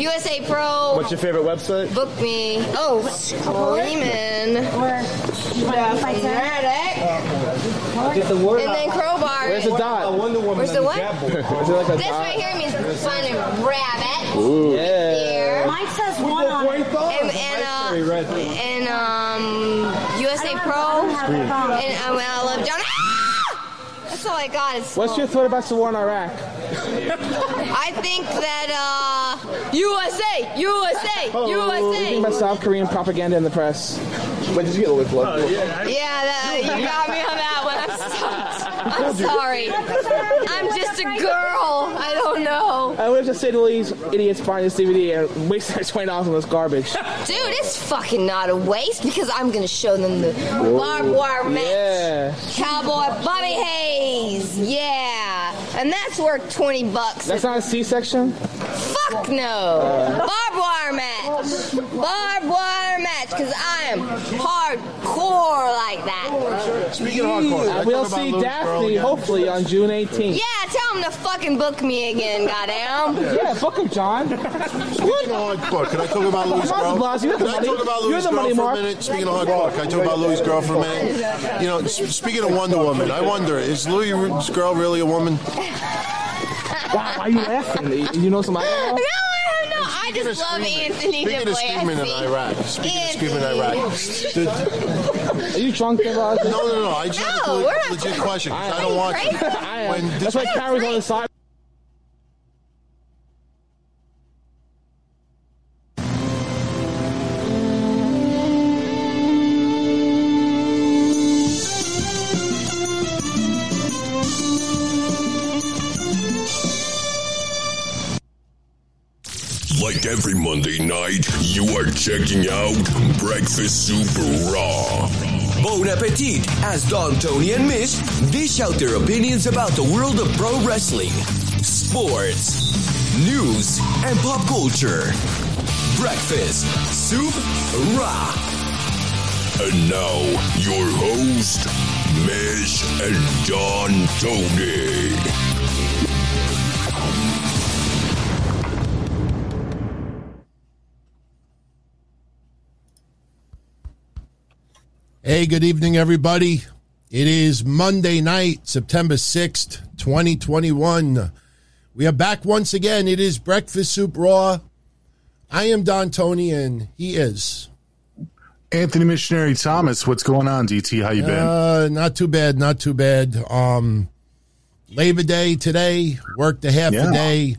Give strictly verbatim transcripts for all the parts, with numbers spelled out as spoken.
U S A Pro. What's your favorite website? Book me. Oh, Screamin'. Get the word And then Crowbar. Where's the dot? Where's the what? Is it like a This dot? right here means finding rabbit. Ooh. Yeah. Yeah. Mine says one on it. And, and, uh, and um, U S A Pro. And um, I love John. Ah! That's all I got. It's What's your thought about the war in Iraq? I think that uh, U S A, U S A, Oh, U what do you think S about A. South Korean propaganda in the press? When did you get a little blood? Yeah, that, you got me on that one. I'm stumped. I'm sorry. I'm just a girl. I don't know. I would just say to these idiots buying this D V D and wasting their twenty dollars on this garbage. Dude, it's fucking not a waste because I'm going to show them the barbed wire match. Yeah. Cowboy Bobby Hayes. Yeah. And that's worth twenty bucks. That's not a C-section? Fuck no. Barbed wire match. Barbed wire match because I am hardcore like that. Speaking of hardcore, Uh, we'll see Daphne hopefully on June eighteenth. Yeah, tell him to fucking book me again, goddamn. Yeah, book him, John. Speaking of hardcore, can I talk about Louis' Come on, girl? Blas, you have the Can I money. talk about You Louis' have the girl money, for Mark. a minute? Speaking of hardcore, can I talk about Louis' girl for a minute? You know, s- speaking of Wonder Woman, I wonder, is Louis' girl really a woman? Wow, why are you laughing? You know somebody else? No, I don't know. I just love Anthony Speaking of screaming in Iraq, speaking of screaming in Iraq, Are you drunk, Blas? no, no, no, I just have No, a we're not legit question. 'cause I Are don't you watch crazy? it. I When am. this- That's why Carrie's on the side. Like every Monday night, you are checking out Breakfast Super Raw. Bon appetit as Don, Tony, and Mish dish out their opinions about the world of pro wrestling, sports, news, and pop culture. Breakfast Soup Raw. And now, your host, Mish and Don Tony. Hey, good evening, everybody. It is Monday night, September sixth, twenty twenty-one. We are back once again. It is Breakfast Soup Raw. I am Don Tony, and he is Anthony Missionary Thomas. What's going on, D T? How you been? Uh, not too bad, not too bad. Um, Labor Day today, worked a half Yeah. a day.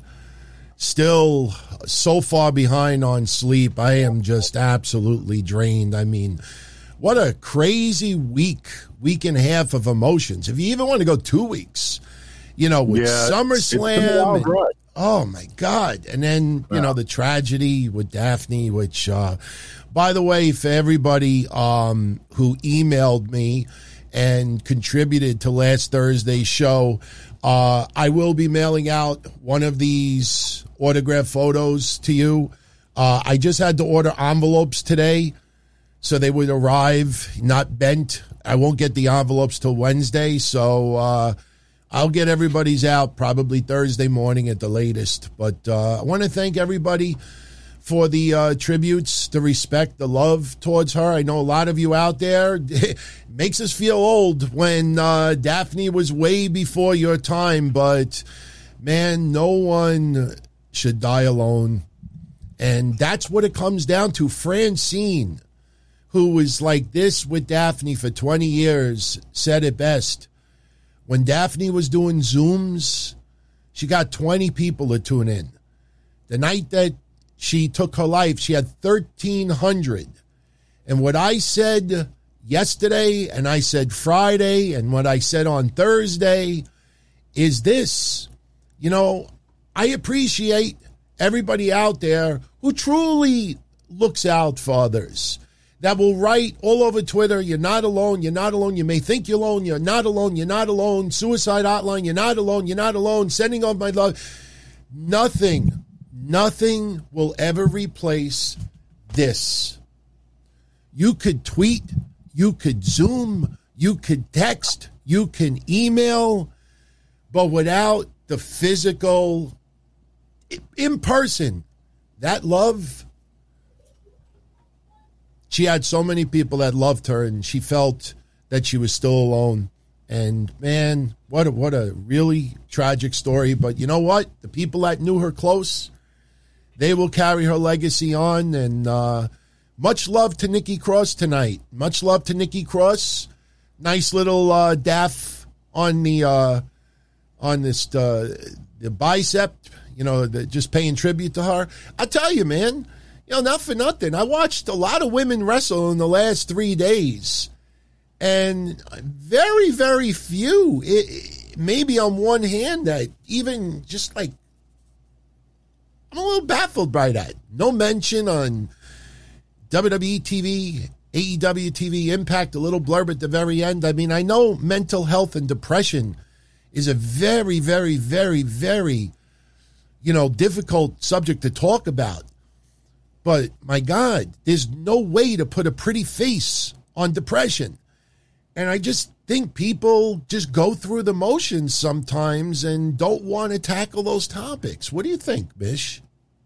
Still so far behind on sleep. I am just absolutely drained. I mean, what a crazy week, week and a half of emotions. If you even want to go two weeks, you know, with Yeah, it's been a SummerSlam. wild and- ride. oh, my God. And then, you Yeah. know, the tragedy with Daphne, which, uh, by the way, for everybody um, who emailed me and contributed to last Thursday's show, uh, I will be mailing out one of these autograph photos to you. Uh, I just had to order envelopes today, so they would arrive not bent. I won't get the envelopes till Wednesday, so uh, I'll get everybody's out probably Thursday morning at the latest. But uh, I want to thank everybody for the uh, tributes, the respect, the love towards her. I know a lot of you out there. It makes us feel old when uh, Daphne was way before your time, but man, no one should die alone. And that's what it comes down to. Francine, who was like this with Daphne for twenty years, said it best. When Daphne was doing Zooms, she got twenty people to tune in. The night that she took her life, she had thirteen hundred. And what I said yesterday, and I said Friday, and what I said on Thursday is this. You know, I appreciate everybody out there who truly looks out for others, that will write all over Twitter, you're not alone, you're not alone, you may think you're alone, you're not alone, you're not alone, suicide hotline, you're not alone, you're not alone, sending off my love. Nothing, nothing will ever replace this. You could tweet, you could Zoom, you could text, you can email, but without the physical, in person, that love, she had so many people that loved her, and she felt that she was still alone. And man, what a, what a really tragic story. But you know what? The people that knew her close, they will carry her legacy on. And uh, much love to Nikki Cross tonight. Much love to Nikki Cross. Nice little uh, daff on the uh, on this uh, the bicep. You know, the, just paying tribute to her. I tell you, man. You know, not for nothing. I watched a lot of women wrestle in the last three days. And very, very few, it, maybe on one hand, that even just like, I'm a little baffled by that. No mention on W W E T V, A E W T V, Impact, a little blurb at the very end. I mean, I know mental health and depression is a very, very, very, very, you know, difficult subject to talk about. But my God, there's no way to put a pretty face on depression. And I just think people just go through the motions sometimes and don't want to tackle those topics. What do you think, Bish?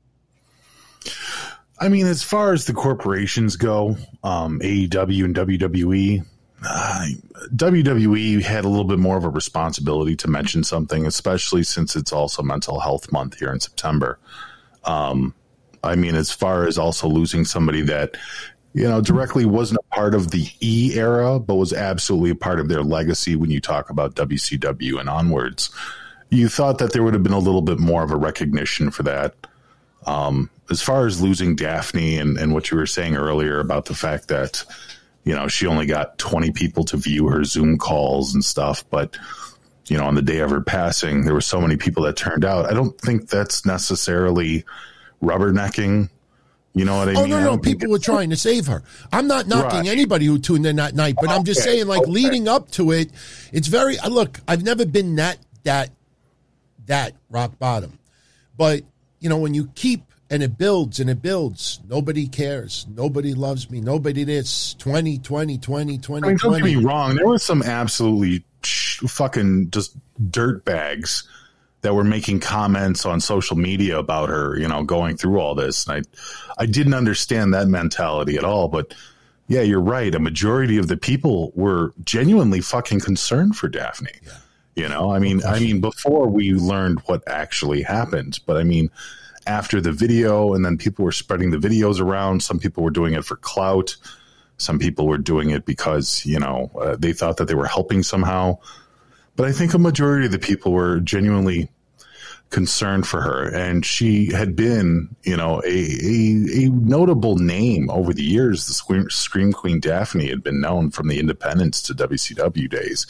I mean, as far as the corporations go, um, A E W and W W E, uh, W W E had a little bit more of a responsibility to mention something, especially since it's also Mental Health Month here in September. Um, I mean, as far as also losing somebody that, you know, directly wasn't a part of the E era, but was absolutely a part of their legacy when you talk about W C W and onwards. You thought that there would have been a little bit more of a recognition for that. Um, as far as losing Daphne and, and what you were saying earlier about the fact that, you know, she only got twenty people to view her Zoom calls and stuff, but, you know, on the day of her passing, there were so many people that turned out. I don't think that's necessarily rubbernecking. You know what I oh, mean? Oh, no, no. People were trying to save her. I'm not knocking right. anybody who tuned in that night, but okay. I'm just saying, like, okay. leading up to it, it's very, look, I've never been that, that, that rock bottom. But, you know, when you keep, and it builds and it builds, nobody cares. Nobody loves me. Nobody this. twenty, twenty, twenty, twenty, I mean, don't twenty. get me wrong. There were some absolutely fucking just dirt bags that were making comments on social media about her, you know, going through all this. And I, I didn't understand that mentality at all. But yeah, you're right. A majority of the people were genuinely fucking concerned for Daphne. Yeah. You know, I mean, I mean, before we learned what actually happened, but I mean, after the video, and then people were spreading the videos around. Some people were doing it for clout. Some people were doing it because, you know, uh, they thought that they were helping somehow. But I think a majority of the people were genuinely concerned for her, and she had been, you know, a, a, a notable name over the years. The Scream, Scream Queen Daphne had been known from the Independence to W C W days.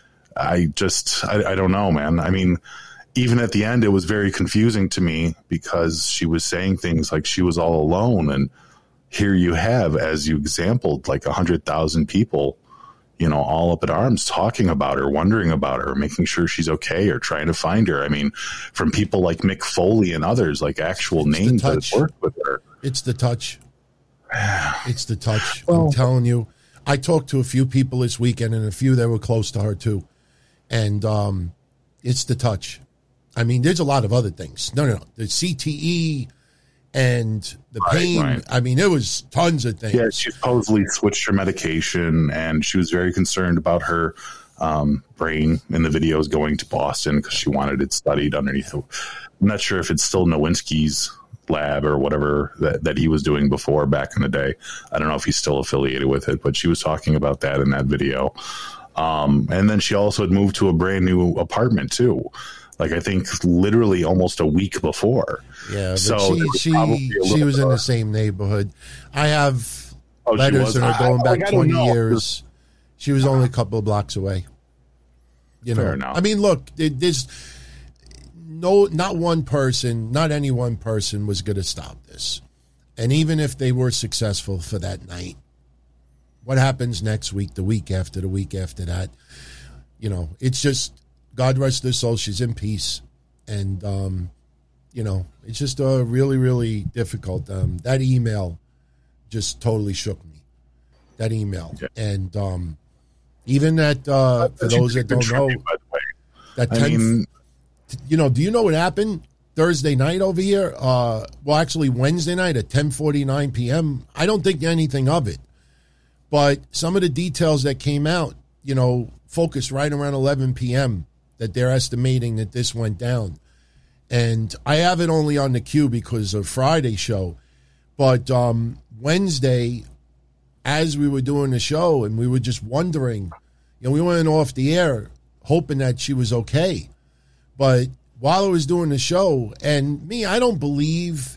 I just, I, I don't know, man. I mean, even at the end, it was very confusing to me because she was saying things like she was all alone, and here you have, as you exampled, like a hundred thousand people, you know, all up at arms talking about her, wondering about her, making sure she's okay, or trying to find her. I mean, from people like Mick Foley and others, like actual it's names that worked with her. It's the touch. It's the touch. Well, I'm telling you. I talked to a few people this weekend, and a few that were close to her too. And um, it's the touch. I mean, there's a lot of other things. No, no, no. The C T E and the right, pain. Right. I mean, there was tons of things. Yeah, she supposedly switched her medication, and she was very concerned about her um, brain in the videos going to Boston because she wanted it studied underneath. I'm not sure if it's still Nowinski's lab or whatever that, that he was doing before back in the day. I don't know if he's still affiliated with it, but she was talking about that in that video. Um, and then she also had moved to a brand new apartment too. Like, I think literally almost a week before. Yeah, but so she she, she was in the same neighborhood. I have oh, letters that are going I, back like, twenty years. She was only a couple of blocks away. You know, Fair enough. I mean, look, there's no, not one person, not any one person was going to stop this. And even if they were successful for that night, what happens next week, the week after, the week after that? You know, it's just, God rest her soul, she's in peace. And, um, you know, it's just uh, really, really difficult. Um, that email just totally shook me. That email. Yeah. And um, even that, uh, for those that don't know, that tenth, I mean, you know, do you know what happened? Thursday night over here, uh, well, actually Wednesday night at ten forty-nine p.m., I don't think anything of it. But some of the details that came out, you know, focused right around eleven p.m. that they're estimating that this went down. And I have it only on the queue because of Friday's show. But um, Wednesday, as we were doing the show, and we were just wondering, you know, we went off the air hoping that she was okay. But while I was doing the show, and me, I don't believe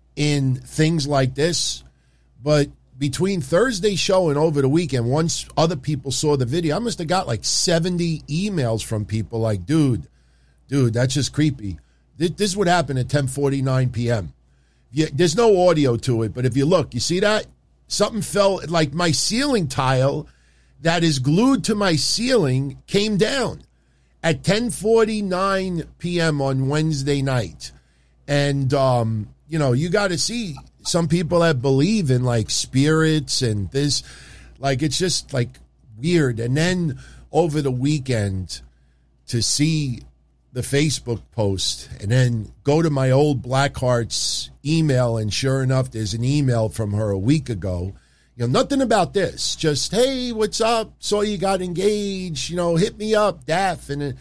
in things like this, but between Thursday's show and over the weekend, once other people saw the video, I must have got like seventy emails from people like, dude, dude, that's just creepy. This, this is what happened at ten forty-nine p.m. Yeah, there's no audio to it, but if you look, you see that? Something fell, like my ceiling tile that is glued to my ceiling came down at ten forty-nine p.m. on Wednesday night. And, um, you know, you got to see some people that believe in, like, spirits and this. Like, it's just, like, weird. And then over the weekend to see the Facebook post and then go to my old Blackheart's email, and sure enough, there's an email from her a week ago. You know, nothing about this. Just, hey, what's up? Saw you got engaged. You know, hit me up, Daff. And,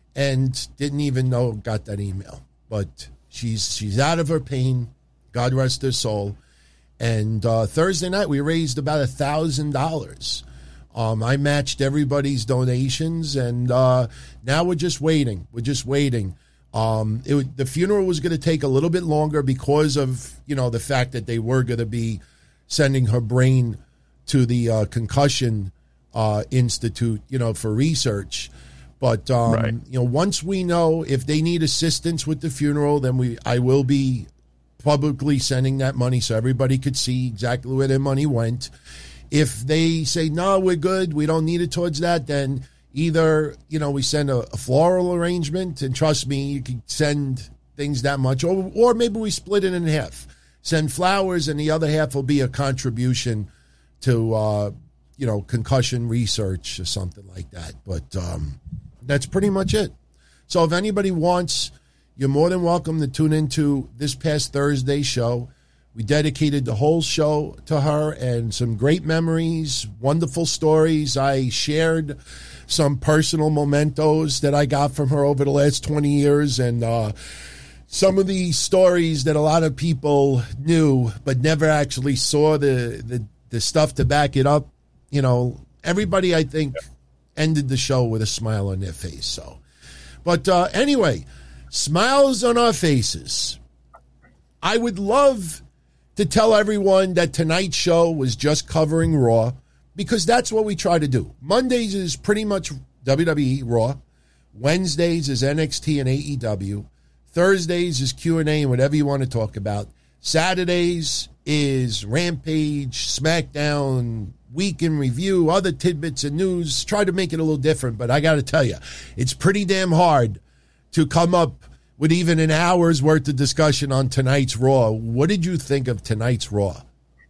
and didn't even know got that email. But she's she's out of her pain. God rest her soul. And uh, Thursday night, we raised about one thousand dollars. Um, I matched everybody's donations, and uh, now we're just waiting. We're just waiting. Um, it, the funeral was going to take a little bit longer because of, you know, the fact that they were going to be sending her brain to the uh, concussion uh, institute, you know, for research. But um, right. you know, once we know if they need assistance with the funeral, then we I will be publicly sending that money so everybody could see exactly where their money went. If they say, no, we're good, we don't need it towards that, then either, you know, we send a, a floral arrangement, and trust me, you can send things that much, or, or maybe we split it in half. Send flowers, and the other half will be a contribution to, uh, you know, concussion research or something like that. But um, that's pretty much it. So if anybody wants, you're more than welcome to tune into this past Thursday show. We dedicated the whole show to her, and some great memories, wonderful stories. I shared some personal mementos that I got from her over the last twenty years, and uh, some of the stories that a lot of people knew but never actually saw the, the, the stuff to back it up. You know, everybody, I think, ended the show with a smile on their face. So, but uh, anyway, smiles on our faces. I would love to tell everyone that tonight's show was just covering Raw, because that's what we try to do. Mondays is pretty much W W E Raw. Wednesdays is N X T and A E W. Thursdays is Q and A and whatever you want to talk about. Saturdays is Rampage, SmackDown, Week in Review, other tidbits of news. Try to make it a little different, but I got to tell you, it's pretty damn hard to come up with even an hour's worth of discussion on tonight's Raw. What did you think of tonight's Raw?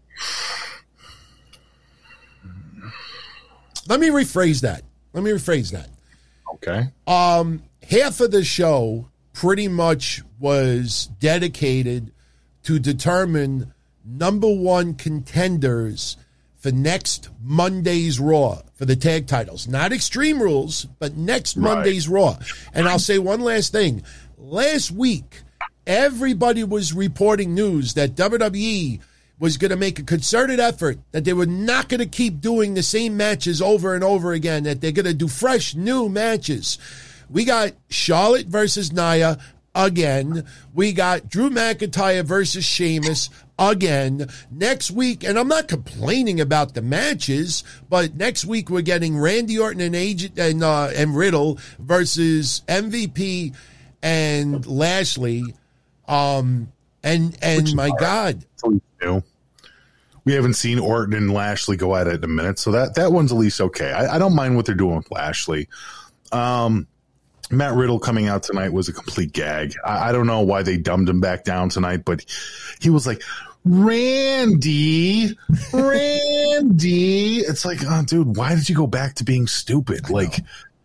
Let me rephrase that. Let me rephrase that. Okay. Um, half of the show pretty much was dedicated to determine number one contenders for next Monday's Raw for the tag titles. Not Extreme Rules, but next Right. Monday's Raw. And I'll say one last thing. Last week, everybody was reporting news that W W E was going to make a concerted effort, that they were not going to keep doing the same matches over and over again, that they're going to do fresh, new matches. We got Charlotte versus Nia again. We got Drew McIntyre versus Sheamus again. Next week, and I'm not complaining about the matches, but next week we're getting Randy Orton and, Agent, and, uh, and Riddle versus M V P and Lashley, um, and and my God, new. We haven't seen Orton and Lashley go at it in a minute, so that that one's at least okay. I, I don't mind what they're doing with Lashley. Um, Matt Riddle coming out tonight was a complete gag. I, I don't know why they dumbed him back down tonight, but he was like, Randy, Randy. It's like, oh, dude, why did you go back to being stupid? Like,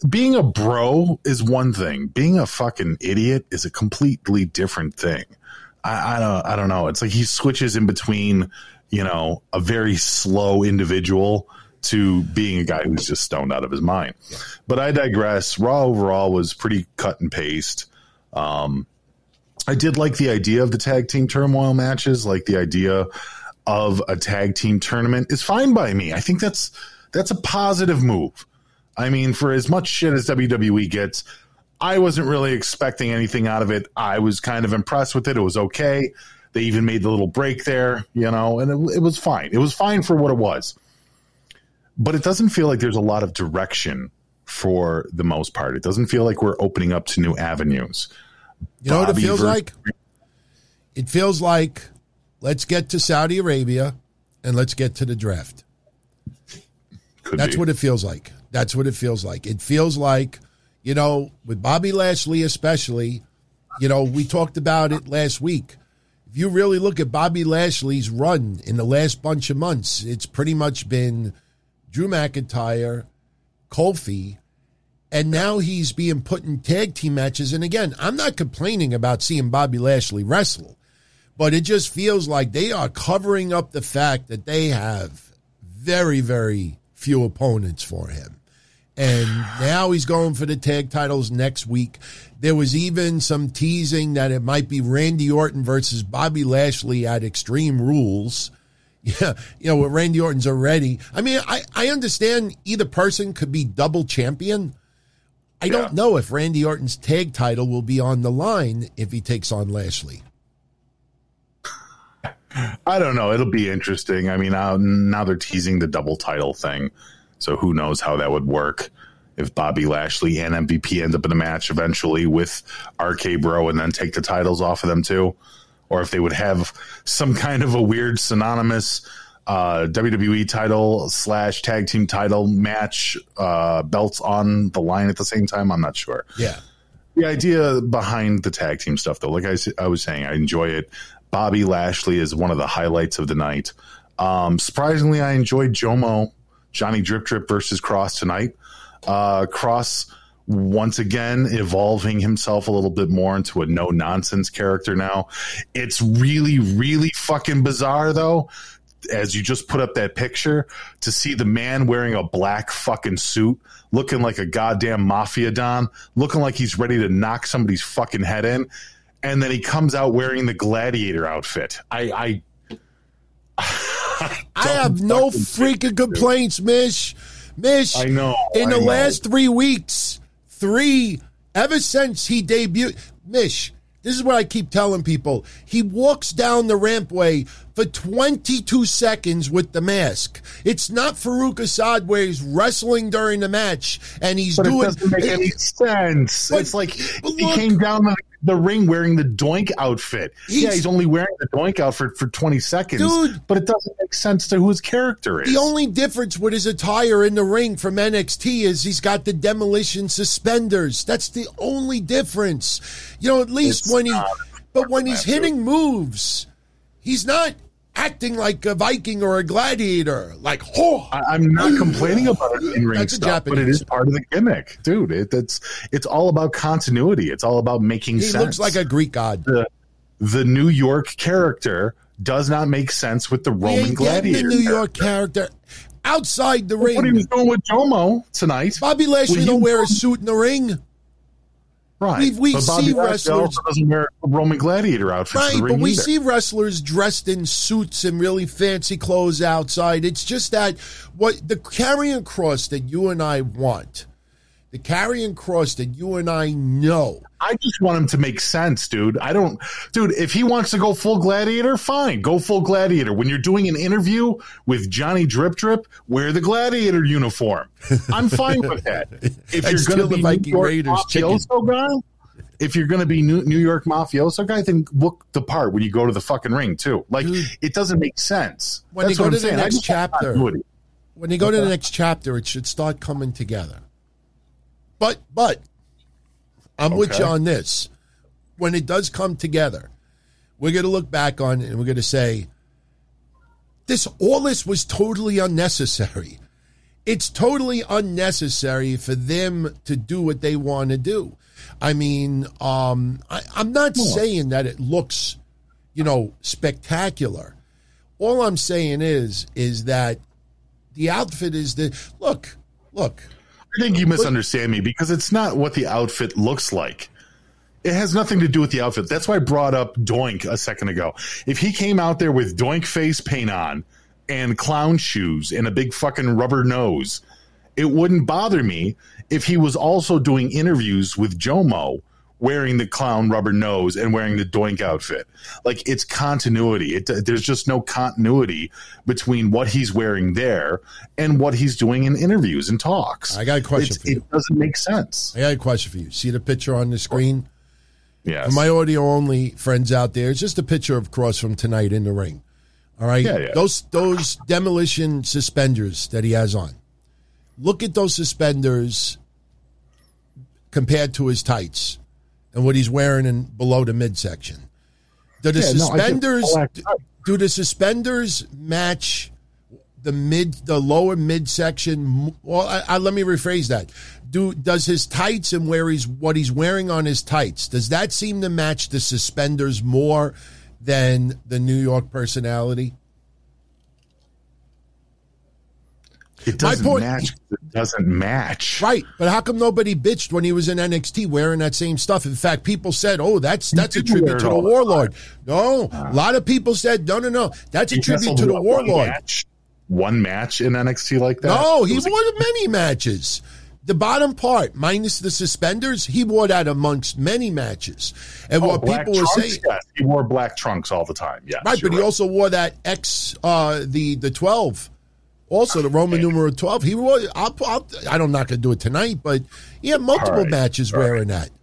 being a bro is one thing. Being a fucking idiot is a completely different thing. I, I don't I don't know. It's like he switches in between, you know, a very slow individual to being a guy who's just stoned out of his mind. Yeah. But I digress. Raw overall was pretty cut and paste. Um, I did like the idea of the tag team turmoil matches, like the idea of a tag team tournament is fine by me. I think that's that's a positive move. I mean, for as much shit as W W E gets, I wasn't really expecting anything out of it. I was kind of impressed with it. It was okay. They even made the little break there, you know, and it, it was fine. It was fine for what it was. But it doesn't feel like there's a lot of direction for the most part. It doesn't feel like we're opening up to new avenues. You know Bobby what it feels versus- like? It feels like let's get to Saudi Arabia and let's get to the draft. Could That's be. what it feels like. That's what it feels like. It feels like, you know, with Bobby Lashley especially, you know, we talked about it last week. If you really look at Bobby Lashley's run in the last bunch of months, it's pretty much been Drew McIntyre, Kofi, and now he's being put in tag team matches. And again, I'm not complaining about seeing Bobby Lashley wrestle, but it just feels like they are covering up the fact that they have very, very few opponents for him. And now he's going for the tag titles next week. There was even some teasing that it might be Randy Orton versus Bobby Lashley at Extreme Rules. Yeah, you know, with Randy Orton's already. I mean, I, I understand either person could be double champion. I Yeah. don't know if Randy Orton's tag title will be on the line if he takes on Lashley. I don't know. It'll be interesting. I mean, now, now they're teasing the double title thing. So who knows how that would work if Bobby Lashley and M V P end up in a match eventually with R K Bro and then take the titles off of them too. Or if they would have some kind of a weird synonymous uh, W W E title slash tag team title match, uh, belts on the line at the same time. I'm not sure. Yeah. The idea behind the tag team stuff, though, like I, I was saying, I enjoy it. Bobby Lashley is one of the highlights of the night. Um, surprisingly, I enjoyed Jomo, Johnny Drip Drip versus Cross tonight. Uh, Cross once again evolving himself a little bit more into a no-nonsense character now. It's really, really fucking bizarre, though, as you just put up that picture, to see the man wearing a black fucking suit, looking like a goddamn mafia don, looking like he's ready to knock somebody's fucking head in, and then he comes out wearing the gladiator outfit. I... I I have no freaking complaints, Mish. Mish, I know. in the I know. last three weeks, three, ever since he debuted, Mish, this is what I keep telling people. He walks down the rampway for twenty-two seconds with the mask. It's not Farouk Assad where he's wrestling during the match and he's But doing. it doesn't make any sense. But- it's like but he look- came down the, the ring wearing the Doink outfit. He's- yeah, he's only wearing the Doink outfit for twenty seconds. Dude. But it doesn't make sense to who his character is. The only difference with his attire in the ring from N X T is he's got the demolition suspenders. That's the only difference. You know, at least It's when he, not- but when he's hitting moves, he's not acting like a Viking or a gladiator. Like, oh, I, I'm not complaining about it in ring That's a stuff, but it Japanese. is part of the gimmick, dude. It, it's it's all about continuity. It's all about making he sense. looks like a Greek god. the the New York character does not make sense with the We Roman ain't getting gladiator. the New York character outside the What he ring. was doing with Jomo tonight. Bobby Lashley Well, don't he- wear a suit in the ring. Right. we- we but Bobby see Lashley wrestlers- also doesn't wear a Roman gladiator outfit to Right, the ring but we either. see wrestlers dressed in suits and really fancy clothes outside. It's just that what the carrying cross that you and I want, the carrying cross that you and I know. I just want him to make sense, dude. I don't, dude. If he wants to go full gladiator, fine, go full gladiator. When you're doing an interview with Johnny Drip Drip, wear the gladiator uniform. I'm fine with that. If And you're steal going the to be Viking New York Raiders mafioso guy, if you're going to be New, New York mafioso guy, then look the part when you go to the fucking ring too. Like Dude. it doesn't make sense. When That's they go what to I'm the saying. I next just want chapter, continuity. when they go to the next chapter, it should start coming together. But but I'm with Okay. you on this. When it does come together, we're going to look back on it and we're going to say, this all this was totally unnecessary. it's totally unnecessary for them to do what they want to do. I mean, um, I, I'm not Well, saying that it looks, you know, spectacular. All I'm saying is, is that the outfit is the look, look. I think you misunderstand me because it's not what the outfit looks like. It has nothing to do with the outfit. That's why I brought up Doink a second ago. If he came out there with Doink face paint on and clown shoes and a big fucking rubber nose, it wouldn't bother me if he was also doing interviews with Jomo wearing the clown rubber nose and wearing the Doink outfit. Like, it's continuity. It, there's just no continuity between what he's wearing there and what he's doing in interviews and talks. I got a question It's, for you. It doesn't make sense. I got a question for you. See the picture on the screen? Yes. For my audio-only friends out there, it's just a picture of Cross from tonight in the ring. All right? Yeah, yeah. Those those demolition suspenders that he has on. Look at those suspenders compared to his tights and what he's wearing in below the midsection. Do the Yeah, no, I get suspenders black do, tights. do the suspenders match the mid the lower midsection? Well, I, I, let me rephrase that. Do does his tights and where he's what he's wearing on his tights, does that seem to match the suspenders more than the New York personality? It doesn't My point- match. It doesn't match. Right, but how come nobody bitched when he was in N X T wearing that same stuff? In fact, people said, "Oh, that's that's a did wear tribute it to the all the Warlord." No, a lot of people said, "No, no, no, that's a He tribute wrestled to the one Warlord." Match, one match in N X T like that? No, he It was wore many matches. The bottom part, minus the suspenders, he wore that amongst many matches. And Oh, what black people were trunks? saying, Yes, he wore black trunks all the time. Yes, right? you're But he also wore that X, uh, the the twelve, also the Roman numeral twelve. He wore. I'll, I'll, I don't not gonna do it tonight, but he had multiple All right. matches All right. wearing that.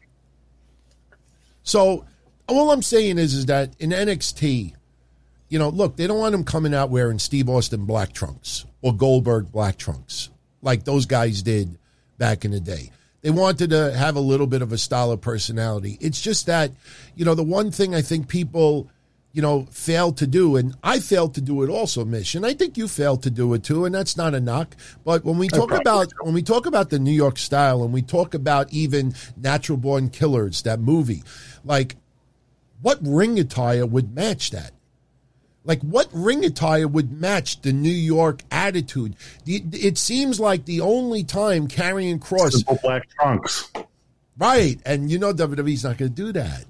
So all I'm saying is, is that in N X T, you know, look, they don't want him coming out wearing Steve Austin black trunks or Goldberg black trunks like those guys did back in the day. They wanted to have a little bit of a style of personality. It's just that, you know, the one thing I think people, you know, failed to do, and I failed to do it also, Mish, and I think you failed to do it too, and that's not a knock. But when we talk probably about so. when we talk about the New York style, and we talk about even Natural Born Killers, that movie, like, what ring attire would match that? Like, what ring attire would match the New York attitude? The, it seems like the only time Karrion Kross, Simple black trunks. right? And you know W W E's not going to do that.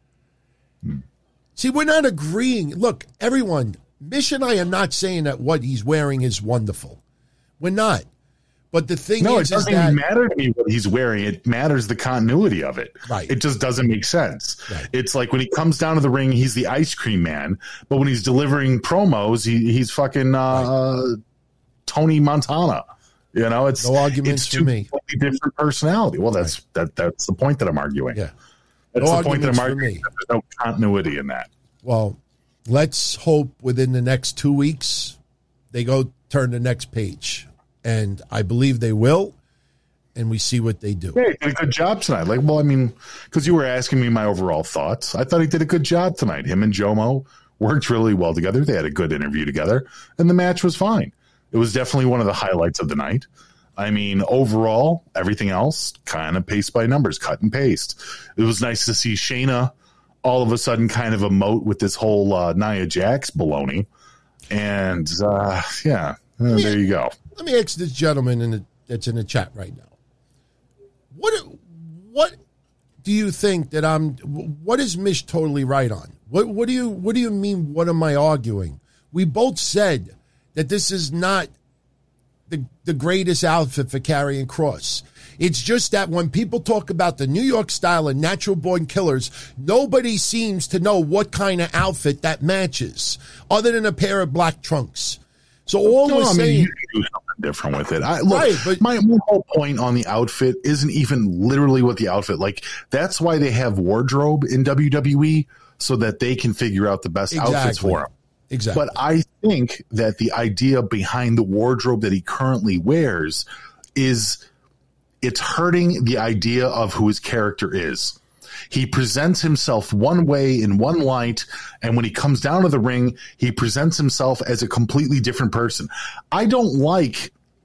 Hmm. See, we're not agreeing. Look, everyone, Mish and I are not saying that what he's wearing is wonderful. We're not. But the thing No, is, it is doesn't that matter to me what he's wearing. It matters the continuity of it. Right. It just doesn't make sense. Right. It's like when he comes down to the ring, he's the ice cream man. But when he's delivering promos, he, he's fucking uh, uh, Tony Montana. You know, it's No arguments it's for two me. completely different personality. Well, that's that that's the point that I'm arguing. Yeah. That's No the point that I'm arguments for arguing. me. There's no continuity in that. well, let's hope within the next two weeks they go turn the next page. And I believe they will. And we see what they do. Yeah, he did a good job tonight. Like, well, I mean, because you were asking me my overall thoughts. I thought he did a good job tonight. Him and Jomo worked really well together. They had a good interview together, and the match was fine. It was definitely one of the highlights of the night. I mean, overall, everything else kind of paste by numbers, cut and paste. It was nice to see Shayna all of a sudden kind of emote with this whole uh, Nia Jax baloney. And, uh, yeah, uh, there you go. Let me ask this gentleman in the, that's in the chat right now. What what do you think that I'm? What is Mish totally right on? What what do you what do you mean? What am I arguing? We both said that this is not the the greatest outfit for Karrion Kross. It's just that when people talk about the New York style and Natural Born Killers, nobody seems to know what kind of outfit that matches, other than a pair of black trunks. So all No, we're I mean, saying, you can do something different with it. I, look, Right, but- my, my whole point on the outfit isn't even literally what the outfit like. That's why they have wardrobe in W W E so that they can figure out the best outfits Exactly. for him. exactly. But I think that the idea behind the wardrobe that he currently wears is it's hurting the idea of who his character is. He presents himself one way in one light, and when he comes down to the ring, he presents himself as a completely different person. I don't like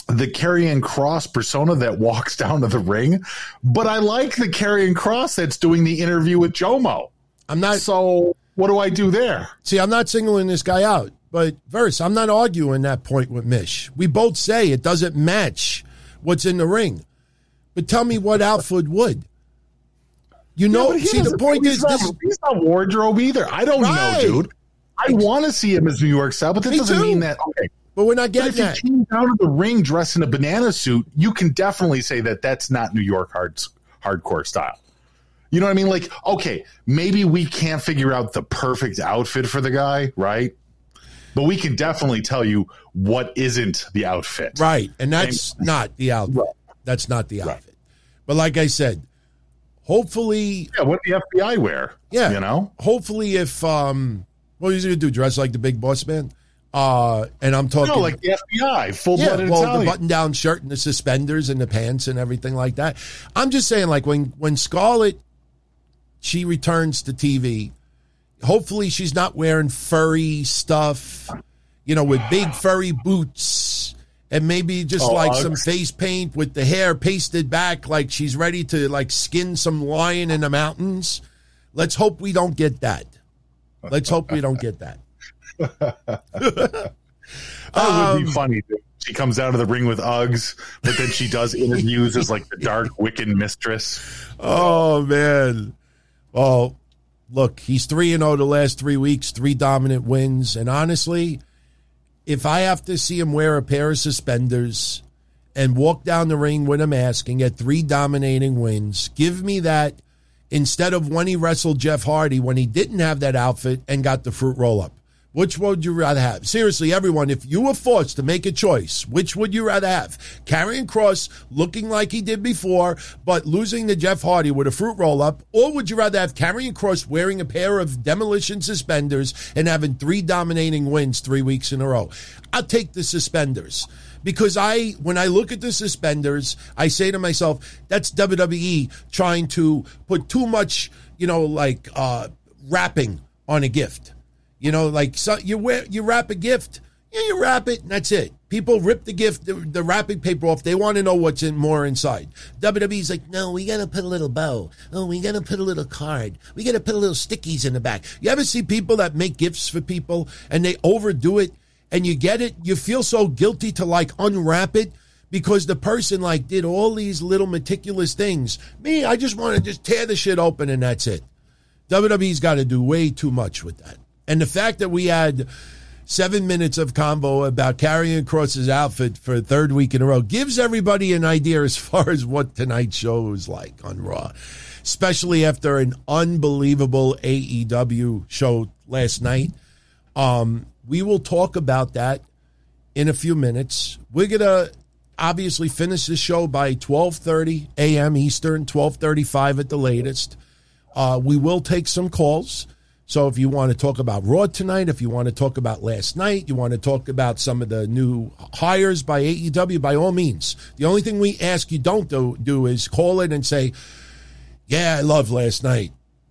the Karrion Kross persona that walks down to the ring, but I like the Karrion Kross that's doing the interview with Jomo. I'm not. So what do I do there? See, I'm not singling this guy out, but Verse, I'm not arguing that point with Mish. We both say it doesn't match what's in the ring, but tell me what outfit would. You know, yeah, see, the point he's is, not, this, he's not wardrobe either. I don't right. know, dude. I want to see him as New York style, but that Me doesn't too. mean that. Okay, but we're not but getting if that. he came down to the ring dressed in a banana suit, you can definitely say that that's not New York hard, hardcore style. You know what I mean? Like, okay, maybe we can't figure out the perfect outfit for the guy, right? But we can definitely tell you what isn't the outfit. Right, and that's and, not the outfit. Right. That's not the outfit. Right. But like I said, hopefully... Yeah, what the F B I wear, yeah, you know? Hopefully if... um, what he's going to do, dress like the big boss man? Uh, and I'm talking... No, like the F B I, full-blooded yeah, well, Italian. the button-down shirt and the suspenders and the pants and everything like that. I'm just saying, like, when, when Scarlett, she returns to T V, hopefully she's not wearing furry stuff, you know, with big furry boots and maybe just oh, like Uggs. some face paint with the hair pasted back like she's ready to, like, skin some lion in the mountains. Let's hope we don't get that. Let's hope we don't get that. That um, would be funny. Dude. She comes out of the ring with Uggs, but then she does interviews as like the dark Wiccan mistress. Oh, man. Well, look, he's three and oh the last three weeks, three dominant wins. And honestly, if I have to see him wear a pair of suspenders and walk down the ring with a mask and get three dominating wins, give me that instead of when he wrestled Jeff Hardy when he didn't have that outfit and got the fruit roll-up. Which would you rather have? Seriously, everyone, if you were forced to make a choice, which would you rather have? Karrion Kross looking like he did before, but losing to Jeff Hardy with a fruit roll-up, or would you rather have Karrion Kross wearing a pair of demolition suspenders and having three dominating wins three weeks in a row? I'll take the suspenders. Because I, when I look at the suspenders, I say to myself, that's W W E trying to put too much, you know, like uh, wrapping on a gift. You know, like so you wear, you wrap a gift, yeah, you wrap it, and that's it. People rip the gift, the, the wrapping paper off. They want to know what's in more inside. W W E's like, no, we got to put a little bow. Oh, we got to put a little card. We got to put a little stickies in the back. You ever see people that make gifts for people and they overdo it, and you get it? You feel so guilty to like unwrap it because the person like did all these little meticulous things. Me, I just want to just tear the shit open and that's it. W W E's got to do way too much with that. And the fact that we had seven minutes of combo about Karrion Kross's outfit for a third week in a row gives everybody an idea as far as what tonight's show is like on Raw, especially after an unbelievable A E W show last night. Um, we will talk about that in a few minutes. We're going to obviously finish the show by twelve thirty a.m. Eastern, twelve thirty-five at the latest. Uh, we will take some calls. So if you want to talk about Raw tonight, if you want to talk about last night, you want to talk about some of the new hires by A E W, by all means. The only thing we ask you don't do, do is call in and say, yeah, I loved last night.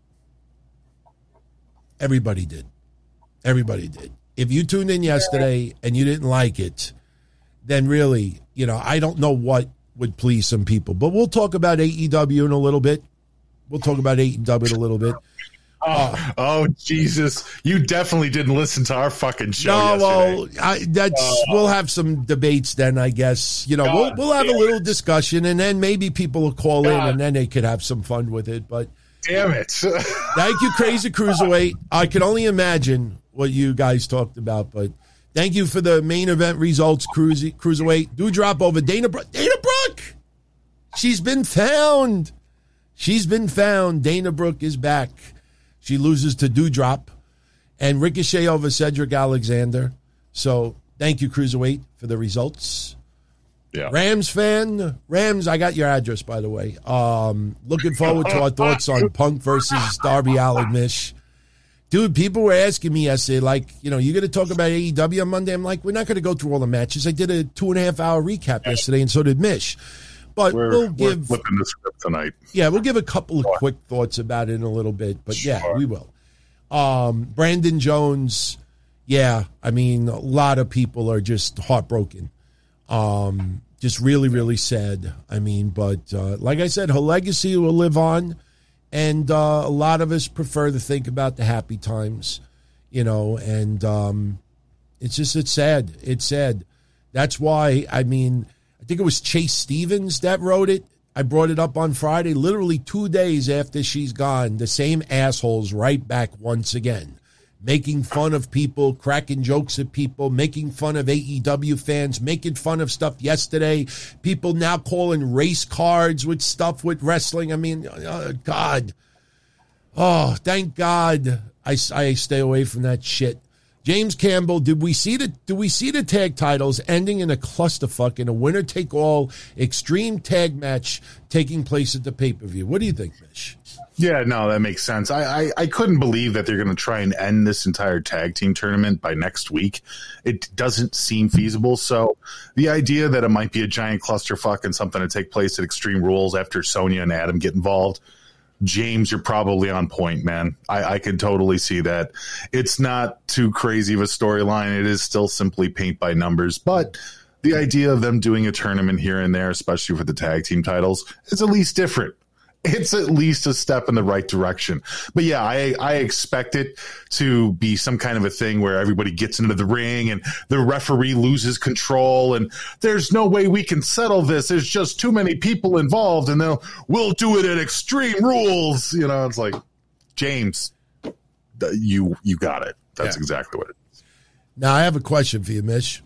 Everybody did. Everybody did. If you tuned in yesterday and you didn't like it, then really, you know, I don't know what would please some people. But we'll talk about A E W in a little bit. We'll talk about A E W in a little bit. Oh, oh, Jesus! You definitely didn't listen to our fucking show. No, yesterday. well, I, that's uh, we'll have some debates then. I guess you know God, we'll we'll have a little discussion, and then maybe people will call God. in, and then they could have some fun with it. But damn it! Thank you, Crazy Cruiserweight. I can only imagine what you guys talked about, but thank you for the main event results, Cruiser Cruiserweight. Do drop over Dana Brooke. Dana Brooke, she's been found. She's been found. Dana Brooke is back. She loses to Doudrop and Ricochet over Cedric Alexander. So thank you, Cruiserweight, for the results. Yeah. Rams fan, Rams, I got your address, by the way. Um, looking forward to our thoughts on Punk versus Darby Allin, Mish. Dude, people were asking me yesterday, like, you know, you going to talk about A E W on Monday? I'm like, we're not going to go through all the matches. I did a two and a half hour recap yesterday, and so did Mish. But we're, we'll give we're flipping the script tonight. Yeah, we'll give a couple of quick thoughts about it in a little bit. But yeah, sure. we will. Um, Brandon Jones, yeah, I mean, a lot of people are just heartbroken. Um, just really, really sad. I mean, but uh, like I said, her legacy will live on. And uh, a lot of us prefer to think about the happy times, you know, and um, it's just, it's sad. It's sad. That's why, I mean, I think it was Chase Stevens that wrote it. I brought it up on Friday, literally two days after she's gone. The same assholes right back once again, making fun of people, cracking jokes at people, making fun of A E W fans, making fun of stuff yesterday. People now calling race cards with stuff with wrestling. I mean, oh, God. Oh, thank God I, I stay away from that shit. James Campbell, did we see the do we see the tag titles ending in a clusterfuck in a winner-take-all extreme tag match taking place at the pay-per-view? What do you think, Mish? Yeah, no, that makes sense. I, I, I couldn't believe that they're going to try and end this entire tag team tournament by next week. It doesn't seem feasible. So the idea that it might be a giant clusterfuck and something to take place at Extreme Rules after Sonya and Adam get involved, James, you're probably on point, man. I, I can totally see that. It's not too crazy of a storyline. It is still simply paint by numbers, but the idea of them doing a tournament here and there, especially for the tag team titles, is at least different. It's at least a step in the right direction. But yeah, I, I expect it to be some kind of a thing where everybody gets into the ring and the referee loses control and there's no way we can settle this. There's just too many people involved and they'll, we'll do it at Extreme Rules. You know, it's like, James, you, you got it. That's yeah. exactly what it is. Now I have a question for you, Mish.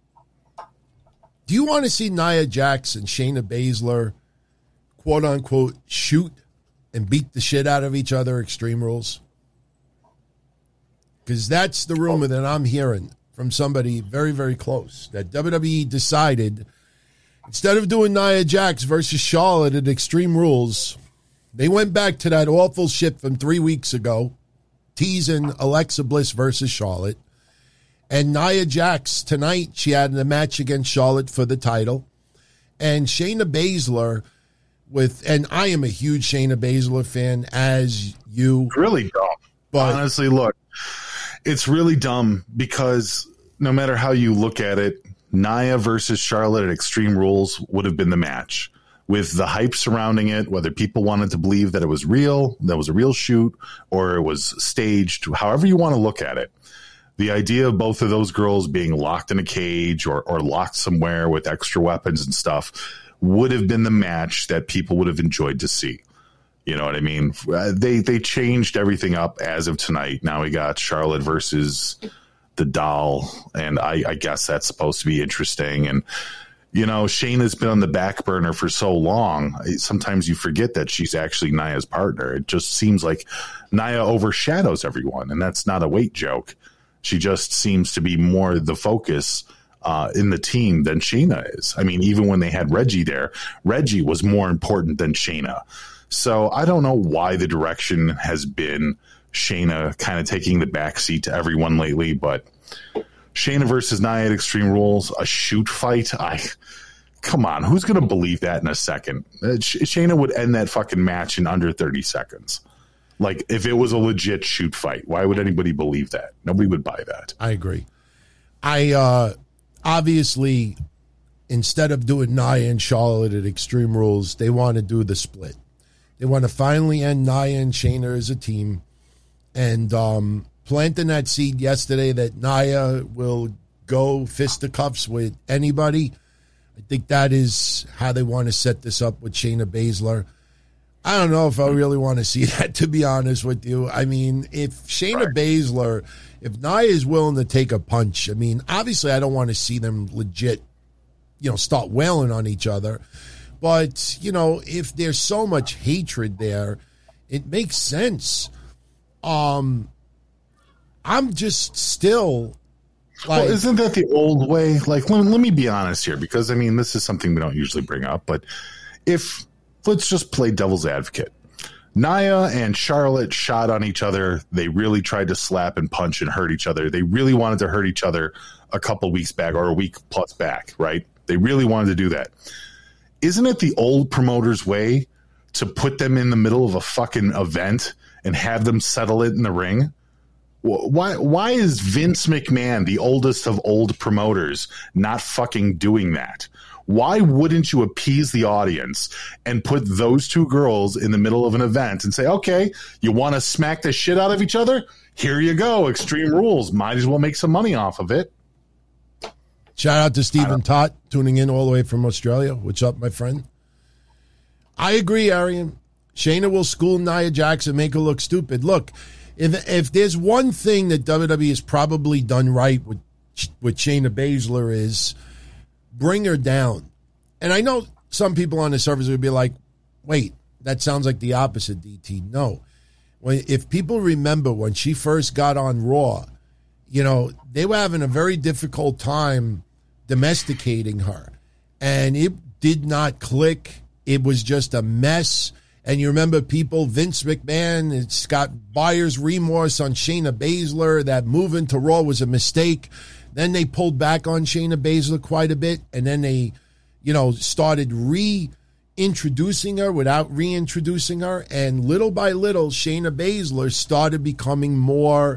Do you want to see Nia Jax and Shayna Baszler quote unquote shoot and beat the shit out of each other Extreme Rules? Because that's the rumor that I'm hearing from somebody very, very close, that W W E decided instead of doing Nia Jax versus Charlotte at Extreme Rules, they went back to that awful shit from three weeks ago, teasing Alexa Bliss versus Charlotte. And Nia Jax tonight, she had a match against Charlotte for the title. And Shayna Baszler with, and I am a huge Shayna Baszler fan, as you. Really dumb. But honestly, look, it's really dumb because no matter how you look at it, Nia versus Charlotte at Extreme Rules would have been the match. With the hype surrounding it, whether people wanted to believe that it was real, that was a real shoot, or it was staged, however you want to look at it. The idea of both of those girls being locked in a cage or, or locked somewhere with extra weapons and stuff would have been the match that people would have enjoyed to see. You know what I mean? They they changed everything up as of tonight. Now we got Charlotte versus the Doll, and I, I guess that's supposed to be interesting. And, you know, Shayna's been on the back burner for so long. Sometimes you forget that she's actually Nia's partner. It just seems like Nia overshadows everyone, and that's not a weight joke. She just seems to be more the focus uh, in the team than Shayna is. I mean, even when they had Reggie there, Reggie was more important than Shayna. So I don't know why the direction has been Shayna kind of taking the backseat to everyone lately, but Shayna versus Nia at Extreme Rules, a shoot fight. I come on, who's going to believe that in a second? Uh, Shayna would end that fucking match in under thirty seconds. Like, if it was a legit shoot fight, why would anybody believe that? Nobody would buy that. I agree. I uh, obviously, instead of doing Nia and Charlotte at Extreme Rules, they want to do the split. They want to finally end Nia and Shayna as a team, and um, planting that seed yesterday that Nia will go fisticuffs with anybody. I think that is how they want to set this up with Shayna Baszler. I don't know if I really want to see that, to be honest with you. I mean, if Shayna right. Baszler, if Nia is willing to take a punch, I mean, obviously I don't want to see them legit, you know, start wailing on each other. But, you know, if there's so much hatred there, it makes sense. Um, I'm just still like... Well, isn't that the old way? Like, let, let me be honest here, because, I mean, this is something we don't usually bring up, but if... Let's just play devil's advocate. Nia and Charlotte shot on each other. They really tried to slap and punch and hurt each other. They really wanted to hurt each other a couple weeks back or a week plus back, right? They really wanted to do that. Isn't it the old promoter's way to put them in the middle of a fucking event and have them settle it in the ring? Why why is Vince McMahon, the oldest of old promoters, not fucking doing that? Why wouldn't you appease the audience and put those two girls in the middle of an event and say, okay, you want to smack the shit out of each other? Here you go, Extreme Rules. Might as well make some money off of it. Shout out to Stephen Tott, tuning in all the way from Australia. What's up, my friend? I agree, Arian. Shayna will school Nia Jax and make her look stupid. Look, If if there's one thing that W W E has probably done right with with Shayna Baszler is bring her down. And I know some people on the surface would be like, wait, that sounds like the opposite, D T. No. When, if people remember when she first got on Raw, you know, they were having a very difficult time domesticating her. And it did not click. It was just a mess. And you remember people, Vince McMahon, it's got buyer's remorse on Shayna Baszler. That move into Raw was a mistake. Then they pulled back on Shayna Baszler quite a bit. And then they, you know, started reintroducing her without reintroducing her. And little by little, Shayna Baszler started becoming more,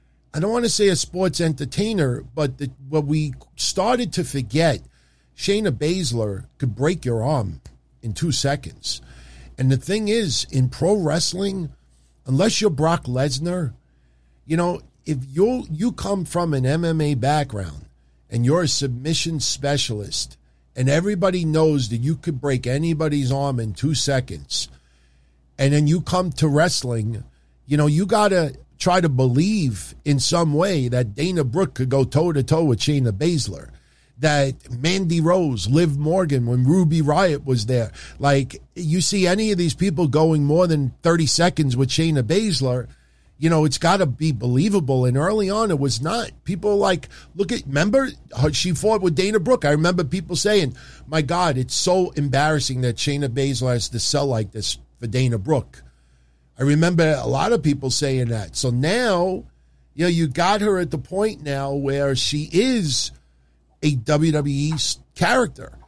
I don't want to say a sports entertainer, but the, what we started to forget, Shayna Baszler could break your arm in two seconds. And the thing is, in pro wrestling, unless you're Brock Lesnar, you know, if you you come from an M M A background and you're a submission specialist and everybody knows that you could break anybody's arm in two seconds, and then you come to wrestling, you know, you got to try to believe in some way that Dana Brooke could go toe-to-toe with Shayna Baszler. That Mandy Rose, Liv Morgan, when Ruby Riott was there. Like, you see any of these people going more than thirty seconds with Shayna Baszler, you know, it's got to be believable. And early on, it was not. People like, look at, remember, she fought with Dana Brooke. I remember people saying, my God, it's so embarrassing that Shayna Baszler has to sell like this for Dana Brooke. I remember a lot of people saying that. So now, you know, you got her at the point now where she is a W W E character.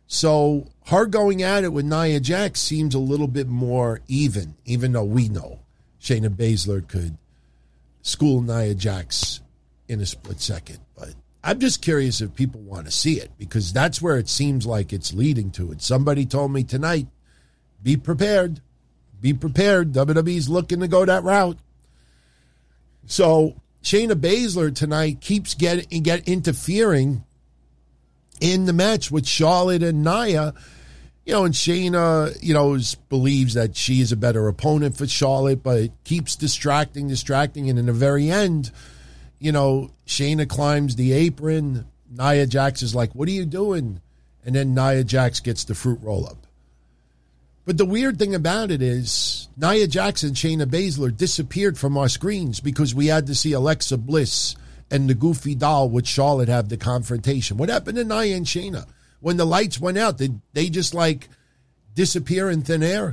So her going at it with Nia Jax seems a little bit more even, even though we know Shayna Baszler could school Nia Jax in a split second. But I'm just curious if people want to see it, because that's where it seems like it's leading to. And somebody told me tonight, be prepared. Be prepared. W W E's looking to go that route. So Shayna Baszler tonight keeps getting get interfering in the match with Charlotte and Nia, you know, and Shayna, you know, is, believes that she is a better opponent for Charlotte, but keeps distracting, distracting, and in the very end, you know, Shayna climbs the apron, Nia Jax is like, what are you doing? And then Nia Jax gets the fruit roll-up. But the weird thing about it is Nia Jax and Shayna Baszler disappeared from our screens because we had to see Alexa Bliss and the goofy doll with Charlotte have the confrontation. What happened to Nia and Shayna? When the lights went out, did they just like disappear in thin air?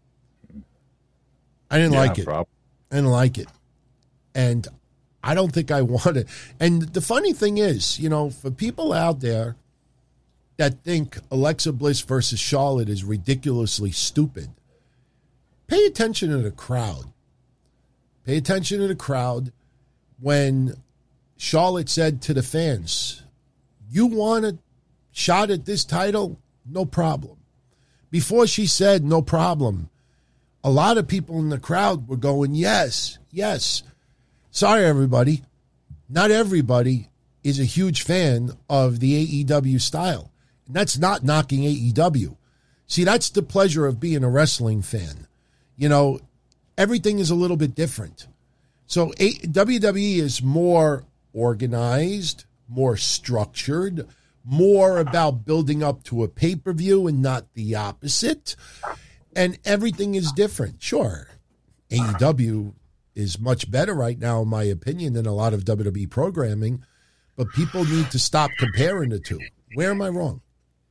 I didn't yeah, like it. Prob- I didn't like it. And I don't think I want it. And the funny thing is, you know, for people out there that think Alexa Bliss versus Charlotte is ridiculously stupid, pay attention to the crowd. Pay attention to the crowd when Charlotte said to the fans, you want a shot at this title? No problem. Before she said no problem, a lot of people in the crowd were going, yes, yes. Sorry, everybody. Not everybody is a huge fan of the A E W style. And that's not knocking A E W. See, that's the pleasure of being a wrestling fan. You know, everything is a little bit different. So a- W W E is more organized, more structured, more about building up to a pay-per-view and not the opposite. And everything is different. Sure, A E W is much better right now, in my opinion, than a lot of W W E programming, but people need to stop comparing the two. Where am I wrong?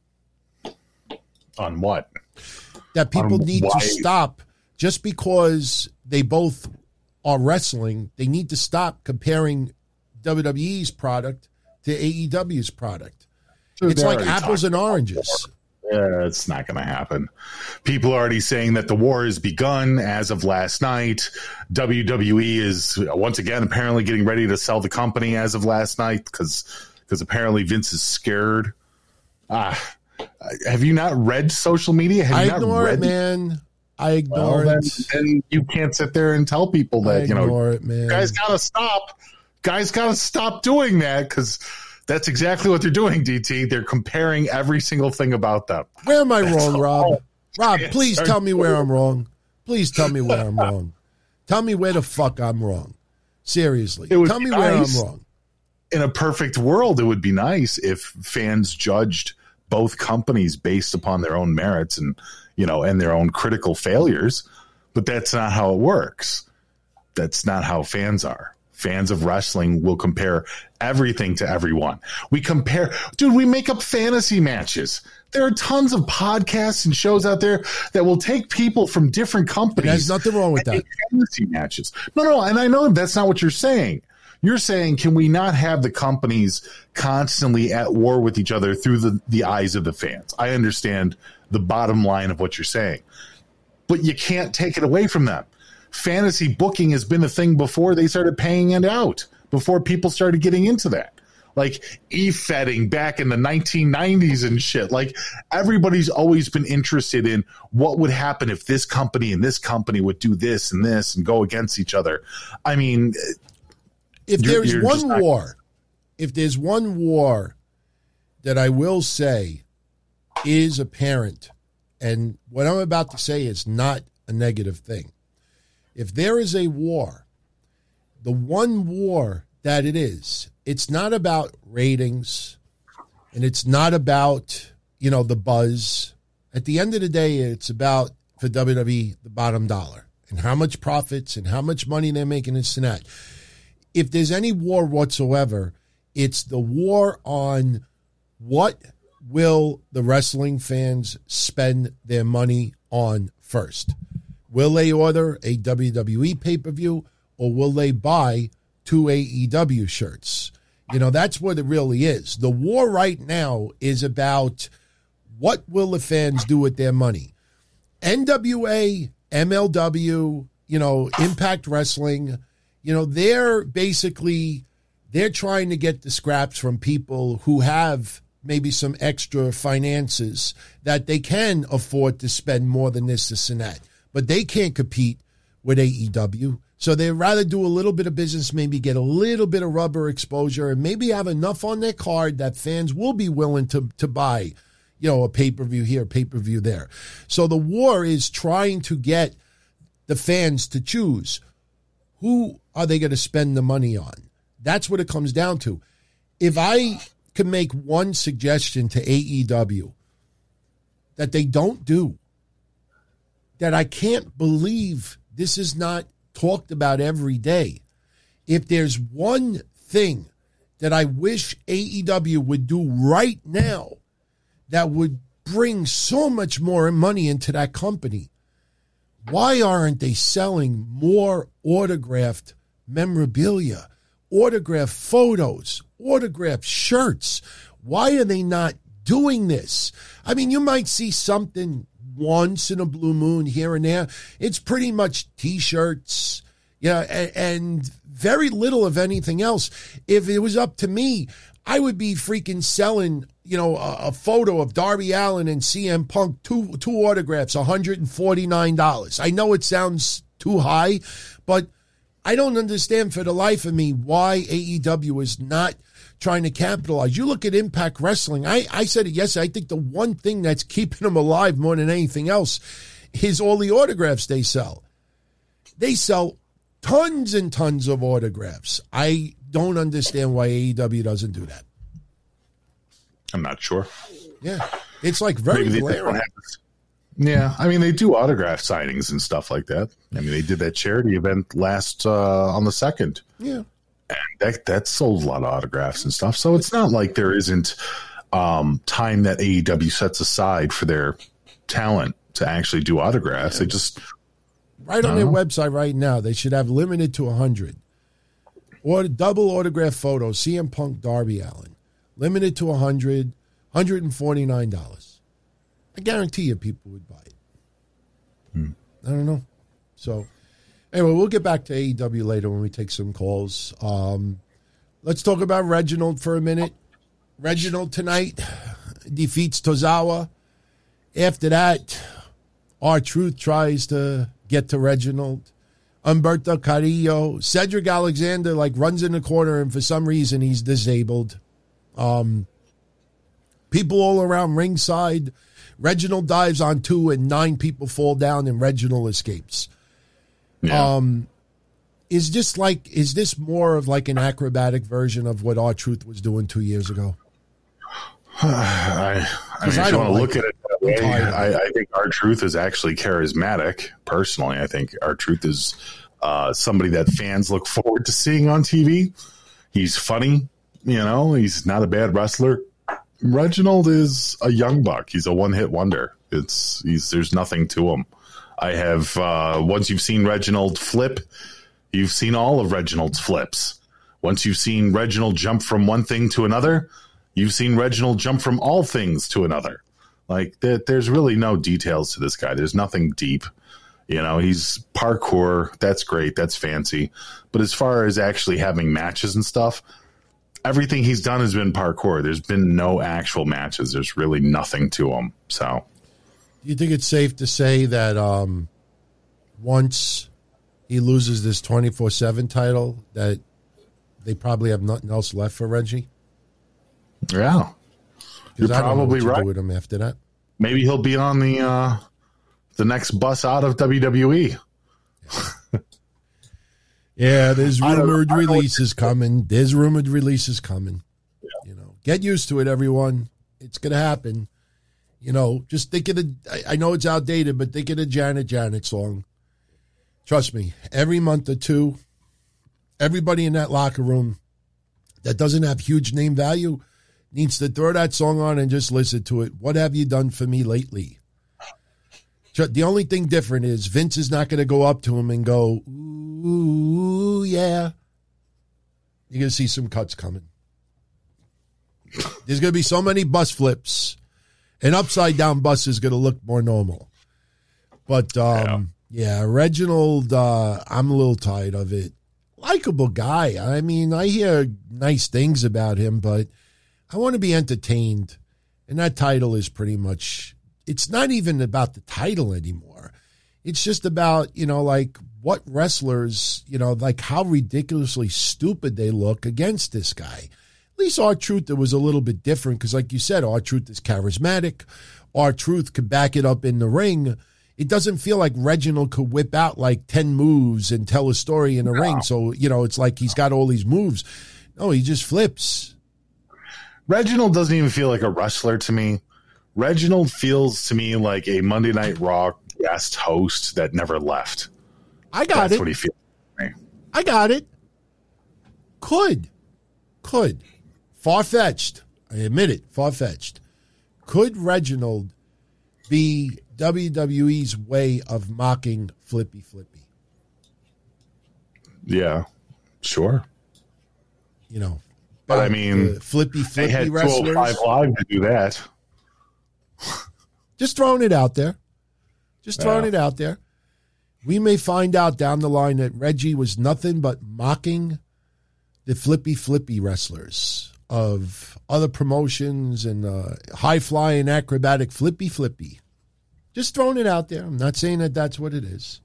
On what? That people On need why? to stop, just because they both are wrestling, they need to stop comparing W W E's product to A E W's product. So it's like apples and oranges. Yeah, it's not going to happen. People are already saying that the war has begun as of last night. W W E is once again apparently getting ready to sell the company as of last night because because apparently Vince is scared. Ah, have you not read social media? Have I you not ignore read it, man. I ignore well, it. Then, then you can't sit there and tell people that I you know, ignore it, man. guys got to stop. Guys got to stop doing that because that's exactly what they're doing, D T. They're comparing every single thing about them. Where am I That's wrong, Rob? all. Rob, Yes, please sir. tell me where I'm wrong. Please tell me where I'm wrong. Tell me where the fuck I'm wrong. Seriously. It would Tell me be where nice. I'm wrong. In a perfect world, it would be nice if fans judged both companies based upon their own merits and, you know, and their own critical failures. But that's not how it works. That's not how fans are. Fans of wrestling will compare everything to everyone. We compare, dude, we make up fantasy matches. There are tons of podcasts and shows out there that will take people from different companies. There's nothing wrong with and that. make fantasy matches. No, no, and I know that's not what you're saying. You're saying, can we not have the companies constantly at war with each other through the, the eyes of the fans? I understand the bottom line of what you're saying, but you can't take it away from them. Fantasy booking has been a thing before they started paying it out, before people started getting into that. Like e-fetting back in the nineteen nineties and shit. Like everybody's always been interested in what would happen if this company and this company would do this and this and go against each other. I mean, If You're- there's you're one just not- war, if there's one war that I will say is apparent, and what I'm about to say is not a negative thing. If there is a war, the one war that it is, it's not about ratings and it's not about, you know, the buzz. At the end of the day, it's about, for W W E, the bottom dollar and how much profits and how much money they're making in Cincinnati. If there's any war whatsoever, it's the war on what will the wrestling fans spend their money on first. Will they order a W W E pay-per-view or will they buy two A E W shirts? You know, that's what it really is. The war right now is about what will the fans do with their money. N W A, M L W, you know, Impact Wrestling, you know, they're basically, they're trying to get the scraps from people who have maybe some extra finances that they can afford to spend more than this, this, and that. But they can't compete with A E W. So they'd rather do a little bit of business, maybe get a little bit of rubber exposure, and maybe have enough on their card that fans will be willing to, to buy, you know, a pay-per-view here, a pay-per-view there. So the war is trying to get the fans to choose who are they going to spend the money on. That's what it comes down to. If I could make one suggestion to A E W that they don't do, that I can't believe this is not talked about every day. If there's one thing that I wish A E W would do right now that would bring so much more money into that company, why aren't they selling more autographed memorabilia, autographed photos, autographed shirts? Why are they not doing this? I mean, you might see something once in a blue moon here and there. It's pretty much T-shirts, yeah, and, and very little of anything else. If it was up to me, I would be freaking selling, you know, a, a photo of Darby Allin and C M Punk, two two autographs, one hundred forty-nine dollars. I know it sounds too high, but I don't understand for the life of me why A E W is not trying to capitalize. You look at Impact Wrestling. I, I said it yesterday. I think the one thing that's keeping them alive more than anything else is all the autographs they sell. They sell tons and tons of autographs. I don't understand why A E W doesn't do that. I'm not sure. Yeah. It's like very Maybe they glaring. don't have this. Yeah, I mean, they do autograph signings and stuff like that. I mean, they did that charity event last uh, on the second. Yeah. And that, that sold a lot of autographs and stuff. So it's not like there isn't um, time that A E W sets aside for their talent to actually do autographs. They just... Right on their website right now, they should have limited to one hundred. Or double autograph photos, C M Punk, Darby Allin. Limited to one hundred, one hundred forty-nine dollars. I guarantee you people would buy it. Hmm. I don't know. So, anyway, we'll get back to A E W later when we take some calls. Um, let's talk about Reginald for a minute. Reginald tonight defeats Tozawa. After that, R-Truth tries to get to Reginald. Humberto Carrillo. Cedric Alexander, like, runs in the corner, and for some reason, he's disabled. Um, people all around ringside. Reginald dives on two, and nine people fall down, and Reginald escapes. Yeah. Um, is this like, is this more of like an acrobatic version of what R-Truth was doing two years ago? I, I mean, I if you don't want to like look it. at it that way, I'm tired of I, I think R-Truth is actually charismatic. Personally, I think R-Truth is uh, somebody that fans look forward to seeing on T V. He's funny, you know. He's not a bad wrestler. Reginald is a young buck. He's a one-hit wonder. It's he's there's nothing to him. I have uh, once you've seen Reginald flip, you've seen all of Reginald's flips. Once you've seen Reginald jump from one thing to another, you've seen Reginald jump from all things to another. Like, there, there's really no details to this guy. There's nothing deep. You know, he's parkour. That's great. That's fancy. But as far as actually having matches and stuff, everything he's done has been parkour. There's been no actual matches. There's really nothing to him. So, Do you think it's safe to say that um, once he loses this twenty-four seven title, that they probably have nothing else left for Reggie? yeah, you're 'Cause I don't know probably what you right. do with him after that. Maybe he'll be on the uh, the next bus out of W W E. Yeah, there's I don't know. rumored I don't know what releases coming. There's rumored releases coming. You know, get used to it, everyone. It's gonna happen. You know, just think of the. I, I know it's outdated, but think of the Janet Janet song. Trust me, every month or two, everybody in that locker room that doesn't have huge name value needs to throw that song on and just listen to it. What have you done for me lately? The only thing different is Vince is not going to go up to him and go, ooh, yeah. You're going to see some cuts coming. There's going to be so many bus flips. An upside down bus is going to look more normal. But, um, yeah. yeah, Reginald, uh, I'm a little tired of it. Likeable guy. I mean, I hear nice things about him, but I want to be entertained. And that title is pretty much, it's not even about the title anymore. It's just about, you know, like what wrestlers, you know, like how ridiculously stupid they look against this guy. At least R-Truth, it was a little bit different because, like you said, R-Truth is charismatic. R-Truth could back it up in the ring. It doesn't feel like Reginald could whip out like ten moves and tell a story in the no. ring. So, you know, it's like he's got all these moves. No, he just flips. Reginald doesn't even feel like a wrestler to me. Reginald feels to me like a Monday Night Raw guest host that never left. I got That's it. what he feels to me. I got it. Could. Could. Far-fetched. I admit it. Far-fetched. Could Reginald be W W E's way of mocking Flippy Flippy? Yeah, sure. You know. But I mean, Flippy Flippy they had wrestlers. two oh five Live to do that. Just throwing it out there. Just throwing Yeah. it out there. We may find out down the line that Reggie was nothing but mocking the Flippy Flippy wrestlers of other promotions and uh, high-flying acrobatic Flippy Flippy. Just throwing it out there. I'm not saying that that's what it is.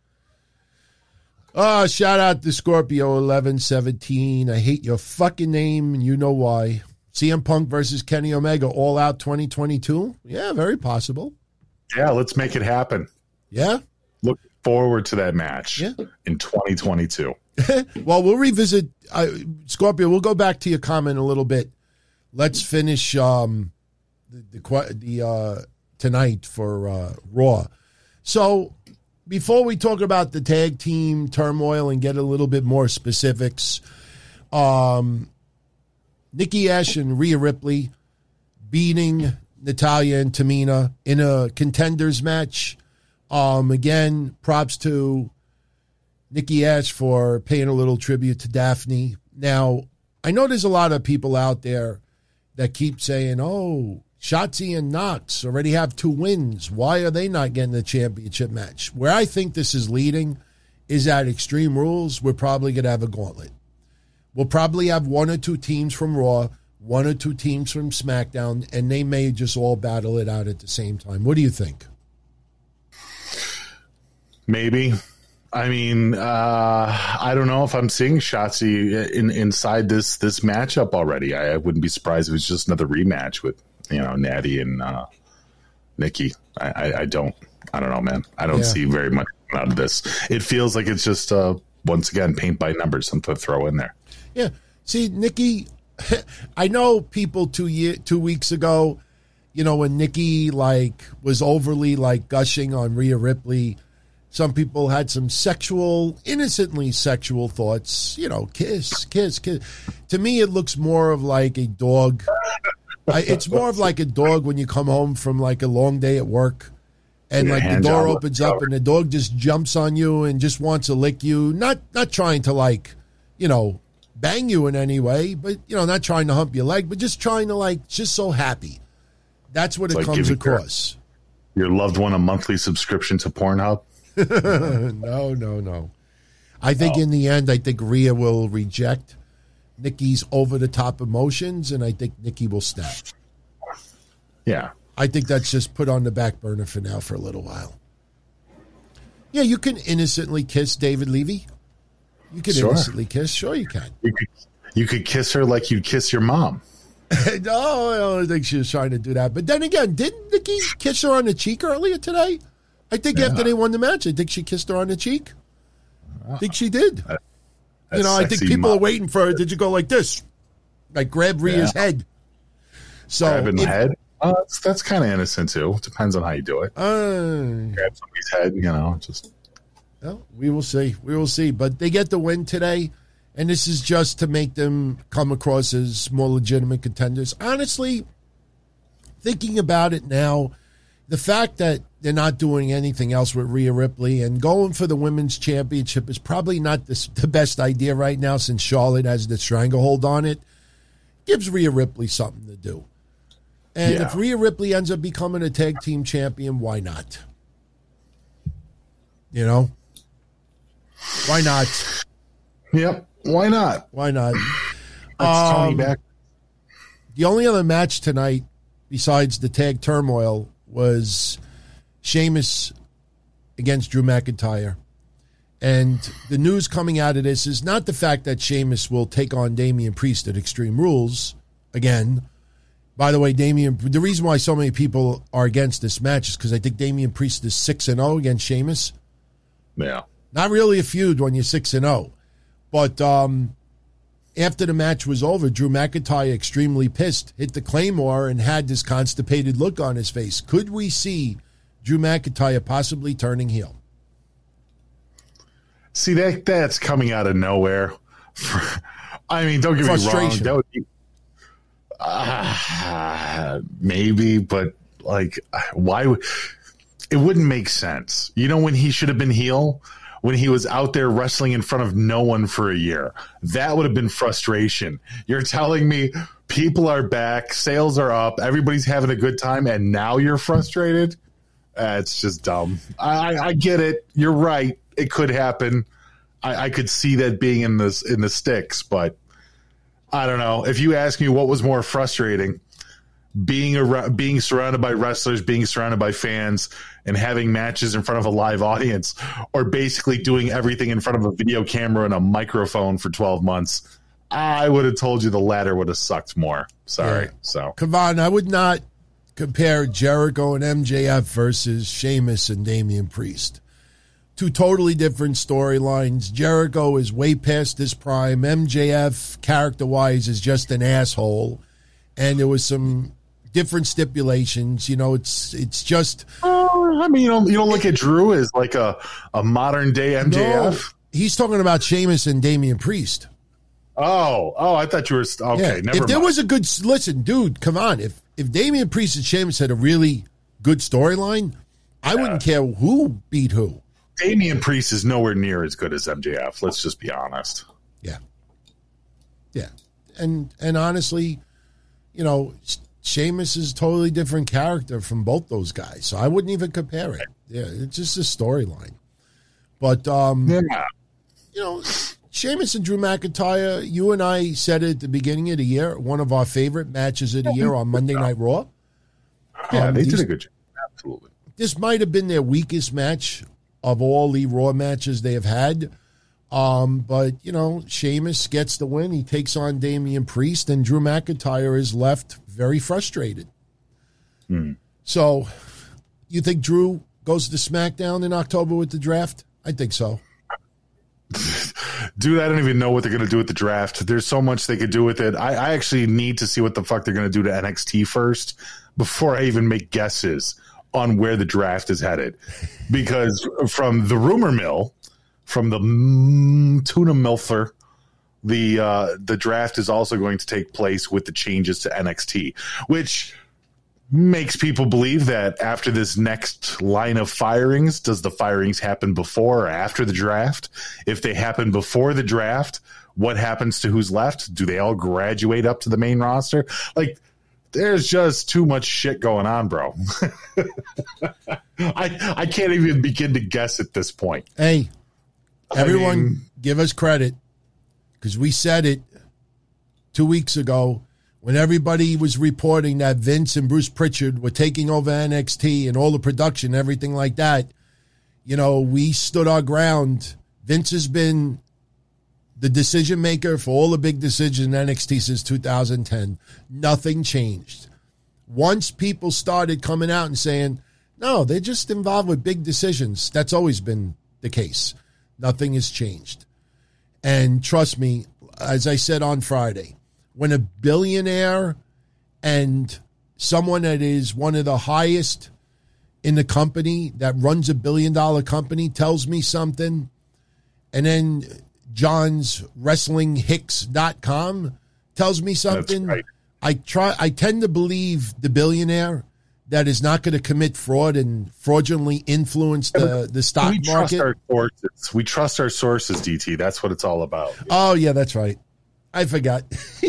Uh, shout out to Scorpio eleven seventeen. I hate your fucking name, and you know why. C M Punk versus Kenny Omega, All Out twenty twenty-two? Yeah, very possible. Yeah, let's make it happen. Yeah? Look forward to that match Yeah. in twenty twenty-two. Well, we'll revisit, uh, Scorpio, we'll go back to your comment a little bit. Let's finish um, the, the, the uh, tonight for uh, Raw. So, before we talk about the tag team turmoil and get a little bit more specifics, um, Nikki Ash and Rhea Ripley beating Natalya and Tamina in a contenders match. Um, again, props to Nikki Ash for paying a little tribute to Daphne. Now, I know there's a lot of people out there that keep saying, oh, Shotzi and Knox already have two wins. Why are they not getting the championship match? Where I think this is leading is at Extreme Rules. We're probably going to have a gauntlet. We'll probably have one or two teams from Raw, one or two teams from SmackDown, and they may just all battle it out at the same time. What do you think? Maybe. I mean, uh, I don't know if I'm seeing Shotzi in, inside this this matchup already. I, I wouldn't be surprised if it's just another rematch with, you know, Natty and uh, Nikki. I, I, I don't. I don't know, man. I don't Yeah. see very much out of this. It feels like it's just uh, once again paint by numbers, something to throw in there. Yeah. See, Nikki, I know people two year, two weeks ago, you know, when Nikki like was overly like gushing on Rhea Ripley, some people had some sexual, innocently sexual thoughts. You know, kiss, kiss, kiss. To me, it looks more of like a dog. I, it's more of like a dog when you come home from like a long day at work. And Yeah, like the hand door job. opens up and the dog just jumps on you and just wants to lick you. Not not trying to like, you know, bang you in any way, but you know, not trying to hump your leg, but just trying to like just so happy. That's what It's it like comes giving your- across. Your loved one a monthly subscription to Pornhub? no, no, no. I think in the end, I think Rhea will reject Nikki's over the top emotions, and I think Nikki will snap. Yeah. I think that's just put on the back burner for now for a little while. Yeah, you can innocently kiss David Levy. You can Sure. innocently kiss. Sure, you can. You could, you could kiss her like you'd kiss your mom. No, I don't think she was trying to do that. But then again, didn't Nikki kiss her on the cheek earlier today? I think after they won the match, I think she kissed her on the cheek. I think she did. That You know, I think sexy people mom. are waiting for her. Did you go like this? Like grab Rhea's Yeah. head. So Grabbing the if- head. Oh, that's that's kind of innocent too. Depends on how you do it. Uh, Grab somebody's head, you know, just well, we will see. We will see. But they get the win today, and this is just to make them come across as more legitimate contenders. Honestly, thinking about it now, the fact that they're not doing anything else with Rhea Ripley and going for the women's championship is probably not the, the best idea right now since Charlotte has the stranglehold on it. Gives Rhea Ripley something to do. And Yeah. if Rhea Ripley ends up becoming a tag team champion, why not? You know? Why not? Yep. Why not? Why not? That's Tony Um, back. The only other match tonight, besides the tag turmoil, was Sheamus against Drew McIntyre. And the news coming out of this is not the fact that Sheamus will take on Damian Priest at Extreme Rules again. By the way, Damian, the reason why so many people are against this match is because I think Damian Priest is six and oh against Sheamus. Yeah. Not really a feud when you're six and oh. But um, after the match was over, Drew McIntyre, extremely pissed, hit the Claymore and had this constipated look on his face. Could we see Drew McIntyre possibly turning heel? See, that that's coming out of nowhere. I mean, don't get me wrong. Frustration. That would be uh, maybe, but like, why would it wouldn't make sense? You know, when he should have been heel, when he was out there wrestling in front of no one for a year, that would have been frustration. You're telling me people are back, sales are up, everybody's having a good time, and now you're frustrated? Uh, it's just dumb. I, I get it. You're right. It could happen. I, I could see that being in this in the sticks, but I don't know. If you ask me what was more frustrating, being a, being surrounded by wrestlers, being surrounded by fans, and having matches in front of a live audience, or basically doing everything in front of a video camera and a microphone for twelve months, I would have told you the latter would have sucked more. Sorry. Yeah. So Kavan, I would not compare Jericho and M J F versus Sheamus and Damian Priest. Two totally different storylines. Jericho is way past his prime. M J F, character-wise, is just an asshole. And there was some different stipulations. You know, it's it's just... Oh, I mean, you don't, you don't look at Drew as like a, a modern-day M J F? No, he's talking about Sheamus and Damian Priest. Oh, oh, I thought you were... Okay, Yeah. never If there mind. was a good... Listen, dude, come on. If, if Damian Priest and Sheamus had a really good storyline, I wouldn't care who beat who. Damian Priest is nowhere near as good as M J F. Let's just be honest. Yeah. Yeah. And and honestly, you know, Sheamus is a totally different character from both those guys. So I wouldn't even compare it. Yeah, it's just a storyline. But, um, yeah. you know, Sheamus and Drew McIntyre, you and I said it at the beginning of the year, one of our favorite matches of the year on Monday Night Raw. Yeah, um, they these, did a good job. Absolutely. This might have been their weakest match of all the Raw matches they have had. Um, but, you know, Sheamus gets the win. He takes on Damian Priest, and Drew McIntyre is left very frustrated. Hmm. So, you think Drew goes to SmackDown in October with the draft? I think so. Dude, I don't even know what they're going to do with the draft. There's so much they could do with it. I, I actually need to see what the fuck they're going to do to N X T first before I even make guesses on where the draft is headed. Because from the rumor mill, from the mm, tuna milfer, the uh, the draft is also going to take place with the changes to N X T, which makes people believe that after this next line of firings, does the firings happen before or after the draft? If they happen before the draft, what happens to who's left? Do they all graduate up to the main roster? Like, there's just too much shit going on, bro. I I can't even begin to guess at this point. Hey, everyone, I mean, give us credit, because we said it two weeks ago when everybody was reporting that Vince and Bruce Pritchard were taking over N X T and all the production, everything like that. You know, we stood our ground. Vince has been the decision maker for all the big decisions in N X T since two thousand ten. Nothing changed. Once people started coming out and saying, no, they're just involved with big decisions, that's always been the case. Nothing has changed. And trust me, as I said on Friday, when a billionaire and someone that is one of the highest in the company that runs a billion dollar company tells me something, and then John's Wrestling Hicks dot com tells me something, right. I try I tend to believe the billionaire that is not going to commit fraud and fraudulently influence the, the stock we market. Trust our sources. We trust our sources, D T. That's what it's all about. Oh, yeah, that's right. I forgot.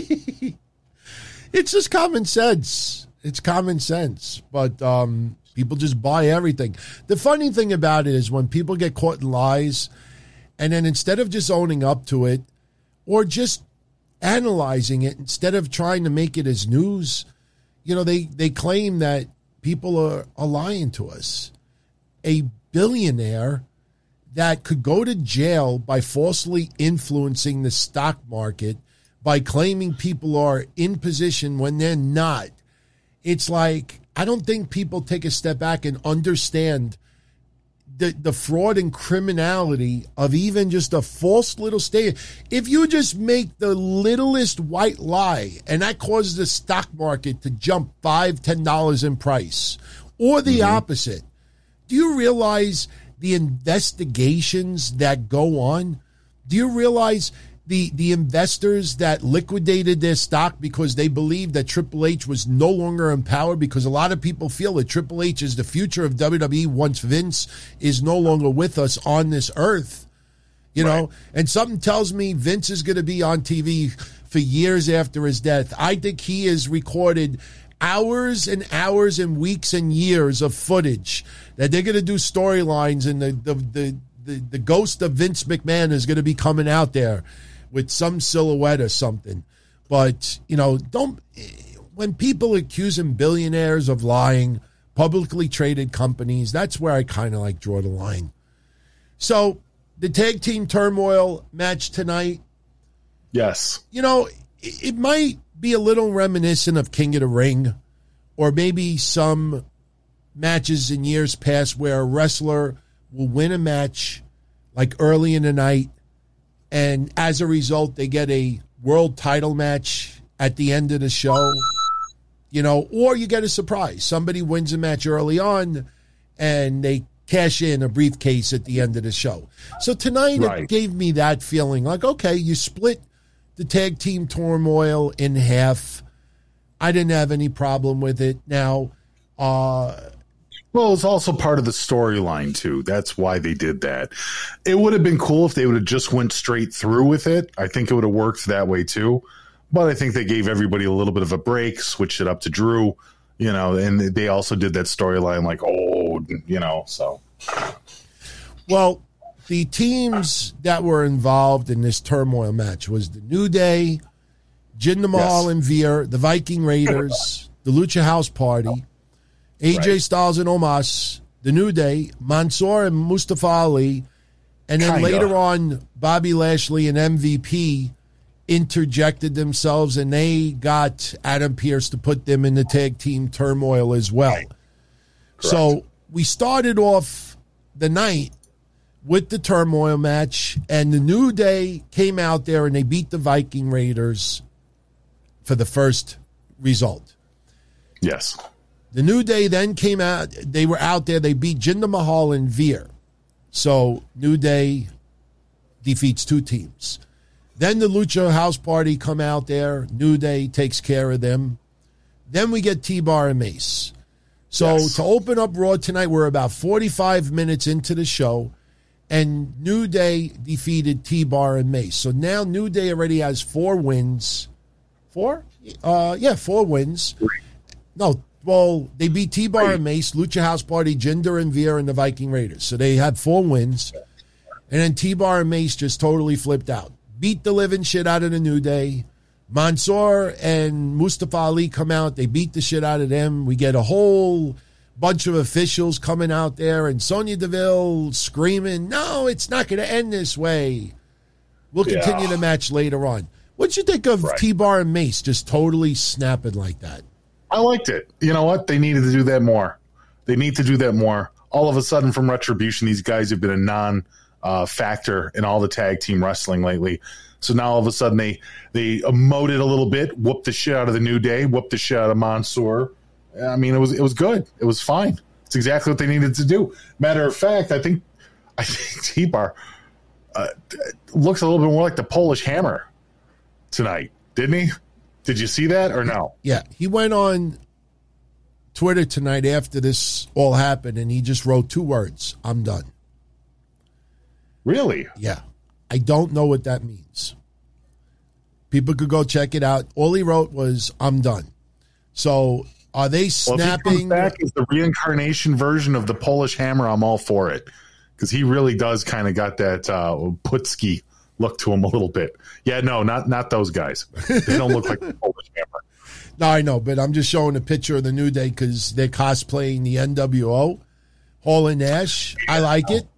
It's just common sense. It's common sense. But um, people just buy everything. The funny thing about it is when people get caught in lies, and then instead of just owning up to it or just analyzing it, instead of trying to make it as news, you know, they, they claim that people are, are lying to us. A billionaire that could go to jail by falsely influencing the stock market, by claiming people are in position when they're not. It's like, I don't think people take a step back and understand the, the fraud and criminality of even just a false little statement. If you just make the littlest white lie and that causes the stock market to jump five, ten dollars in price, or the mm-hmm. opposite, do you realize the investigations that go on? Do you realize the the investors that liquidated their stock because they believed that Triple H was no longer in power? Because a lot of people feel that Triple H is the future of W W E once Vince is no longer with us on this earth. You right. know, and something tells me Vince is going to be on T V for years after his death. I think he has recorded hours and hours and weeks and years of footage that they're going to do storylines, and the the, the the the ghost of Vince McMahon is going to be coming out there with some silhouette or something. But, you know, don't, when people accusing billionaires of lying, publicly traded companies, that's where I kind of like draw the line. So the tag team turmoil match tonight. Yes. You know, it, it might be a little reminiscent of King of the Ring, or maybe some matches in years past where a wrestler will win a match like early in the night, and as a result, they get a world title match at the end of the show, you know, or you get a surprise. Somebody wins a match early on and they cash in a briefcase at the end of the show. So tonight right. it gave me that feeling like, okay, you split the tag team turmoil in half. I didn't have any problem with it. Now, uh, well, it's also part of the storyline, too. That's why they did that. It would have been cool if they would have just went straight through with it. I think it would have worked that way, too. But I think they gave everybody a little bit of a break, switched it up to Drew, you know, and they also did that storyline like, oh, you know, so. Well, the teams that were involved in this turmoil match was the New Day, Jinder Mahal Yes. and Veer, the Viking Raiders, the Lucha House Party, A J Right. Styles and Omos, the New Day, Mansoor and Mustafa Ali, and then Kinda. later on, Bobby Lashley and M V P interjected themselves, and they got Adam Pearce to put them in the tag team turmoil as well. So we started off the night with the turmoil match, and the New Day came out there and they beat the Viking Raiders for the first result. Yes. The New Day then came out, they were out there, they beat Jinder Mahal and Veer. So New Day defeats two teams. Then the Lucha House Party come out there, New Day takes care of them. Then we get T-Bar and Mace. So Yes. to open up Raw tonight, we're about forty-five minutes into the show, and New Day defeated T-Bar and Mace. So now New Day already has four wins. Four? Uh, yeah, four wins. No, well, they beat T-Bar and Mace, Lucha House Party, Jinder and Veer, and the Viking Raiders. So they had four wins. And then T-Bar and Mace just totally flipped out. Beat the living shit out of the New Day. Mansoor and Mustafa Ali come out. They beat the shit out of them. We get a whole bunch of officials coming out there, and Sonya Deville screaming, no, it's not going to end this way. We'll continue Yeah. the match later on. What'd you think of Right. T-Bar and Mace just totally snapping like that? I liked it. You know what? They needed to do that more. They need to do that more. All of a sudden, from Retribution, these guys have been a non uh, factor in all the tag team wrestling lately. So now all of a sudden they they emoted a little bit, whooped the shit out of the New Day, whooped the shit out of Mansoor. I mean, it was it was good. It was fine. It's exactly what they needed to do. Matter of fact, I think I think T-Bar uh, looks a little bit more like the Polish Hammer tonight, didn't he? Did you see that or no? Yeah, he went on Twitter tonight after this all happened, and he just wrote two words, I'm done. Really? Yeah. I don't know what that means. People could go check it out. All he wrote was, I'm done. So are they Well, if he comes snapping? back as the reincarnation version of the Polish Hammer, I'm all for it. Because he really does kind of got that uh, Putski look to him a little bit. Yeah, no, not not those guys. They don't look like the Polish Hammer. No, I know, but I'm just showing a picture of the New Day because they're cosplaying the N W O. Hall and Nash. I like it.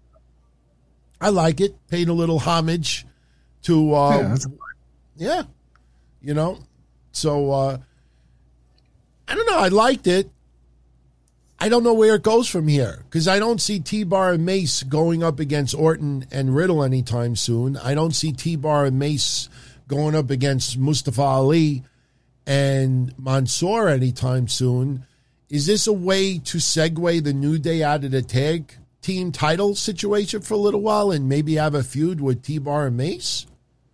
I like it. Paid a little homage to, uh, Yeah, yeah, that's- you know. So, uh, I don't know. I liked it. I don't know where it goes from here because I don't see T-Bar and Mace going up against Orton and Riddle anytime soon. I don't see T-Bar and Mace going up against Mustafa Ali and Mansoor anytime soon. Is this a way to segue the New Day out of the tag team title situation for a little while and maybe have a feud with T-Bar and Mace?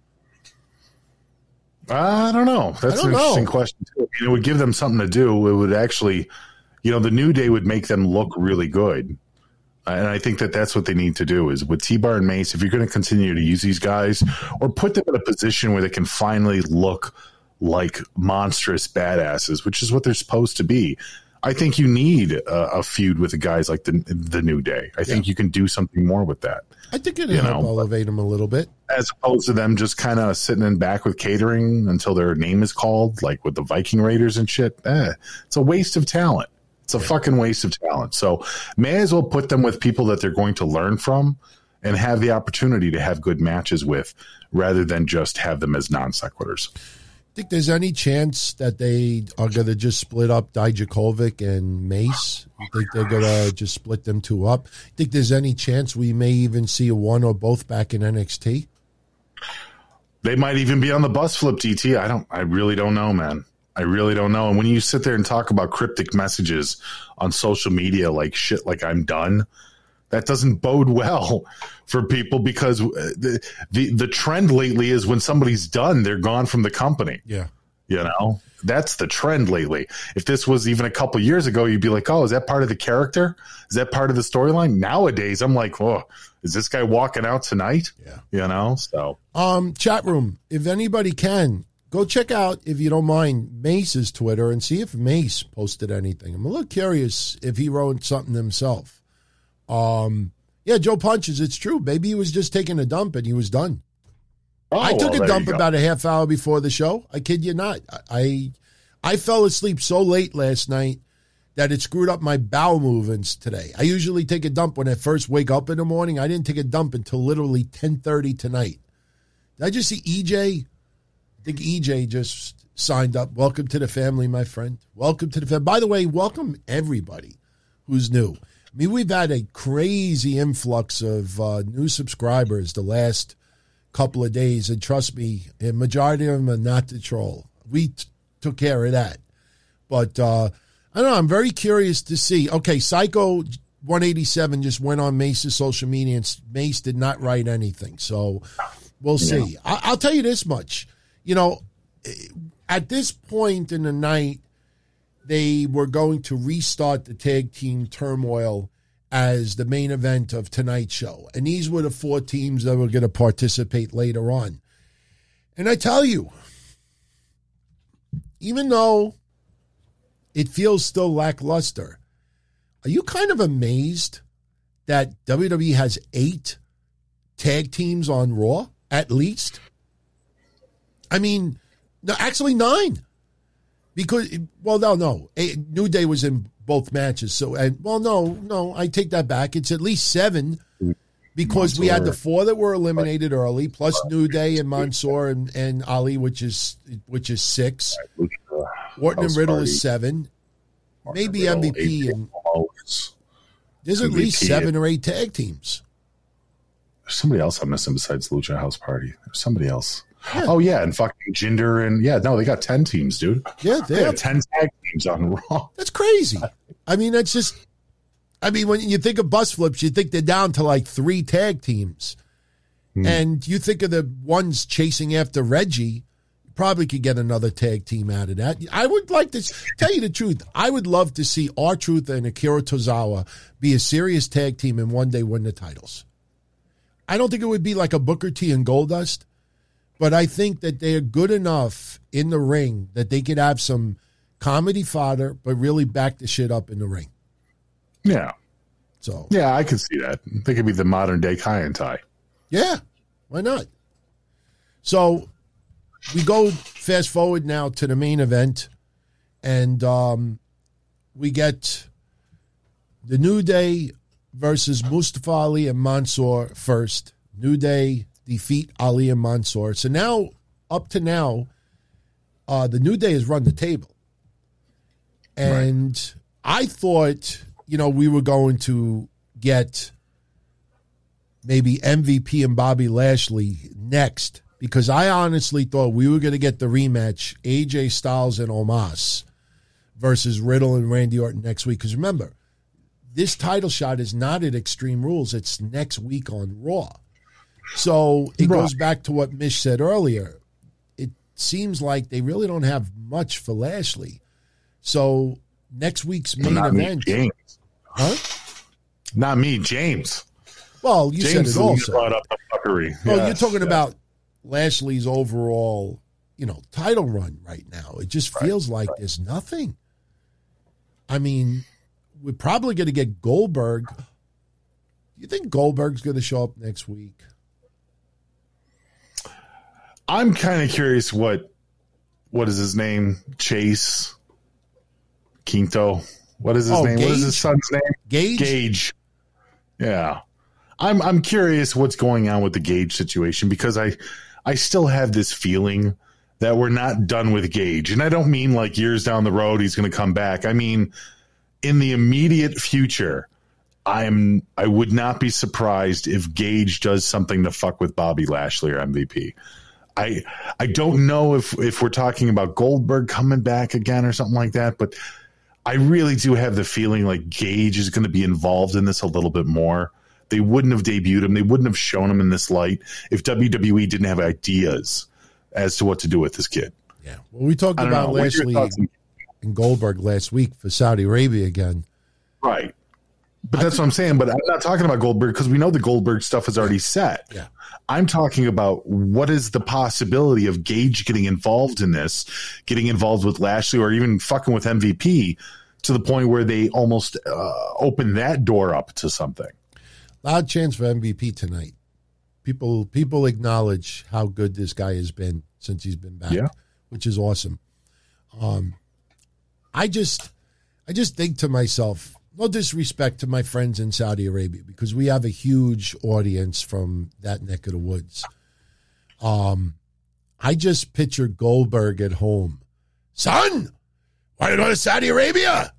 I don't know. That's I don't an interesting know. question, too. I mean, it would give them something to do. It would actually, you know, the New Day would make them look really good. And I think that that's what they need to do is with T-Bar and Mace, if you're going to continue to use these guys or put them in a position where they can finally look like monstrous badasses, which is what they're supposed to be. I think you need a, a feud with the guys like the the New Day. I think Yeah. you can do something more with that, I think it'll You help know, elevate them a little bit. as opposed to them just kind of sitting in back with catering until their name is called, like with the Viking Raiders and shit. Eh, it's a waste of talent. It's a fucking waste of talent. So may as well put them with people that they're going to learn from and have the opportunity to have good matches with rather than just have them as non sequiturs. Think there's any chance that they are going to just split up Dijakovic and Mace? You think they're going to just split them two up? Think there's any chance we may even see one or both back in N X T? They might even be on the bus flip, D T. I don't, I really don't know, man. I really don't know. And when you sit there and talk about cryptic messages on social media, like shit, like I'm done, that doesn't bode well for people because the, the, the trend lately is when somebody's done, they're gone from the company. Yeah. You know, that's the trend lately. If this was even a couple years ago, you'd be like, oh, is that part of the character? Is that part of the storyline? Nowadays, I'm like, oh, is this guy walking out tonight? Yeah. You know, so. Um, chat room, if anybody can, go check out, if you don't mind, Mace's Twitter and see if Mace posted anything. I'm a little curious if he wrote something himself. Um, yeah, Joe Punches, it's true. Maybe he was just taking a dump and he was done. Oh, I took well, a dump you go. about a half hour before the show. I kid you not. I I fell asleep so late last night that it screwed up my bowel movements today. I usually take a dump when I first wake up in the morning. I didn't take a dump until literally ten thirty tonight. Did I just see E J? I think E J just signed up. Welcome to the family, my friend. Welcome to the family. By the way, welcome everybody who's new. I mean, we've had a crazy influx of uh, new subscribers the last couple of days, and trust me, a majority of them are not the troll. We t- took care of that. But uh, I don't know, I'm very curious to see. Okay, Psycho one eighty-seven just went on Mace's social media, and Mace did not write anything. So we'll see. Yeah. I- I'll tell you this much. You know, at this point in the night, they were going to restart the tag team turmoil as the main event of tonight's show. And these were the four teams that were going to participate later on. And I tell you, even though it feels still lackluster, are you kind of amazed that W W E has eight tag teams on Raw, at least? I mean, no, actually nine. Because, well, no, no. New Day was in both matches. So, and well, no, no, I take that back. It's at least seven because we had the four that were eliminated early, plus New Day and Mansoor and, and Ali, which is which is six. Orton and Riddle is seven. Maybe M V P. And there's at least seven or eight tag teams. There's somebody else I'm missing besides Lucha House Party. There's somebody else. Yeah. Oh, yeah, and fucking Jinder, and yeah, no, they got ten teams, dude. Yeah, they got ten tag teams on Raw. That's crazy. I mean, that's just, I mean, when you think of bus flips, you think they're down to like three tag teams. Hmm. And you think of the ones chasing after Reggie, you probably could get another tag team out of that. I would like to, tell you the truth, I would love to see R-Truth and Akira Tozawa be a serious tag team and one day win the titles. I don't think it would be like a Booker T and Goldust. But I think that they're good enough in the ring that they could have some comedy fodder, but really back the shit up in the ring. Yeah. So yeah, I could see that. They could be the modern day Kai and Tai. Yeah, why not? So we go fast forward now to the main event, and um, we get the New Day versus Mustafa Ali and Mansoor first. New Day defeat Ali and Mansoor. So now, up to now, uh, the New Day has run the table. And right. I thought, you know, we were going to get maybe M V P and Bobby Lashley next, because I honestly thought we were going to get the rematch, A J Styles and Omos versus Riddle and Randy Orton next week. Because remember, this title shot is not at Extreme Rules. It's next week on Raw. So it goes back to what Mish said earlier. It seems like they really don't have much for Lashley. So next week's main Not event. Me, James. Huh? Not me, James. Well, you James said it also. Brought up the fuckery. Oh, yes, you're talking yes. about Lashley's overall, you know, title run right now. It just feels right, like right. there's nothing. I mean, we're probably going to get Goldberg. Do you think Goldberg's going to show up next week? I'm kind of curious what what is his name? Chase Quinto. What is his Oh, name? Gage? What is his son's name? Gage? Gage. Yeah. I'm I'm curious what's going on with the Gage situation, because I I still have this feeling that we're not done with Gage. And I don't mean like years down the road he's going to come back. I mean in the immediate future. I'm I would not be surprised if Gage does something to fuck with Bobby Lashley or M V P. I I don't know if, if we're talking about Goldberg coming back again or something like that, but I really do have the feeling like Gage is going to be involved in this a little bit more. They wouldn't have debuted him. They wouldn't have shown him in this light if W W E didn't have ideas as to what to do with this kid. Yeah. Well, we talked about Lashley and Goldberg last week for Saudi Arabia again. Right. But that's what I'm saying. But I'm not talking about Goldberg because we know the Goldberg stuff is already set. Yeah. I'm talking about what is the possibility of Gage getting involved in this, getting involved with Lashley or even fucking with M V P to the point where they almost uh, open that door up to something. Loud chance for M V P tonight. People people acknowledge how good this guy has been since he's been back, yeah. which is awesome. Um, I just I just think to myself, no disrespect to my friends in Saudi Arabia, because we have a huge audience from that neck of the woods. Um, I just picture Goldberg at home. Son, want to go to Saudi Arabia?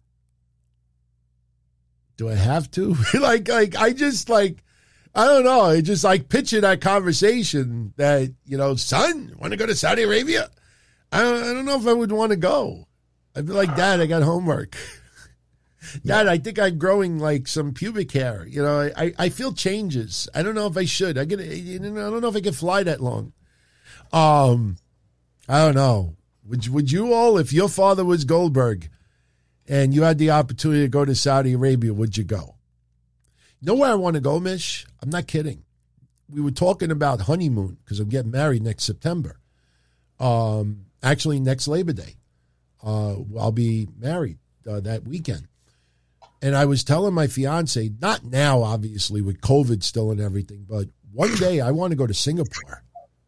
Do I have to? like, like I just like, I don't know. I just like picture that conversation that, you know, son, want to go to Saudi Arabia? I don't, I don't know if I would want to go. I'd be like, Dad, I got homework. Dad, I think I'm growing like some pubic hair. You know, I, I feel changes. I don't know if I should. I get. I don't know if I can fly that long. Um, I don't know. Would would you all, if your father was Goldberg, and you had the opportunity to go to Saudi Arabia, would you go? You know where I want to go, Mish? I'm not kidding. We were talking about honeymoon because I'm getting married next September. Um, actually, next Labor Day, uh, I'll be married uh, that weekend. And I was telling my fiance, not now, obviously, with COVID still and everything, but one day I want to go to Singapore.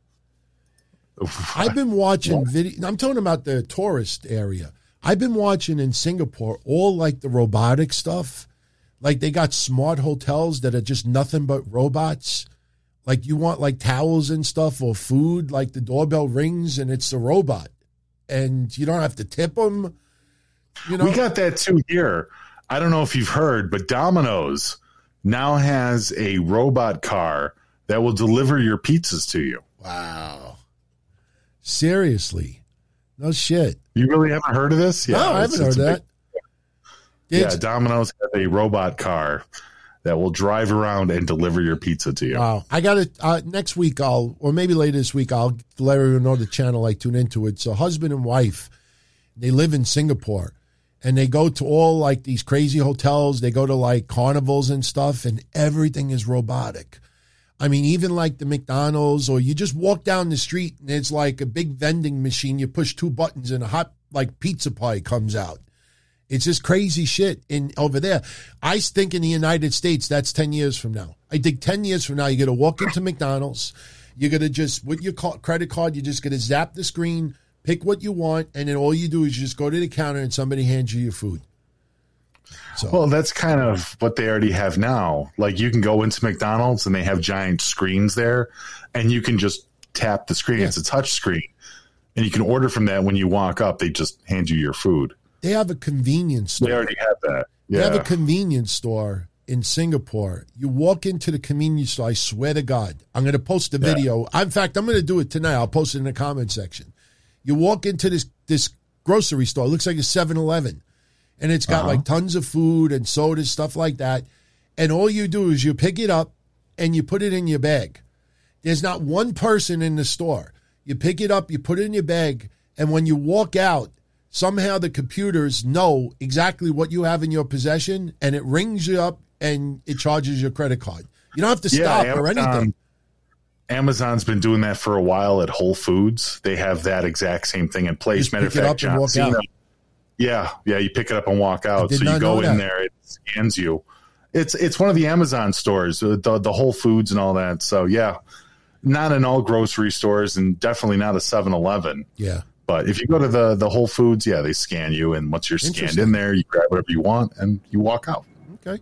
I've been watching video. I'm talking about the tourist area. I've been watching in Singapore all like the robotic stuff. Like they got smart hotels that are just nothing but robots. Like you want like towels and stuff or food, like the doorbell rings and it's a robot. And you don't have to tip them. You know? We got that too here. I don't know if you've heard, but Domino's now has a robot car that will deliver your pizzas to you. Wow. Seriously. No shit. You really haven't heard of this? Yeah, no, I haven't heard of that. Big, yeah, Domino's has a robot car that will drive around and deliver your pizza to you. Wow. I got it. Uh, next week, I'll, or maybe later this week, I'll let everyone know the channel I tune into it. So husband and wife, they live in Singapore. And they go to all like these crazy hotels. They go to like carnivals and stuff, and everything is robotic. I mean, even like the McDonald's, or you just walk down the street and it's like a big vending machine. You push two buttons and a hot like pizza pie comes out. It's just crazy shit in over there. I think in the United States, that's ten years from now. I think ten years from now, you're going to walk into McDonald's. You're going to just, with your credit card, you're just going to zap the screen, pick what you want, and then all you do is just go to the counter and somebody hands you your food. So. Well, that's kind of what they already have now. Like you can go into McDonald's and they have giant screens there, and you can just tap the screen. Yeah. It's a touch screen, and you can order from that when you walk up. They just hand you your food. They have a convenience store. They already have that. Yeah. They have a convenience store in Singapore. You walk into the convenience store, I swear to God, I'm going to post a video. Yeah. In fact, I'm going to do it tonight. I'll post it in the comment section. You walk into this this grocery store. It looks like a seven eleven. And it's got uh-huh. like tons of food and sodas, stuff like that. And all you do is you pick it up and you put it in your bag. There's not one person in the store. You pick it up, you put it in your bag, and when you walk out, somehow the computers know exactly what you have in your possession, and it rings you up and it charges your credit card. You don't have to stop yeah, or anything. Amazon's been doing that for a while at Whole Foods. They have that exact same thing in place. Just Matter of fact, John Cena. Yeah, yeah, you pick it up and walk out. So you go in there, it scans you. It's it's one of the Amazon stores, the the Whole Foods and all that. So yeah, not in all grocery stores, and definitely not a seven eleven. Yeah. But if you go to the, the Whole Foods, yeah, they scan you, and once you're scanned in there, you grab whatever you want, and you walk out. Okay.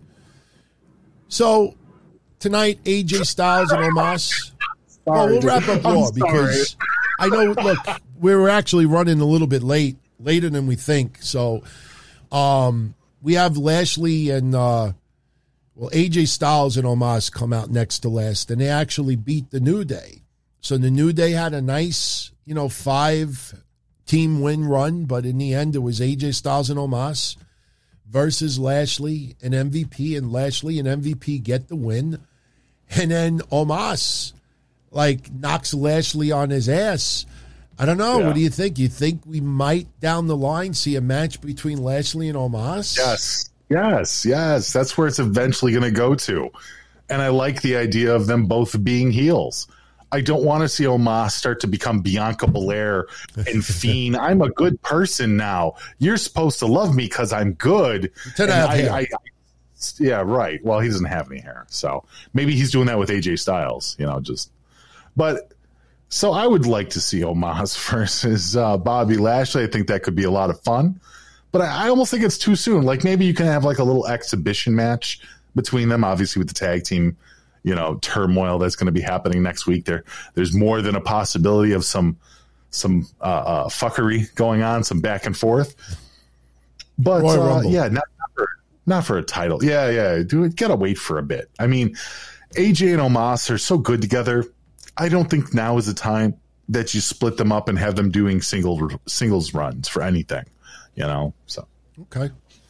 So tonight, A J Styles and Omos. Well, we'll wrap up Raw because I know, look, we were actually running a little bit late, later than we think. So um, we have Lashley and, uh, well, A J Styles and Omos come out next to last, and they actually beat the New Day. So the New Day had a nice, you know, five-team win run, but in the end, it was A J Styles and Omos versus Lashley and M V P, and Lashley and M V P get the win. And then Omos, like, knocks Lashley on his ass. I don't know. Yeah. What do you think? You think we might, down the line, see a match between Lashley and Omos? Yes. Yes, yes. That's where it's eventually going to go to. And I like the idea of them both being heels. I don't want to see Omos start to become Bianca Belair and Fiend. I'm a good person now. You're supposed to love me because I'm good. To have I, hair. I, I, yeah, right. Well, he doesn't have any hair. So maybe he's doing that with A J Styles, you know, just. But so I would like to see Omos versus uh, Bobby Lashley. I think that could be a lot of fun. But I, I almost think it's too soon. Like maybe you can have like a little exhibition match between them, obviously with the tag team, you know, turmoil that's going to be happening next week. There, there's more than a possibility of some some uh, uh, fuckery going on, some back and forth. But uh, yeah, not, not for not for a title. Yeah, yeah, do it. Gotta wait for a bit. I mean, A J and Omos are so good together. I don't think now is the time that you split them up and have them doing single singles runs for anything. You know, so okay.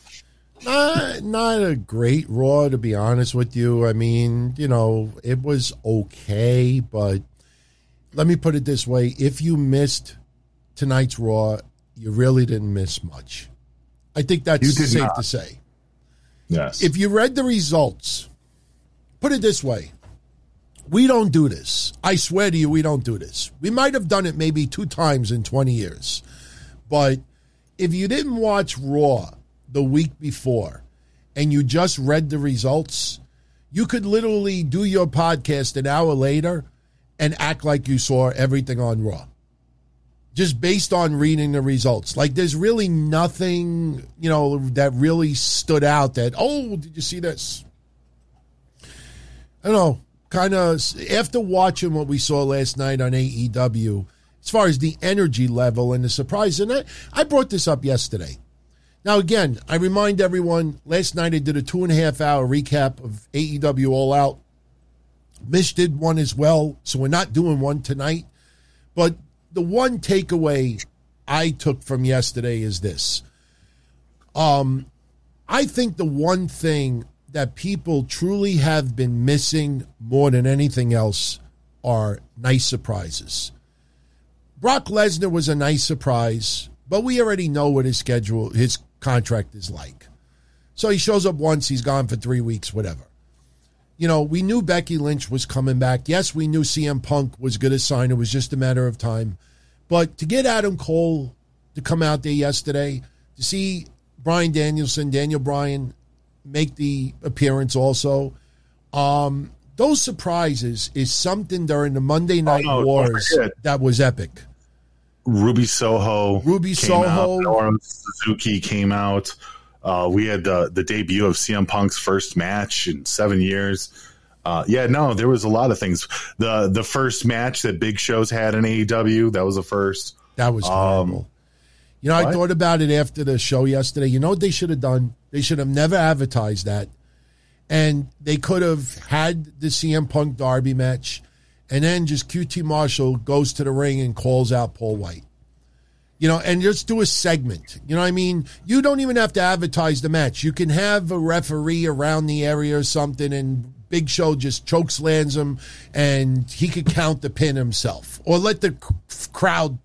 Not, not a great Raw, to be honest with you. I mean, you know, it was okay, but let me put it this way. If you missed tonight's Raw, you really didn't miss much. I think that's safe not. to say. Yes. If you read the results, put it this way. We don't do this. I swear to you, we don't do this. We might have done it maybe two times in twenty years. But if you didn't watch Raw the week before and you just read the results, you could literally do your podcast an hour later and act like you saw everything on Raw. Just based on reading the results. Like there's really nothing, you know, that really stood out that, oh, did you see this? I don't know. Kind of after watching what we saw last night on A E W, as far as the energy level and the surprise, and I, I brought this up yesterday. Now, again, I remind everyone, last night I did a two and a half hour recap of A E W All Out. Mish did one as well, so we're not doing one tonight. But the one takeaway I took from yesterday is this. Um, I think the one thing that people truly have been missing more than anything else are nice surprises. Brock Lesnar was a nice surprise, but we already know what his schedule, his contract is like. So he shows up once, he's gone for three weeks, whatever. You know, we knew Becky Lynch was coming back. Yes, we knew C M Punk was going to sign. It was just a matter of time. But to get Adam Cole to come out there yesterday, to see Bryan Danielson, Daniel Bryan, make the appearance also, um, those surprises is something during the Monday Night oh, no, Wars that was epic. Ruby Soho. Ruby Soho. Noam Suzuki came out. Uh, we had the, the debut of C M Punk's first match in seven years. Uh, yeah, no, there was a lot of things. The the first match that Big Show's had in A E W, that was the first. That was horrible. Um, you know, what? I thought about it after the show yesterday. You know what they should have done? They should have never advertised that. And they could have had the C M Punk Darby match, and then just Q T Marshall goes to the ring and calls out Paul White. You know, and just do a segment. You know what I mean? You don't even have to advertise the match. You can have a referee around the area or something, and Big Show just chokeslams him, and he could count the pin himself. Or let the crowd...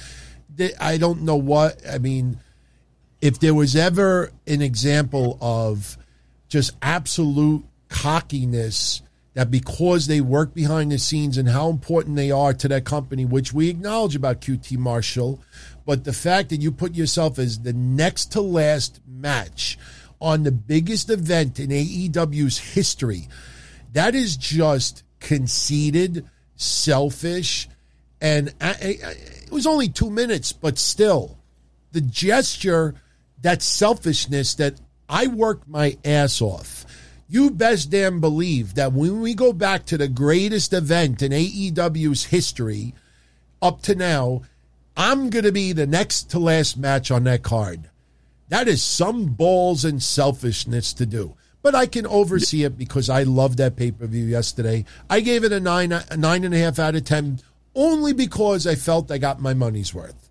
I don't know what... I mean, if there was ever an example of just absolute cockiness that because they work behind the scenes and how important they are to that company, which we acknowledge about Q T Marshall, but the fact that you put yourself as the next to last match on the biggest event in A E W's history, that is just conceited, selfish, and I, I, it was only two minutes, but still, the gesture, that selfishness that I worked my ass off. You best damn believe that when we go back to the greatest event in A E W's history up to now, I'm going to be the next to last match on that card. That is some balls and selfishness to do. But I can oversee it because I loved that pay-per-view yesterday. I gave it a nine, a nine and a half out of ten, only because I felt I got my money's worth.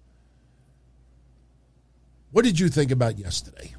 What did you think about yesterday?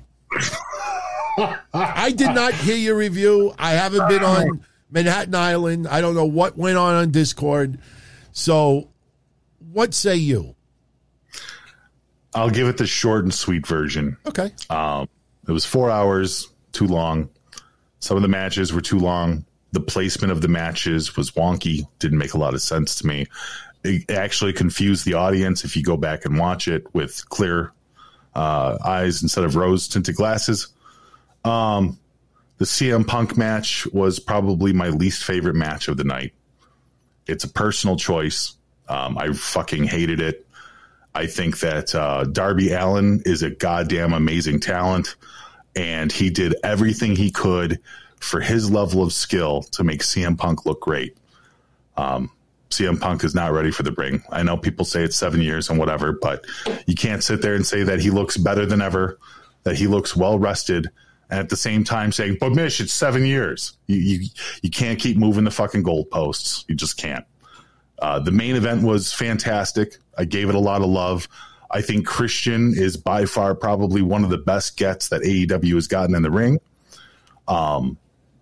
I did not hear your review. I haven't been on Manhattan Island. I don't know what went on on Discord. So what say you? I'll give it the short and sweet version. Okay. Um, it was four hours. too long. Some of the matches were too long. The placement of the matches was wonky. Didn't make a lot of sense to me. It actually confused the audience if you go back and watch it with clear uh, eyes instead of rose-tinted glasses. Um, the C M Punk match was probably my least favorite match of the night. It's a personal choice. Um, I fucking hated it. I think that uh, Darby Allin is a goddamn amazing talent, and he did everything he could for his level of skill to make C M Punk look great. Um, C M Punk is not ready for the ring. I know people say it's seven years and whatever, but you can't sit there and say that he looks better than ever, that he looks well rested, and at the same time saying, but Mish, it's seven years. You you, you can't keep moving the fucking goalposts. You just can't. Uh, the main event was fantastic. I gave it a lot of love. I think Christian is by far probably one of the best gets that A E W has gotten in the ring. Um,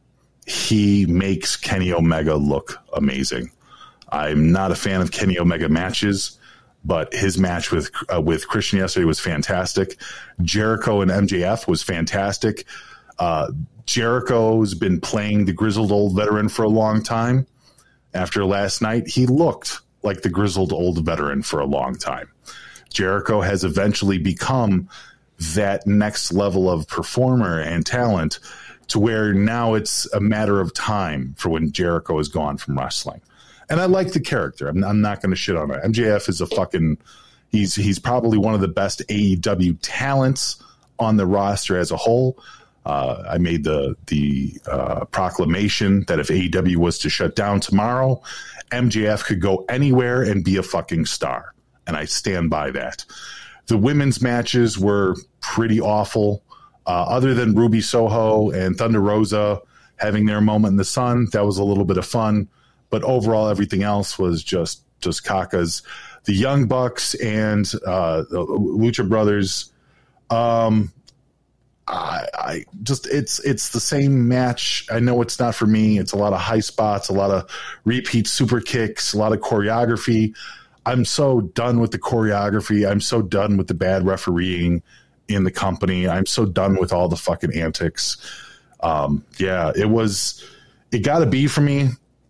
he makes Kenny Omega look amazing. I'm not a fan of Kenny Omega matches, but his match with uh, with Christian yesterday was fantastic. Jericho and M J F was fantastic. Uh, Jericho's been playing the grizzled old veteran for a long time. After last night, he looked like the grizzled old veteran for a long time. Jericho has eventually become that next level of performer and talent to where now it's a matter of time for when Jericho is gone from wrestling. And I like the character. I'm, I'm not going to shit on it. M J F is a fucking, he's, he's probably one of the best A E W talents on the roster as a whole. Uh, I made the the uh, proclamation that if A E W was to shut down tomorrow, M J F could go anywhere and be a fucking star. And I stand by that. The women's matches were pretty awful. Uh, other than Ruby Soho and Thunder Rosa having their moment in the sun, that was a little bit of fun. But overall, everything else was just, just cacas. The Young Bucks and uh, the Lucha Brothers, um, I, I just it's it's the same match. I know it's not for me. It's a lot of high spots, a lot of repeat super kicks, a lot of choreography. I'm so done with the choreography. I'm so done with the bad refereeing in the company. I'm so done with all the fucking antics. Um, yeah, it was. It got to be for me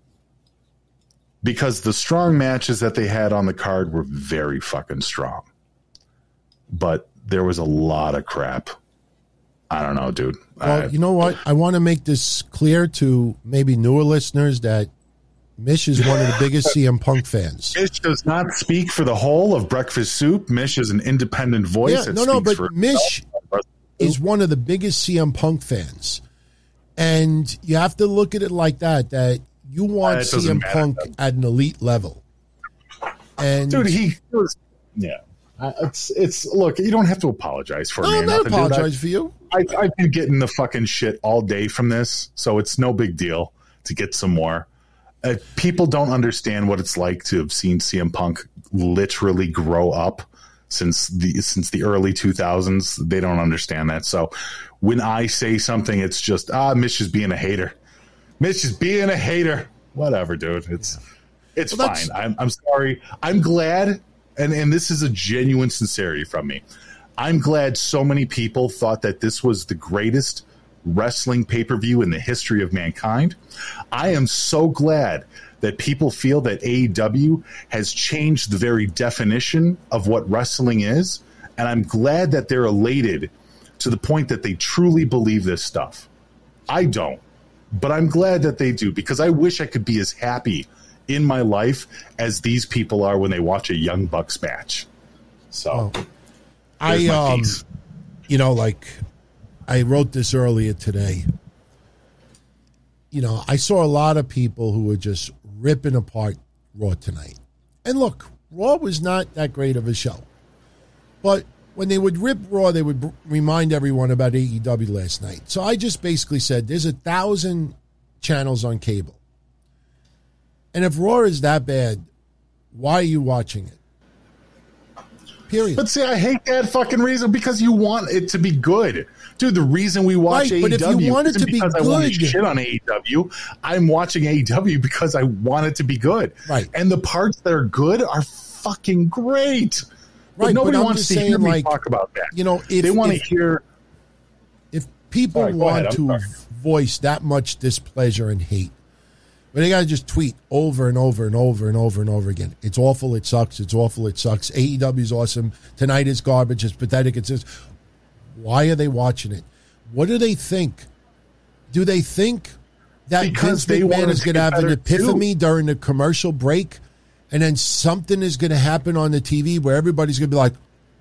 because the strong matches that they had on the card were very fucking strong, but there was a lot of crap. I don't know, dude. Well, I, you know what? I want to make this clear to maybe newer listeners that Mish is one of the biggest C M Punk fans. Mish does not speak for the whole of Breakfast Soup. Mish is an independent voice. Yeah, that no, no, speaks but for Mish is one of the biggest C M Punk fans. And you have to look at it like that, that you want Uh, it C doesn't M matter, Punk though. at an elite level. And Dude, he was, yeah. Uh, it's, it's, look, you don't have to apologize for no, me. I'm or not nothing, dude. I- apologize for you. I, I've been getting the fucking shit all day from this, so it's no big deal to get some more. Uh, people don't understand what it's like to have seen C M Punk literally grow up since the since the early two thousands. They don't understand that. So when I say something, it's just ah, Mitch is being a hater. Mitch is being a hater. Whatever, dude. It's yeah. it's well, fine. I'm I'm sorry. I'm glad, and and this is a genuine sincerity from me. I'm glad so many people thought that this was the greatest wrestling pay-per-view in the history of mankind. I am so glad that people feel that A E W has changed the very definition of what wrestling is, and I'm glad that they're elated to the point that they truly believe this stuff. I don't, but I'm glad that they do, because I wish I could be as happy in my life as these people are when they watch a Young Bucks match. So... Oh. I, um, you know, like I wrote this earlier today. You know, I saw a lot of people who were just ripping apart Raw tonight. And look, Raw was not that great of a show. But when they would rip Raw, they would b- remind everyone about A E W last night. So I just basically said, there's a thousand channels on cable. And if Raw is that bad, why are you watching it? Period. But see, I hate that fucking reason, because you want it to be good. Dude, the reason we watch Right, A E W but if you want it isn't to be because I want to good- shit on A E W. I'm watching A E W because I want it to be good. Right. And the parts that are good are fucking great. But Right, nobody but I'm wants just to saying, hear me like, talk about that. you know, if- they want to if- hear... If people Sorry, go want ahead, I'm to sorry. voice that much displeasure and hate, but they got to just tweet over and over and over and over and over again. It's awful. It sucks. It's awful. It sucks. A E W is awesome. Tonight is garbage. It's pathetic. It's this. Why are they watching it? What do they think? Do they think that Because Vince they McMahon want is to going to get have an better, epiphany too. during the commercial break, and then something is going to happen on the T V where everybody's going to be like,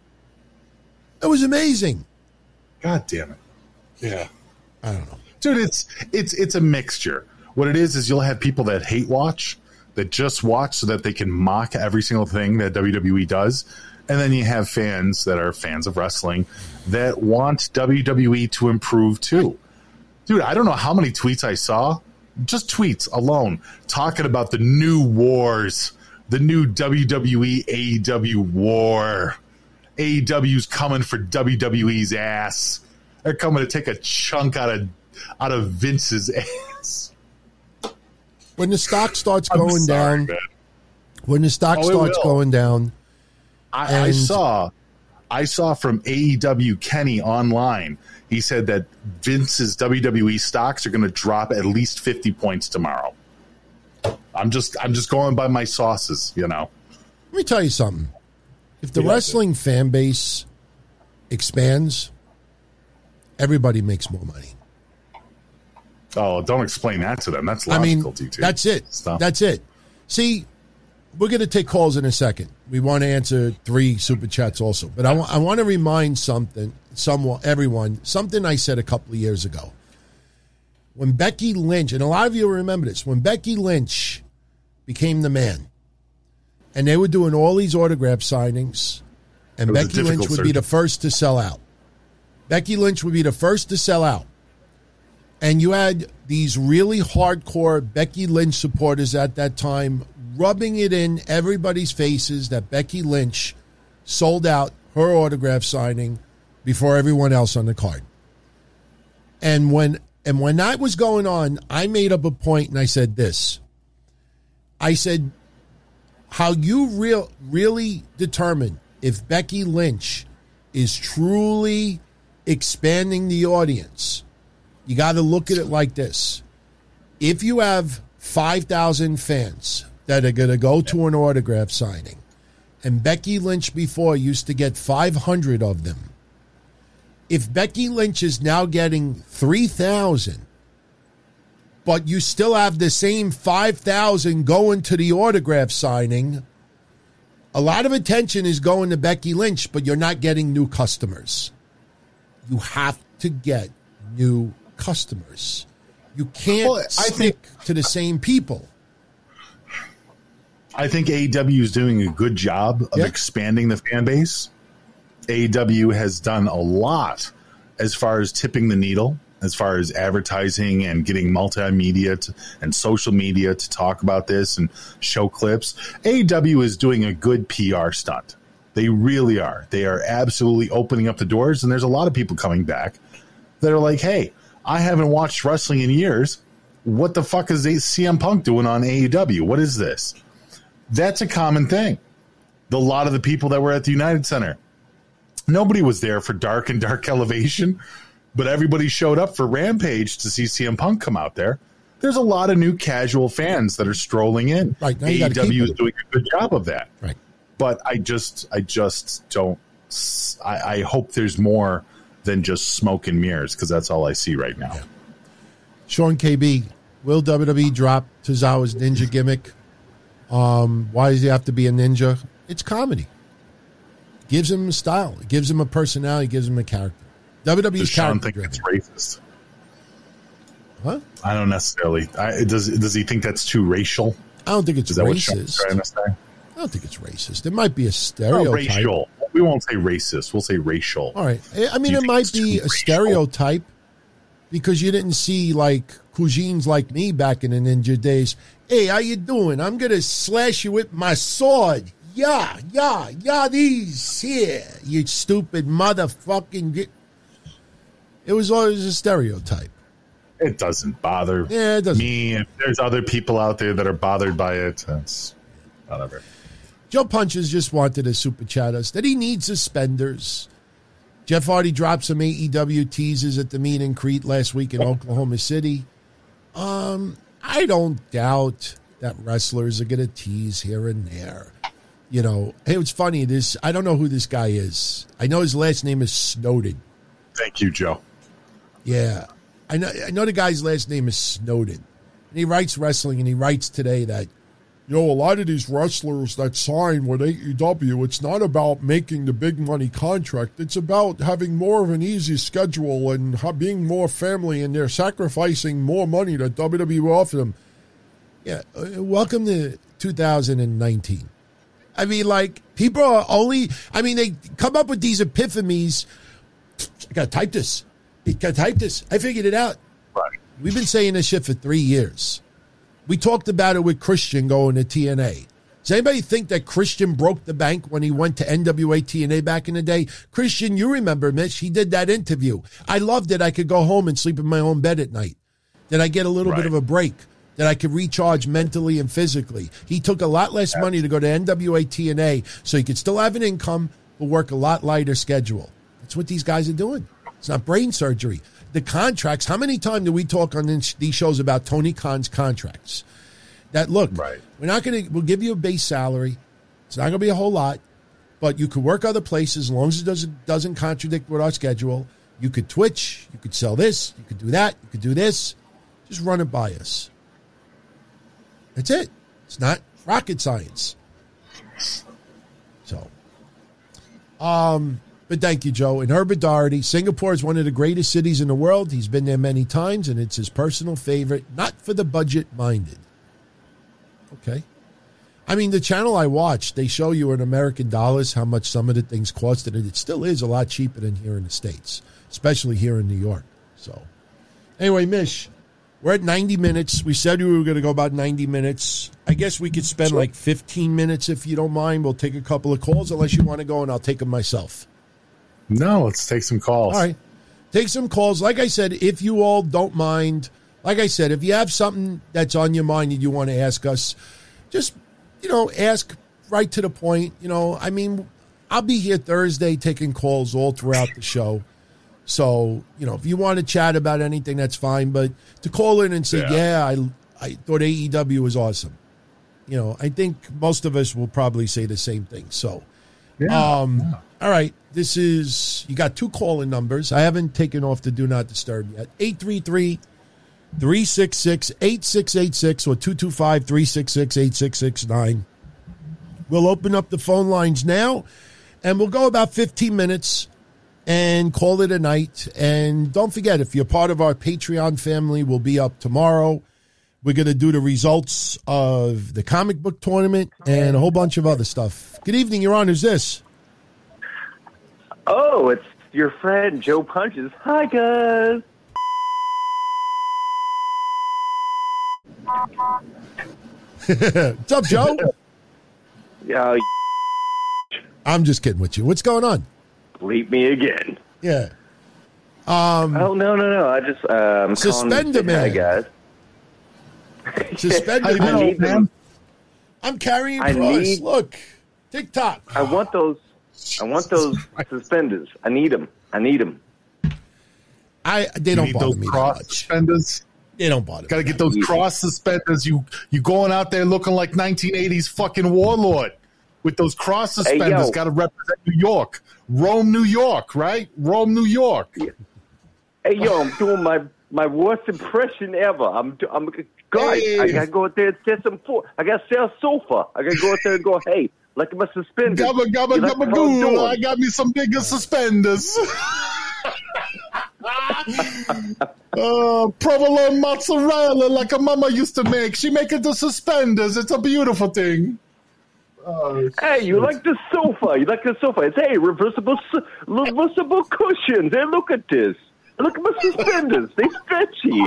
"It was amazing." God damn it. Yeah. I don't know. Dude, it's it's it's a mixture. What it is is you'll have people that hate watch, that just watch so that they can mock every single thing that W W E does. And then you have fans that are fans of wrestling that want W W E to improve too. Dude, I don't know how many tweets I saw, just tweets alone, talking about the new wars, the new W W E A E W war. A E W's coming for W W E's ass. They're coming to take a chunk out of out of Vince's ass. When the stock starts I'm going sorry, down, man. when the stock Oh, it starts will. going down, I, I And- saw, I saw from A E W Kenny online. He said that Vince's W W E stocks are going to drop at least fifty points tomorrow. I'm just, I'm just going by my sauces, you know. let me tell you something. If the Yeah, wrestling fan base expands, everybody makes more money. Oh, don't explain that to them. That's I mean, logical, T T. that's it. Stop. That's it. See, we're going to take calls in a second. We want to answer three super chats also, but I, wa- I want to remind something, someone, everyone, something I said a couple of years ago. When Becky Lynch, and a lot of you remember this, when Becky Lynch became the man, and they were doing all these autograph signings, and It was a Becky Lynch would difficult be the surgery. first to sell out. Becky Lynch would be the first to sell out. And you had these really hardcore Becky Lynch supporters at that time rubbing it in everybody's faces that Becky Lynch sold out her autograph signing before everyone else on the card. And when and when that was going on, I made up a point and I said this. I said, how you real really determine if Becky Lynch is truly expanding the audience, you got to look at it like this. If you have five thousand fans that are going to go to an autograph signing, and Becky Lynch before used to get five hundred of them, if Becky Lynch is now getting three thousand, but you still have the same five thousand going to the autograph signing, a lot of attention is going to Becky Lynch, but you're not getting new customers. You have to get new customers. You can't Well, I stick think- to the same people. I think A E W is doing a good job of Yeah. expanding the fan base. A E W has done a lot as far as tipping the needle, as far as advertising and getting multimedia to, and social media to talk about this and show clips. A E W is doing a good P R stunt. They really are. They are absolutely opening up the doors, and there's a lot of people coming back that are like, hey, I haven't watched wrestling in years. What the fuck is C M Punk doing on A E W? What is this? That's a common thing. The lot of the people that were at the United Center, nobody was there for Dark and Dark Elevation, but everybody showed up for Rampage to see C M Punk come out there. There's a lot of new casual fans that are strolling in. Right, now you gotta A E W keep is doing a good job of that. Right. But I just, I just don't. I, I hope there's more than just smoke and mirrors, because that's all I see right now. Yeah. Sean K B, will W W E drop Tozawa's ninja gimmick? Um, why does he have to be a ninja? It's comedy. Gives him a style. It gives him a personality. Gives him a character. W W E's Does Sean character think driven. it's racist? Huh? I don't necessarily. I, does Does he think that's too racial? I don't think it's Is that what Sean's racist. trying to say? I don't think it's racist. It might be a Oh, stereotype. racial. We won't say racist. We'll say racial. All right. I mean, Do you it think might it's be too a racial? stereotype because you didn't see like cuisines like me back in the ninja days. Hey, how you doing? I'm gonna slash you with my sword. Yeah, yeah, yeah. These here, you stupid motherfucking. Get... It was always a stereotype. It doesn't bother Yeah, it doesn't. me. If there's other people out there that are bothered by it, that's whatever. Joe Punches just wanted to super chat us that he needs suspenders. Jeff Hardy dropped some A E W teasers at the meet and greet last week in Oklahoma City. Um, I don't doubt that wrestlers are going to tease here and there. You know, hey, it's funny. This I don't know who this guy is. I know his last name is Snowden. Thank you, Joe. Yeah, I know. I know the guy's last name is Snowden. And he writes wrestling, and he writes today that, you know, a lot of these wrestlers that sign with A E W, it's not about making the big money contract. It's about having more of an easy schedule and being more family, and they're sacrificing more money that W W E offer them. Yeah, uh, welcome to two thousand nineteen. I mean, like, people are only, I mean, they come up with these epiphanies. I got to type this. I got to type this. I figured it out. Right. We've been saying this shit for three years. We talked about it with Christian going to T N A. Does anybody think that Christian broke the bank when he went to N W A T N A back in the day? Christian, you remember, Mitch, he did that interview. I loved it. I could go home and sleep in my own bed at night. Did I get a little Right. bit of a break? That I could recharge mentally and physically. He took a lot less money to go to N W A T N A so he could still have an income but work a lot lighter schedule. That's what these guys are doing. It's not brain surgery. The contracts, how many times do we talk on these shows about Tony Khan's contracts? That, look, Right. we're not going to, we'll give you a base salary. It's not going to be a whole lot, but you could work other places as long as it doesn't, doesn't contradict with our schedule. You could Twitch. You could sell this. You could do that. You could do this. Just run it by us. That's it. It's not rocket science. So, um, but thank you, Joe. And Herbert Doherty, Singapore is one of the greatest cities in the world. He's been there many times, and it's his personal favorite, not for the budget-minded. Okay. I mean, the channel I watch, they show you in American dollars how much some of the things cost, and it still is a lot cheaper than here in the States, especially here in New York. So, anyway, Mish, we're at ninety minutes. We said we were going to go about ninety minutes. I guess we could spend like fifteen minutes if you don't mind. We'll take a couple of calls unless you want to go, and I'll take them myself. No, let's take some calls. All right. Take some calls. Like I said, if you all don't mind, like I said, if you have something that's on your mind and you want to ask us, just, you know, ask right to the point. You know, I mean, I'll be here Thursday taking calls all throughout the show. So, you know, if you want to chat about anything, that's fine. But to call in and say, yeah, yeah I, I thought A E W was awesome. You know, I think most of us will probably say the same thing. So, Yeah. um, yeah. all right. This is, you got two call-in numbers. I haven't taken off the Do Not Disturb yet. eight three three, three six six, eight six eight six or two two five, three six six, eight six six nine. We'll open up the phone lines now, and we'll go about fifteen minutes and call it a night. And don't forget, if you're part of our Patreon family, we'll be up tomorrow. We're going to do the results of the comic book tournament and a whole bunch of other stuff. Good evening, Your Honor. Who's this? Oh, it's your friend, Joe Punches. Hi, guys. What's up, Joe? Yeah, I'm just kidding with you. What's going on? bleep me again. Yeah. Um, oh, no, no, no. I just, uh, I'm Suspender calling to say hi, Man. guys. Suspender I Man. need them. I'm carrying I cross. need- Look, TikTok. I want those. I want those suspenders. I need them. I need them. I they You don't need bother those me that cross much. suspenders. They don't bother Got to me. get those Yeah. cross suspenders. You you going out there looking like nineteen eighties fucking warlord with those cross Hey, suspenders. yo. Got to represent New York, Rome, New York, right? Rome, New York. Hey, yo, I'm doing my, my worst impression ever. I'm, do- I'm, guys, Hey. I got to go out there and set some food. I got to sell sofa. I got to go out there and go, hey, look at my suspenders. Gabba gabba You like gabba how I'm goo. doing? I got me some bigger suspenders. uh, provolone mozzarella like a mama used to make. She make it the suspenders. It's a beautiful thing. Oh, Hey, you like the sofa? You like the sofa? It's hey, reversible, s- reversible cushions. Hey, look at this. Look at my suspenders. They stretchy.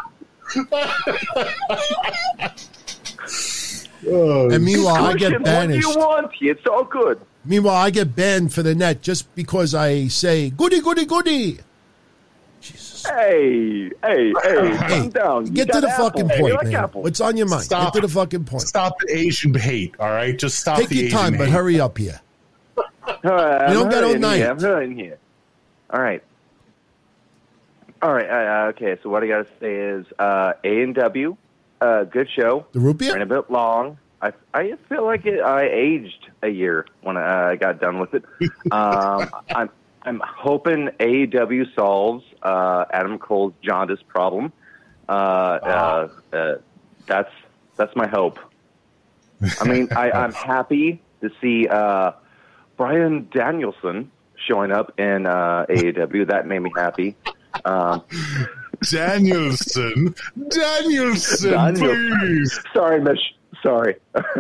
oh, And meanwhile, I get Cushion, what do banished. you want? It's all good. Meanwhile, I get banned for the net just because I say goody, goody, goody. Hey, hey, hey, Hey, calm down. You get to got the apple. fucking Hey, you point, like man. apple. What's on your mind? Stop. Get to the fucking point. Stop the Asian hate, all right? Just stop Take the your Asian time, hate. but hurry up here. All right, You don't I'm get all hurrying night. here. I'm hurrying here. All right. All right. Uh, okay. So what I got to say is uh, A and W, uh, good show. The root beer? Ran a bit long. I I feel like it, I aged a year when I got done with it. Um, I'm I'm hoping A E W solves uh, Adam Cole's jaundice problem. Uh, uh, uh, that's that's my hope. I mean, I, I'm happy to see uh, Bryan Danielson showing up in uh, A E W. That made me happy. Um, Danielson, Danielson, Danielson. please. Sorry, Mish. Sorry.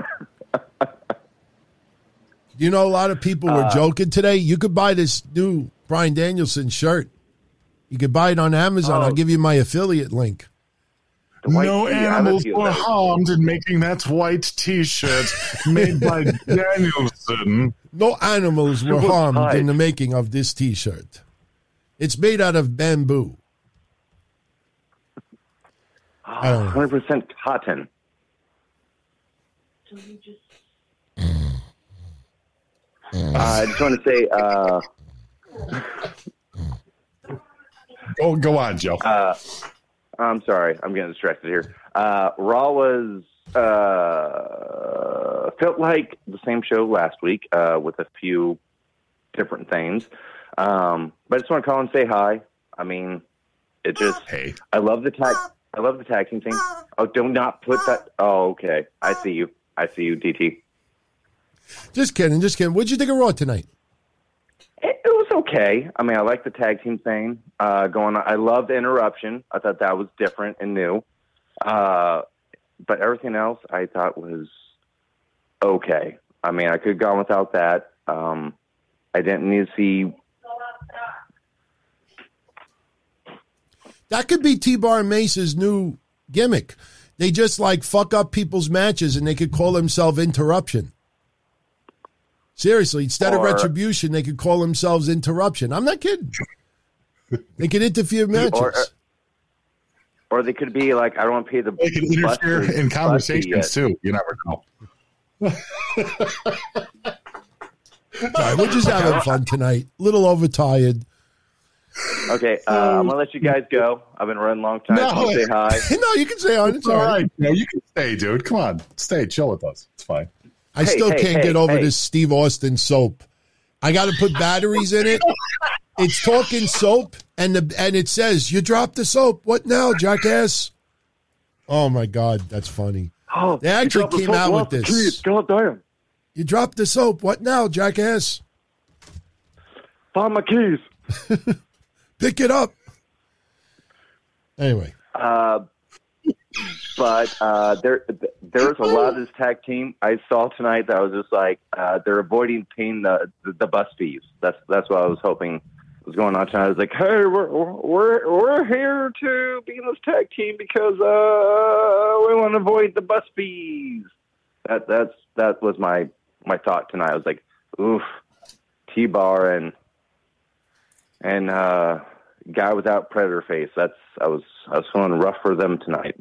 You know, a lot of people were Uh, joking today. You could buy this new Bryan Danielson shirt. You could buy it on Amazon. Oh. I'll give you my affiliate link. white No tee, I animals feel were that. harmed in making that white T-shirt made by Danielson. No animals were Super harmed tight. in the making of this T-shirt. It's made out of bamboo. I don't know. one hundred percent cotton. Uh, I just want to say, uh, Oh, go on, Joe. uh, I'm sorry, I'm getting distracted here. Uh, Raw was uh, felt like the same show last week uh, with a few different things. Um, but I just want to call and say hi. I mean, it just Hey. I love the tag. I love the tag team thing. Oh, do not put that. Oh, okay. I see you. I see you, D T. Just kidding, just kidding. What'd you think of Raw tonight? It, it was okay. I mean, I like the tag team thing uh, going on. I love the interruption. I thought that was different and new. Uh, but everything else I thought was okay. I mean, I could have gone without that. Um, I didn't need to see. That could be T-Bar and Mace's new gimmick. They just like fuck up people's matches and they could call themselves Interruption. Seriously, instead of Or- Retribution, they could call themselves Interruption. I'm not kidding. They could interfere matches. Or, or they could be like, I don't want to pay the. They can interfere busted- in busty conversations yet. too. You never know. All right, we're just having fun tonight. A little overtired. Okay, uh, I'm gonna let you guys go. I've been running a long time. No. I want to say hi. No, you can say on. It's It's all all right. right. No, you can stay, dude. Come on, stay. Chill with us. It's fine. I Hey, still hey, can't hey, get over hey. this Steve Austin soap. I got to put batteries in it. It's talking soap, and the and it says you dropped the soap. What now, jackass? Oh my God, that's funny. Oh, They actually you dropped the came soap out with off the this. keys. God damn. You dropped the soap. What now, jackass? Find my keys. Pick it up. Anyway, Uh, but uh, there, there was a lot of this tag team I saw tonight that I was just like, uh, they're avoiding paying the, the the bus fees. That's that's what I was hoping was going on tonight. I was like, hey, we're we're we're here to be in this tag team because uh, we want to avoid the bus fees. That that's that was my my thought tonight. I was like, oof, T-Bar and and uh, guy without predator face. That's I was I was feeling rough for them tonight.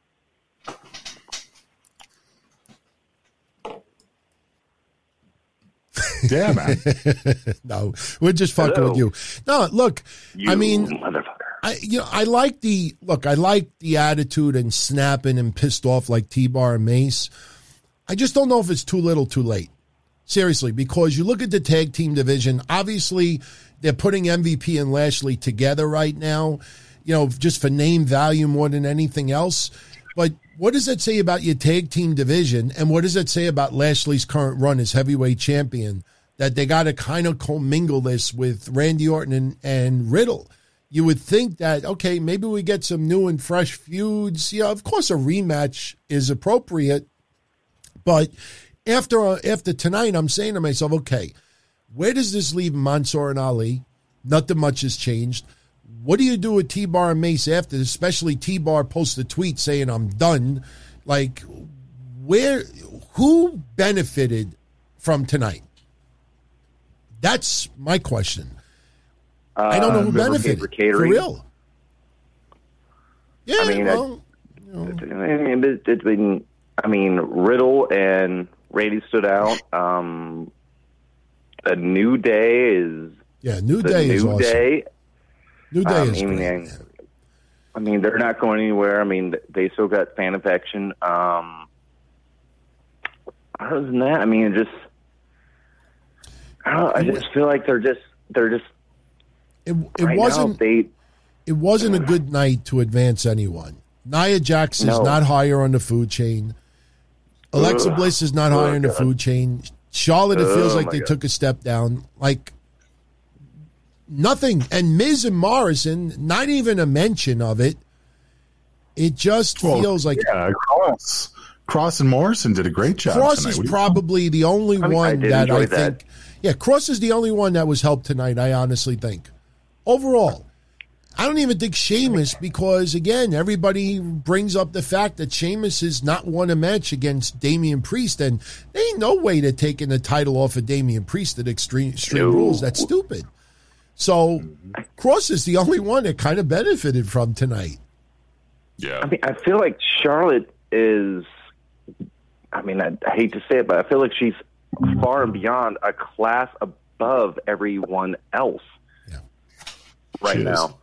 Yeah, man. no, we're just fucking Hello. with you. No, look, You I mean, motherfucker. I you know I like the look. I like the attitude and snapping and pissed off like T-Bar and Mace. I just don't know if it's too little, too late. Seriously, because you look at the tag team division. Obviously, they're putting M V P and Lashley together right now. You know, just for name value more than anything else. But what does that say about your tag team division? And what does that say about Lashley's current run as heavyweight champion? That they got to kind of commingle this with Randy Orton and, and Riddle. You would think that, okay, maybe we get some new and fresh feuds. Yeah, of course, a rematch is appropriate. But after uh, after tonight, I'm saying to myself, okay, where does this leave Mansoor and Ali? Nothing much has changed. What do you do with T-Bar and Mace after, especially T-Bar posts a tweet saying, I'm done. Like, where, who benefited from tonight? That's my question. Uh, I don't know who River benefited. Paper For Catering. real. Yeah, I mean, I- well, you know. I mean, it, it, been, I mean, Riddle and Randy stood out. Um, a New Day is Yeah, New the Day New is awesome. Day. New Day um, is I mean, great. I mean, they're not going anywhere. I mean, they still got fan affection. Um, other than that, I mean, just I, don't know, I just feel like they're just they're just. It, it right wasn't. Now, they, it wasn't a good night to advance anyone. Nia Jax is No. not higher on the food chain. Alexa Ugh. Bliss is not Oh, higher in the God. food chain. Charlotte, it feels Oh, like my they God. took a step down. Like nothing. And Miz and Morrison, not even a mention of it. It just Well, feels like yeah, Cross, Cross and Morrison did a great job. Cross tonight. is What do you- probably the only I mean, I one did that enjoy I that. think. Yeah, Cross is the only one that was helped tonight, I honestly think. Overall. I don't even think Sheamus, because again, everybody brings up the fact that Sheamus has not won a match against Damian Priest, and there ain't no way to taking the title off of Damian Priest at Extreme, Extreme No. Rules. That's stupid. So Cross is the only one that kind of benefited from tonight. Yeah. I mean, I feel like Charlotte is. I mean, I, I hate to say it, but I feel like she's far and beyond a class above everyone else Yeah. right She is. now.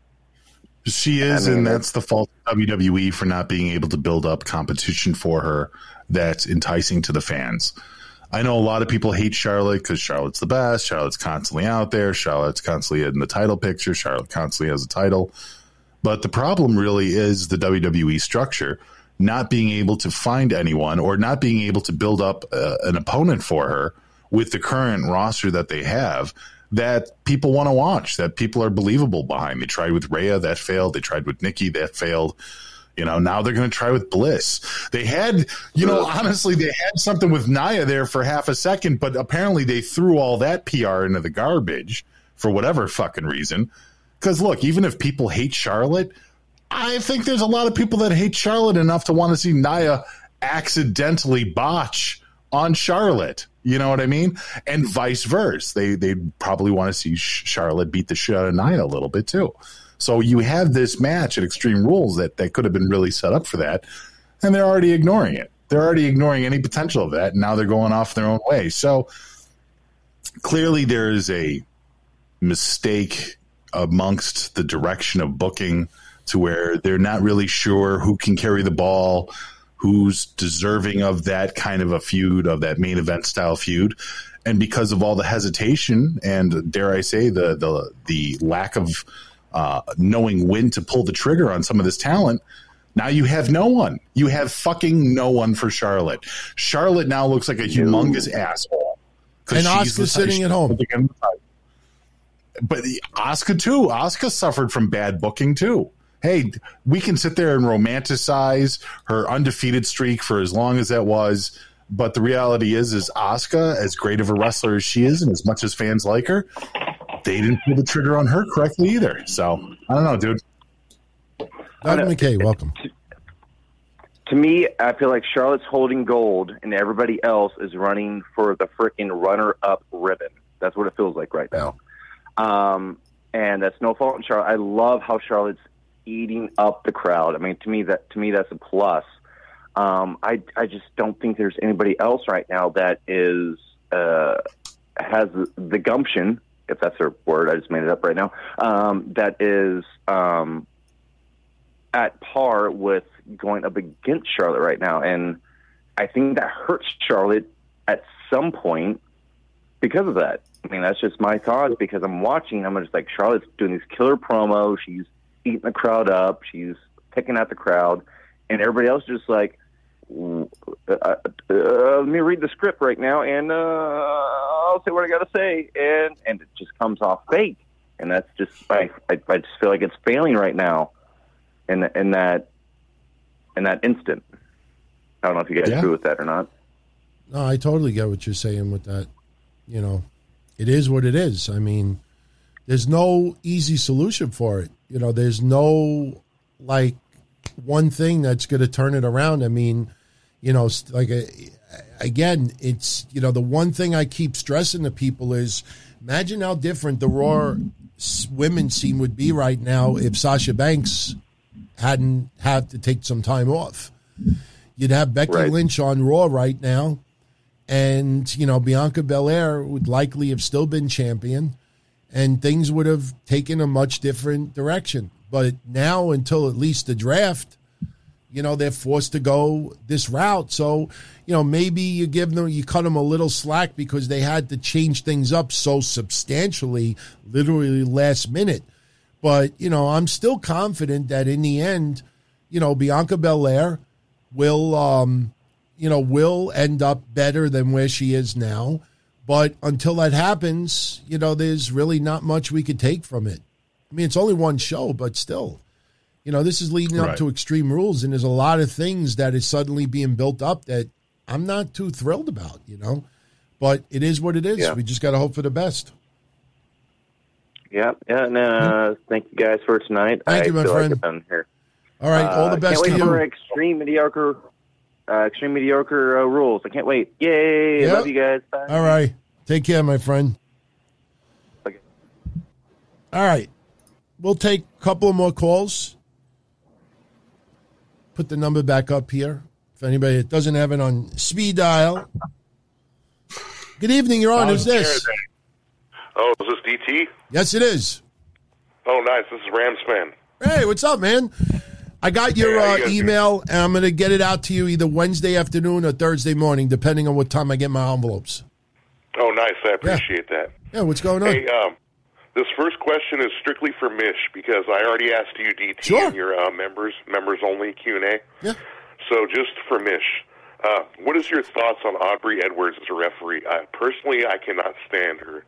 She is, I mean, and that's the fault of W W E for not being able to build up competition for her that's enticing to the fans. I know a lot of people hate Charlotte because Charlotte's the best. Charlotte's constantly out there. Charlotte's constantly in the title picture. Charlotte constantly has a title. But the problem really is the W W E structure not being able to find anyone or not being able to build up uh, an opponent for her with the current roster that they have that people want to watch, that people are believable behind. They tried with Rhea, that failed. They tried with Nikki, that failed. You know, now they're going to try with Bliss. They had, you know, honestly, they had something with Nia there for half a second, but apparently they threw all that P R into the garbage for whatever fucking reason. Because, look, even if people hate Charlotte, I think there's a lot of people that hate Charlotte enough to want to see Nia accidentally botch on Charlotte. You know what I mean? And vice versa. They they probably want to see Charlotte beat the shit out of Nia a little bit too. So you have this match at Extreme Rules that, that could have been really set up for that, and they're already ignoring it. They're already ignoring any potential of that, and now they're going off their own way. So clearly there is a mistake amongst the direction of booking to where they're not really sure who can carry the ball, who's deserving of that kind of a feud, of that main event style feud. And because of all the hesitation and, dare I say, the the the lack of uh, knowing when to pull the trigger on some of this talent, now you have no one. You have fucking no one for Charlotte. Charlotte now looks like a humongous asshole. 'Cause And she's the- Asuka's sitting at home. But Asuka too. Asuka suffered from bad booking too. Hey, we can sit there and romanticize her undefeated streak for as long as that was, but the reality is, is Asuka, as great of a wrestler as she is, and as much as fans like her, they didn't pull the trigger on her correctly either. So I don't know, dude. Doug McKay, welcome. To me, I feel like Charlotte's holding gold, and everybody else is running for the freaking runner-up ribbon. That's what it feels like right now. Um, and that's no fault in Charlotte. I love how Charlotte's eating up the crowd. I mean, to me, that to me that's a plus. Um, I I just don't think there's anybody else right now that is uh, has the gumption, if that's a word. I just made it up right now. Um, that is um, at par with going up against Charlotte right now, and I think that hurts Charlotte at some point because of that. I mean, that's just my thoughts because I'm watching. I'm just like, Charlotte's doing these killer promos. She's eating the crowd up. She's picking at the crowd, and everybody else is just like, uh, uh, let me read the script right now, and uh, I'll say what I got to say, and and it just comes off fake, and that's just I, I I just feel like it's failing right now, in in that in that instant. I don't know if you guys Yeah. agree with that or not. No, I totally get what you're saying with that. You know, it is what it is. I mean, there's no easy solution for it. You know, there's no like one thing that's going to turn it around. I mean, you know, like a, again, it's, you know, the one thing I keep stressing to people is imagine how different the Raw women's scene would be right now if Sasha Banks hadn't had to take some time off. You'd have Becky Right. Lynch on Raw right now. And, you know, Bianca Belair would likely have still been champion. and things would have taken a much different direction. But now, until at least the draft, you know, they're forced to go this route. So, you know, maybe you give them, you cut them a little slack because they had to change things up so substantially, literally last minute. But, you know, I'm still confident that in the end, you know, Bianca Belair will, um, you know, will end up better than where she is now. But until that happens, you know, there's really not much we could take from it. I mean, it's only one show, but still, you know, this is leading up Right. to Extreme Rules, and there's a lot of things that is suddenly being built up that I'm not too thrilled about, you know. But it is what it is. Yeah. We just got to hope for the best. Yeah, yeah, and uh, thank you guys for tonight. Thank I you, my feel friend. like I've been here. All right, all the Uh, best can't to wait for you. extreme mediocre, uh, extreme mediocre uh, rules. I can't wait. Yay! Yep. Love you guys. Bye. All right. Take care, my friend. Okay. All right. We'll take a couple of more calls. Put the number back up here. If anybody that doesn't have it on speed dial. Good evening, you're on. Who's this? Oh, is this D T? Yes, it is. Oh, nice. This is Ramspan. Hey, what's up, man? I got your Hey, how uh, you guys email, and I'm going to get it out to you either Wednesday afternoon or Thursday morning, depending on what time I get my envelopes. Oh, nice. I appreciate that. Yeah, what's going on? Hey, um, this first question is strictly for Mish because I already asked you, D T, Sure. in your uh, members members only Q and A. Yeah. So just for Mish, uh, what is your thoughts on Aubrey Edwards as a referee? I, personally, I cannot stand her.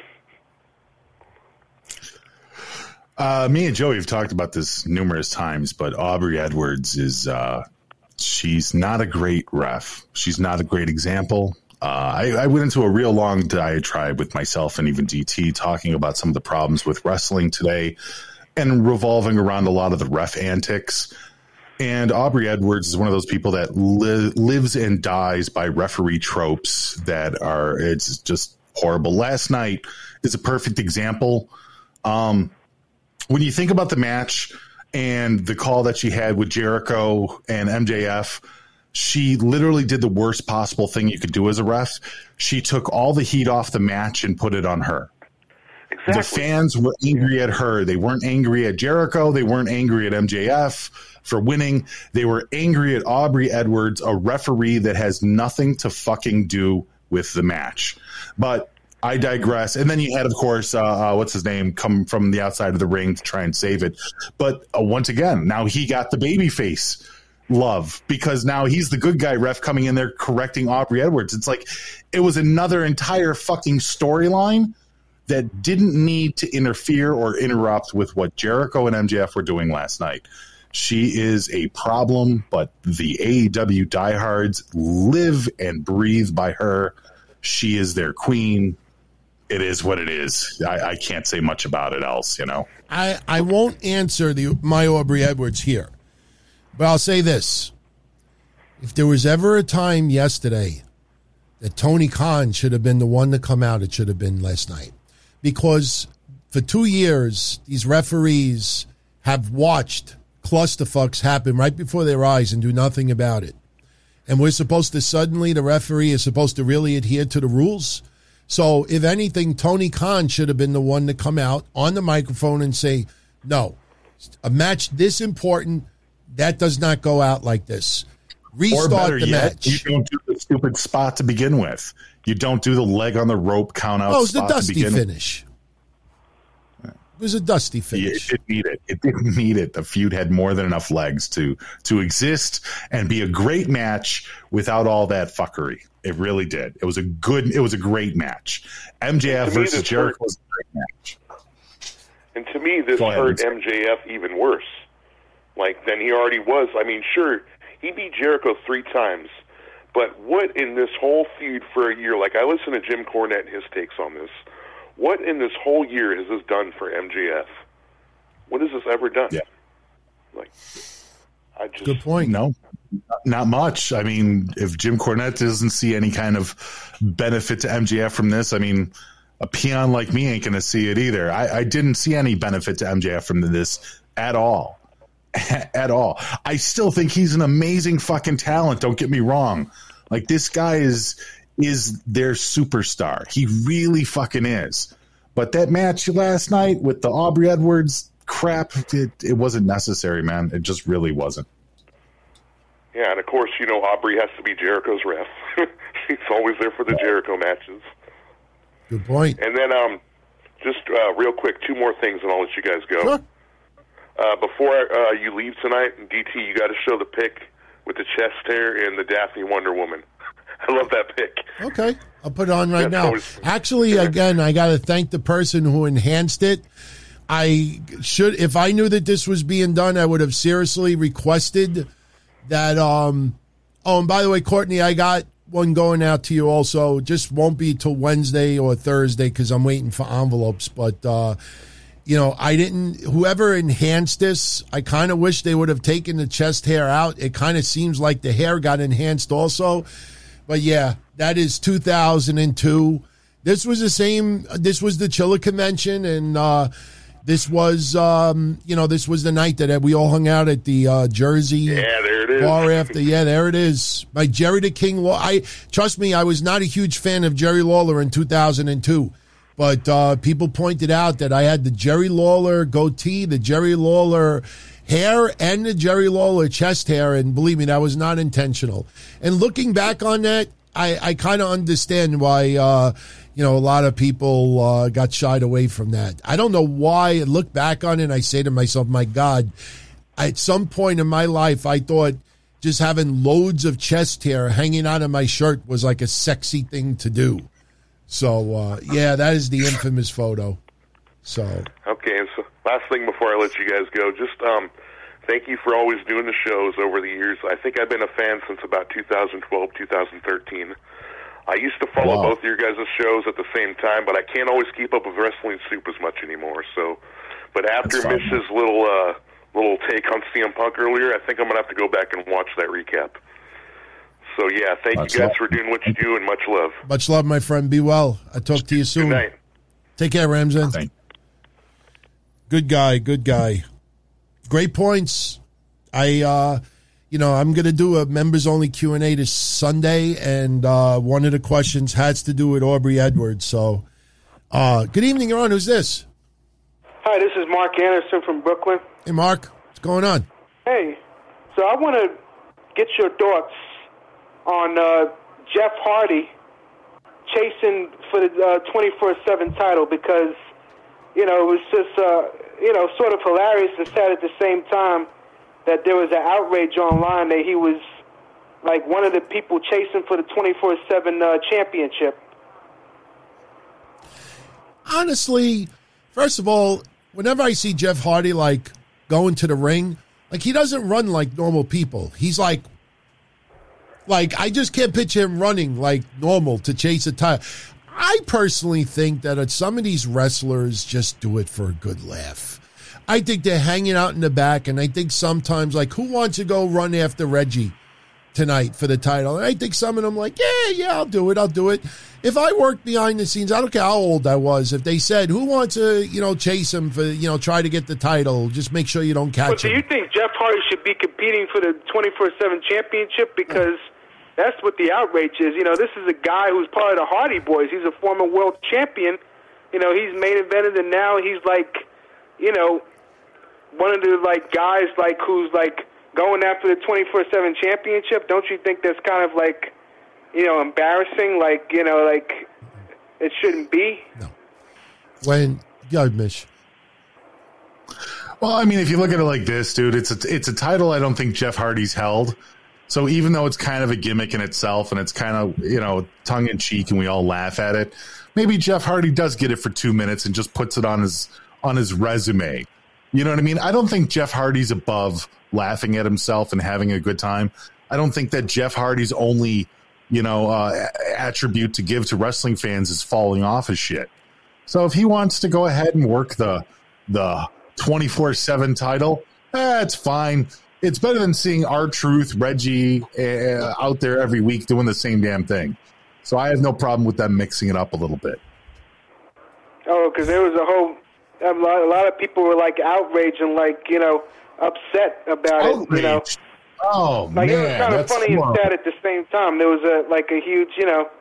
Uh, me and Joey have talked about this numerous times, but Aubrey Edwards is, uh, she's not a great ref. She's not a great example. Uh, I, I went into a real long diatribe with myself and even D T talking about some of the problems with wrestling today and revolving around a lot of the ref antics. And Aubrey Edwards is one of those people that li- lives and dies by referee tropes that are, it's just horrible. Last night is a perfect example. Um, when you think about the match and the call that she had with Jericho and M J F, she literally did the worst possible thing you could do as a ref. She took all the heat off the match and put it on her. Exactly. The fans were angry at her. They weren't angry at Jericho. They weren't angry at M J F for winning. They were angry at Aubrey Edwards, a referee that has nothing to fucking do with the match. But I digress. And then you had, of course, uh, uh, what's his name, come from the outside of the ring to try and save it. But uh, once again, now he got the babyface love because now he's the good guy ref coming in there correcting Aubrey Edwards. It's like it was another entire fucking storyline that didn't need to interfere or interrupt with what Jericho and M J F were doing last night. She is a problem, but the A E W diehards live and breathe by her. She is their queen. It is what it is. I, I can't say much about it else, you know. I, I won't answer the my Aubrey Edwards here, but I'll say this. If there was ever a time yesterday that Tony Khan should have been the one to come out, it should have been last night. Because for two years, these referees have watched clusterfucks happen right before their eyes and do nothing about it. And we're supposed to suddenly, the referee is supposed to really adhere to the rules. So if anything, Tony Khan should have been the one to come out on the microphone and say, no, a match this important, that does not go out like this. Restart or better the yet, match. You don't do the stupid spot to begin with. You don't do the leg on the rope count out Oh, it was the spot to dusty begin finish. It was a dusty Yeah, finish. it didn't need it. It didn't need it. The feud had more than enough legs to to exist and be a great match without all that fuckery. It really did. It was a good. It was a great match. M J F To me, versus this Jericho hurt- was a great match. And to me, this Go ahead. hurt M J F even worse. Like, than he already was. I mean, sure, he beat Jericho three times, but what in this whole feud for a year, like I listened to Jim Cornette and his takes on this, what in this whole year has this done for M J F? What has this ever done? Yeah. Like, I just... Good point. No, not much. I mean, if Jim Cornette doesn't see any kind of benefit to M J F from this, I mean, a peon like me ain't going to see it either. I, I didn't see any benefit to M J F from this at all. At all. I still think he's an amazing fucking talent. Don't get me wrong. Like, this guy is is their superstar. He really fucking is. But that match last night with the Aubrey Edwards crap, it, it wasn't necessary, man. It just really wasn't. Yeah, and of course, you know, Aubrey has to be Jericho's ref. She's always there for the Jericho matches. Good point. And then, um, just uh, real quick, two more things, and I'll let you guys go. Sure. Uh, before uh, you leave tonight, D T, you got to show the pic with the chest hair and the Daphne Wonder Woman. I love that pic. Okay, I'll put it on right That's now. always- Actually, again, I got to thank the person who enhanced it. I should, if I knew that this was being done, I would have seriously requested that. Um, oh, and by the way, Courtney, I got one going out to you also. Just won't be till Wednesday or Thursday because I'm waiting for envelopes. But uh, you know, I didn't. Whoever enhanced this, I kind of wish they would have taken the chest hair out. It kind of seems like the hair got enhanced also. But yeah, that is two thousand two. This was the same. This was the Chiller convention, and uh, this was, um, you know, this was the night that we all hung out at the uh, Jersey Yeah, there it is. bar after. Yeah, there it is. By Jerry the King Law. I trust me, I was not a huge fan of Jerry Lawler in two thousand two, but uh, people pointed out that I had the Jerry Lawler goatee, the Jerry Lawler hair, and the Jerry Lawler chest hair, and believe me, that was not intentional. And looking back on that, I, I kind of understand why, uh, you know, a lot of people uh, got shied away from that. I don't know why. I look back on it and I say to myself, my God, at some point in my life, I thought just having loads of chest hair hanging out of my shirt was like a sexy thing to do. So, uh, yeah, that is the infamous photo. So Okay, and so last thing before I let you guys go, just um, thank you for always doing the shows over the years. I think I've been a fan since about two thousand twelve, two thousand thirteen. I used to follow Wow. both of your guys' shows at the same time, but I can't always keep up with Wrestling Soup as much anymore. So, but after That's fine. Mish's little uh, little take on C M Punk earlier, I think I'm gonna have to go back and watch that recap. So yeah, thank Much you guys love. for doing what you do, and much love. much love, my friend. Be well. I'll talk to you soon. Good night. Take care, Ramzan. Thank Good guy, good guy. Great points. I, uh, you know, I'm going to do a members-only Q and A this Sunday, and uh, one of the questions has to do with Aubrey Edwards. So, uh, good evening, you're on. Who's this? Hi, this is Mark Anderson from Brooklyn. Hey, Mark. What's going on? Hey, so I want to get your thoughts on uh, Jeff Hardy chasing for the uh, twenty-four seven title because, you know, it was just, uh, you know, sort of hilarious and sad at the same time that there was an outrage online that he was, like, one of the people chasing for the twenty-four seven uh, championship. Honestly, first of all, whenever I see Jeff Hardy, like, going to the ring, like, he doesn't run like normal people. He's like, like, I just can't picture him running like normal to chase a title. I personally think that uh, some of these wrestlers just do it for a good laugh. I think they're hanging out in the back, and I think sometimes, like, who wants to go run after Reggie tonight for the title? And I think some of them like, yeah, yeah, I'll do it, I'll do it. If I worked behind the scenes, I don't care how old I was, if they said, who wants to, you know, chase him for, you know, try to get the title, just make sure you don't But catch do him. you think Jeff Hardy should be competing for the twenty-four seven championship? Because that's what the outrage is. You know, this is a guy who's part of the Hardy Boys. He's a former world champion. You know, he's main evented, and now he's like, you know, one of the, like, guys, like, who's, like, going after the twenty-four seven championship. Don't you think that's kind of, like, you know, embarrassing? Like, you know, like, it shouldn't be? No. When, go, Mish. Well, I mean, if you look at it like this, dude, it's a, it's a title I don't think Jeff Hardy's held. So even though it's kind of a gimmick in itself and it's kind of, you know, tongue in cheek and we all laugh at it, maybe Jeff Hardy does get it for two minutes and just puts it on his on his resume. You know what I mean? I don't think Jeff Hardy's above laughing at himself and having a good time. I don't think that Jeff Hardy's only, you know, uh, attribute to give to wrestling fans is falling off his shit. So if he wants to go ahead and work the the twenty-four seven title, eh, it's fine. It's better than seeing R-Truth, Reggie uh, out there every week doing the same damn thing. So I have no problem with them mixing it up a little bit. Oh, because there was a whole, a lot, a lot of people were, like, outraged and, like, you know, upset about it, you know. Oh, Like, man. it was kind of that's funny and horrible. sad at the same time. There was, a like, a huge, you know,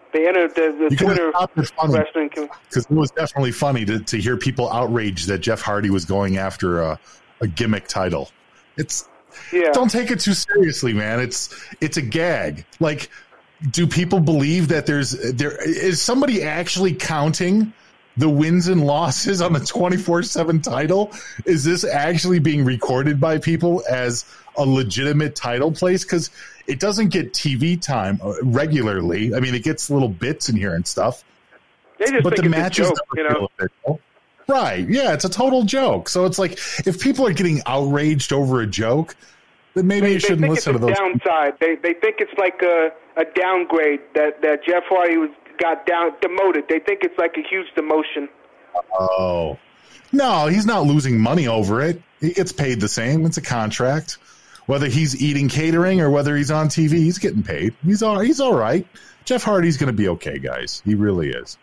they entered the, the You could've Twitter stopped it funny. wrestling. com- Because it was definitely funny to, to hear people outraged that Jeff Hardy was going after a, a gimmick title. It's Yeah. don't take it too seriously, man. It's it's a gag. Like, do people believe that there's there is somebody actually counting the wins and losses on the twenty-four seven title? Is this actually being recorded by people as a legitimate title place? Because it doesn't get T V time regularly. I mean, it gets little bits in here and stuff. They just But think the it's matches a joke, you never know. feel official. Right. Yeah, it's a total joke. So it's like, if people are getting outraged over a joke, then maybe They, you they shouldn't think listen it's to a those. downside. They they think it's like a, a downgrade that, that Jeff Hardy was got down demoted. They think it's like a huge demotion. Oh. No, he's not losing money over it. He gets paid the same. It's a contract. Whether he's eating catering or whether he's on T V, he's getting paid. He's all, he's all right. Jeff Hardy's going to be okay, guys. He really is.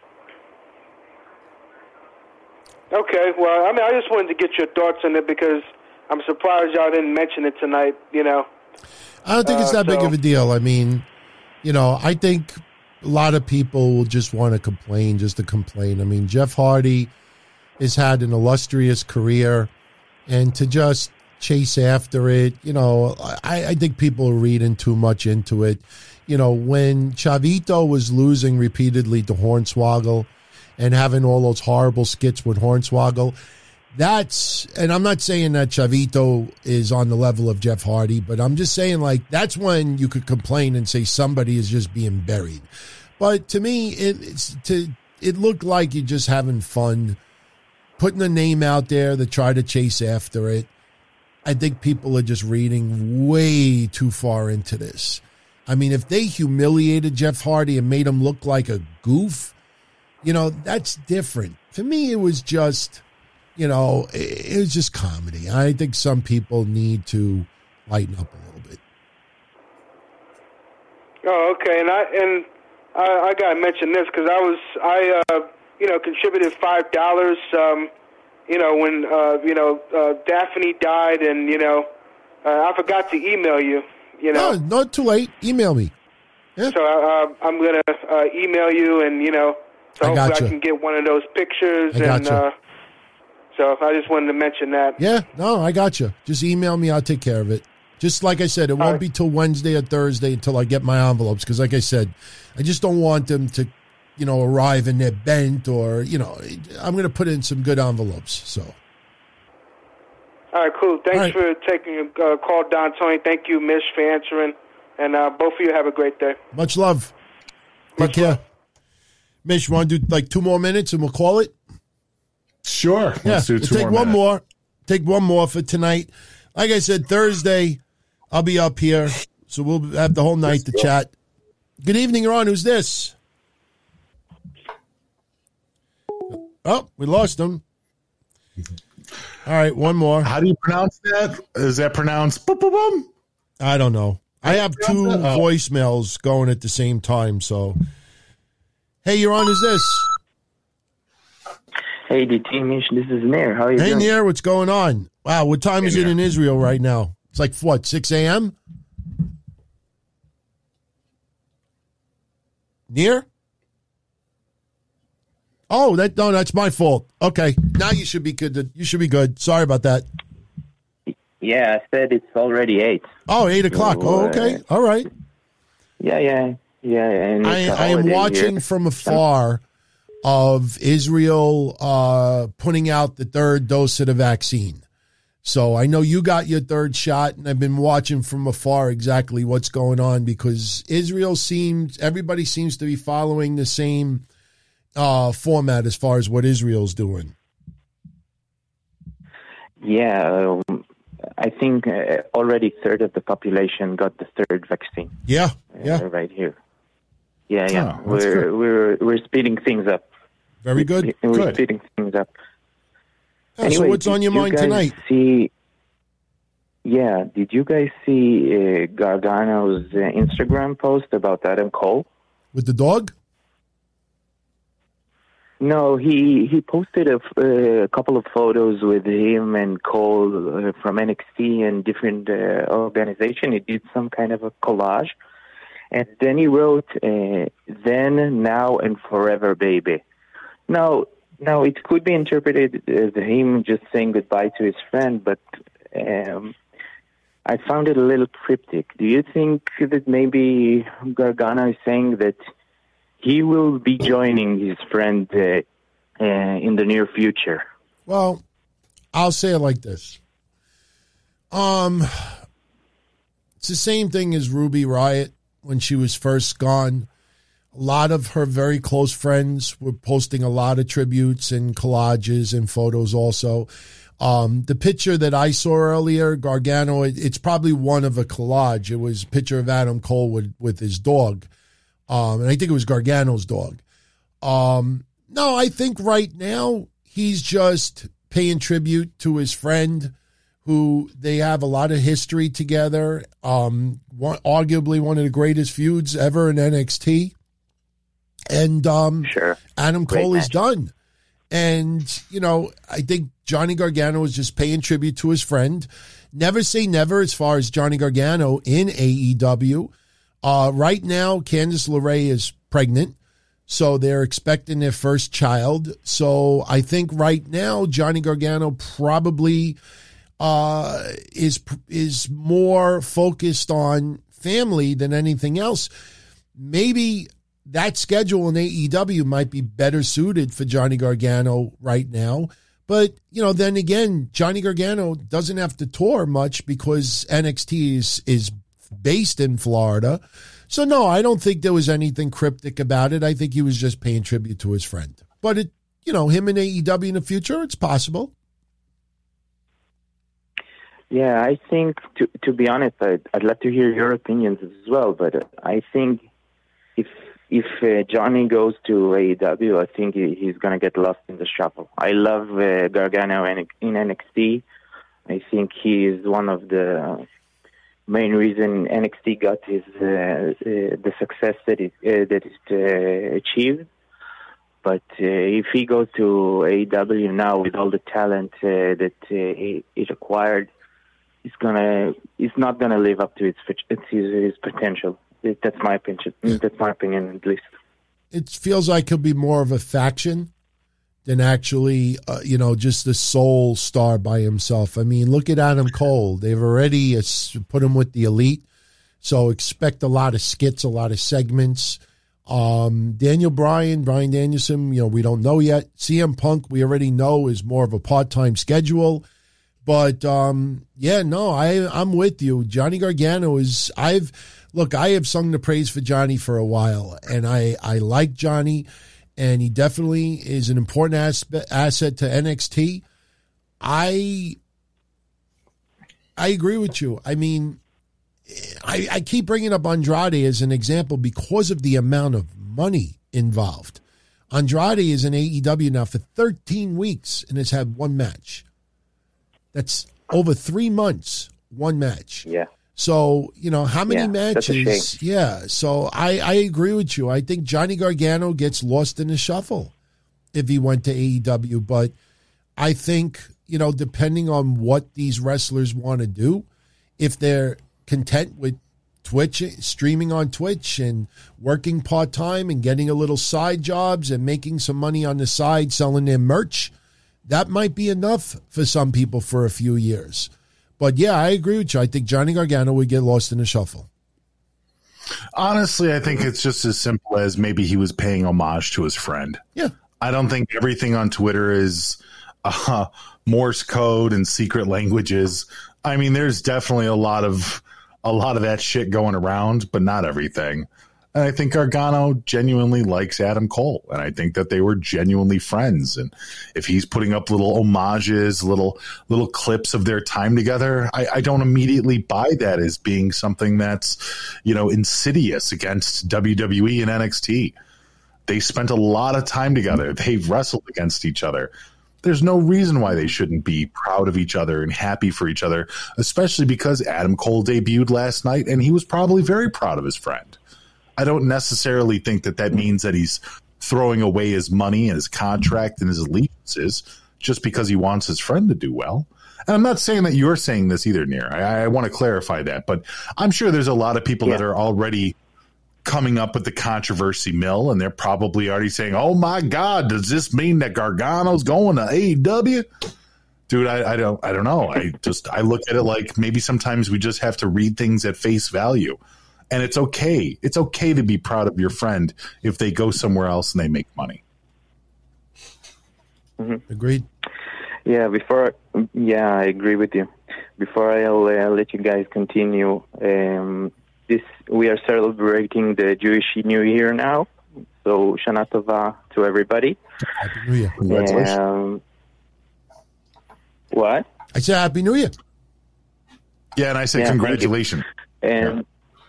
Okay, well, I mean, I just wanted to get your thoughts on it because I'm surprised y'all didn't mention it tonight, you know. I don't think it's Uh, that big so- of a deal. I mean, you know, I think a lot of people will just want to complain just to complain. I mean, Jeff Hardy has had an illustrious career, and to just chase after it, you know, I, I think people are reading too much into it. You know, when Chavito was losing repeatedly to Hornswoggle and having all those horrible skits with Hornswoggle, that's, and I'm not saying that Chavito is on the level of Jeff Hardy, but I'm just saying, like, that's when you could complain and say somebody is just being buried. But to me, it, it's to it looked like you're just having fun, putting a name out there to try to chase after it. I think people are just reading way too far into this. I mean, if they humiliated Jeff Hardy and made him look like a goof, you know, that's different. For me, it was just, you know, it, it was just comedy. I think some people need to lighten up a little bit. Oh, okay, and I and I, I got to mention this because I was I uh, you know contributed five dollars. Um, you know when uh, you know uh, Daphne died, and you know uh, I forgot to email you. You know, No, not too late. Email me. Yeah. so uh, I'm gonna uh, email you, and you know, so I hopefully gotcha. I can get one of those pictures. I and gotcha. uh, so I just wanted to mention that. Yeah, no, I got you. Just email me. I'll take care of it. Just like I said, it won't right. be till Wednesday or Thursday until I get my envelopes. Because, like I said, I just don't want them to, you know, arrive and they're bent or, you know, I'm going to put in some good envelopes. So, All right, cool. Thanks All right. for taking a uh, call, Don Tony. Thank you, Mish, for answering. And uh, both of you have a great day. much love. Take Much care. love. Mish, want to do like two more minutes and we'll call it? Sure. Yeah, Let's do we'll two take more one minutes. more. Take one more for tonight. Like I said, Thursday, I'll be up here, so we'll have the whole night to chat. Good evening, Ron. Who's this? Oh, we lost him. All right, one more. How do you pronounce that? Is that pronounced boom, boom, boom? I don't know. I have two Oh. voicemails going at the same time, so. Hey, you're on. Who's this? Hey, D T Mish, this is Nair. How are you Hey, doing? Nair, what's going on? Wow, what time is it in Israel right now? It's like, what, six a.m.? Near? Oh, that no, that's my fault. Okay, now you should be good. To, you should be good. Sorry about that. Yeah, I said it's already eight. Oh, eight o'clock. So, Oh, uh, okay, all right. Yeah, yeah, yeah. And it's I, a I am holiday watching here. from afar of Israel uh, putting out the third dose of the vaccine. So I know you got your third shot, and I've been watching from afar exactly what's going on because Israel seems, everybody seems to be following the same uh, format as far as what Israel's doing. Yeah, um, I think uh, already a third of the population got the third vaccine. Yeah, uh, yeah. right here. Yeah, yeah. Oh, that's we're good. we're we're speeding things up. Very good. We're Good. speeding things up. Yeah, Anyway, so what's did on your you mind guys tonight? See, yeah, did you guys see uh, Gargano's uh, Instagram post about Adam Cole? With the dog? No, he he posted a, f- uh, a couple of photos with him and Cole uh, from N X T and different uh, organization. He did some kind of a collage, And then he wrote, uh, then, now, and forever, baby. Now, now, it could be interpreted as him just saying goodbye to his friend, but um, I found it a little cryptic. Do you think that maybe Gargano is saying that he will be joining his friend uh, uh, in the near future? Well, I'll say it like this. Um, it's the same thing as Ruby Riott when she was first gone. A lot of her very close friends were posting a lot of tributes and collages and photos also. Um, the picture that I saw earlier, Gargano, it, it's probably one of a collage. It was a picture of Adam Cole with, with his dog. Um, and I think it was Gargano's dog. Um, no, I think right now he's just paying tribute to his friend who they have a lot of history together. Um, one, arguably one of the greatest feuds ever in N X T. And um, sure. Adam Great Cole match. is done. And, you know, I think Johnny Gargano is just paying tribute to his friend. Never say never as far as Johnny Gargano in A E W. Uh, right now, Candice LeRae is pregnant, so they're expecting their first child. So I think right now, Johnny Gargano probably uh, is is more focused on family than anything else. Maybe that schedule in A E W might be better suited for Johnny Gargano right now. But, you know, then again, Johnny Gargano doesn't have to tour much because N X T is, is based in Florida. So, no, I don't think there was anything cryptic about it. I think he was just paying tribute to his friend. But, it, you know, him in A E W in the future, it's possible. Yeah, I think, to to be honest, I'd, I'd love to hear your opinions as well. But I think if if uh, Johnny goes to A E W, I think he, he's going to get lost in the shuffle. I love uh, Gargano in, in N X T. I think he is one of the main reason N X T got his uh, uh, the success that it uh, that it uh, achieved. But uh, if he goes to A E W now with all the talent uh, that uh, he, it acquired, he's gonna he's not gonna live up to its its his, his potential. That's my opinion. That's my opinion, at least. It feels like he'll be more of a faction than actually, uh, you know, just the sole star by himself. I mean, look at Adam Cole. They've already uh, put him with the Elite, so expect a lot of skits, a lot of segments. Um, Daniel Bryan, Bryan Danielson, you know, we don't know yet. C M Punk, we already know, is more of a part-time schedule. But, um, yeah, no, I, I'm with you. Johnny Gargano is, I've, look, I have sung the praise for Johnny for a while, and I, I like Johnny, and he definitely is an important aspe- asset to N X T. I, I agree with you. I mean, I, I keep bringing up Andrade as an example because of the amount of money involved. Andrade is in A E W now for thirteen weeks and has had one match. That's over three months, one match. Yeah. So, you know, how many Yeah, that's a matches? shame. Yeah. So I, I agree with you. I think Johnny Gargano gets lost in the shuffle if he went to A E W. But I think, you know, depending on what these wrestlers want to do, if they're content with Twitch, streaming on Twitch and working part-time and getting a little side jobs and making some money on the side selling their merch, that might be enough for some people for a few years. But, yeah, I agree with you. I think Johnny Gargano would get lost in the shuffle. Honestly, I think it's just as simple as maybe he was paying homage to his friend. Yeah. I don't think everything on Twitter is uh, Morse code and secret languages. I mean, there's definitely a lot of a lot of that shit going around, but not everything. And I think Gargano genuinely likes Adam Cole, and I think that they were genuinely friends. And if he's putting up little homages, little little clips of their time together, I, I don't immediately buy that as being something that's, you know, insidious against W W E and N X T. They spent a lot of time together. They've wrestled against each other. There's no reason why they shouldn't be proud of each other and happy for each other, especially because Adam Cole debuted last night, and he was probably very proud of his friend. I don't necessarily think that that means that he's throwing away his money and his contract and his allegiances just because he wants his friend to do well. And I'm not saying that you're saying this either, Nir. I, I want to clarify that. But I'm sure there's a lot of people yeah. that are already coming up with the controversy mill, and they're probably already saying, oh, my God, does this mean that Gargano's going to A E W? Dude, I, I don't I don't know. I just I look at it like maybe sometimes we just have to read things at face value. And it's okay. It's okay to be proud of your friend if they go somewhere else and they make money. Mm-hmm. Agreed. Yeah, before yeah, I agree with you. Before I'll uh, let you guys continue, um, this we are celebrating the Jewish New Year now. So Shana Tova to everybody. Happy New Year. Congratulations. Um, What? I said Happy New Year. Yeah, and I said Yeah, congratulations. And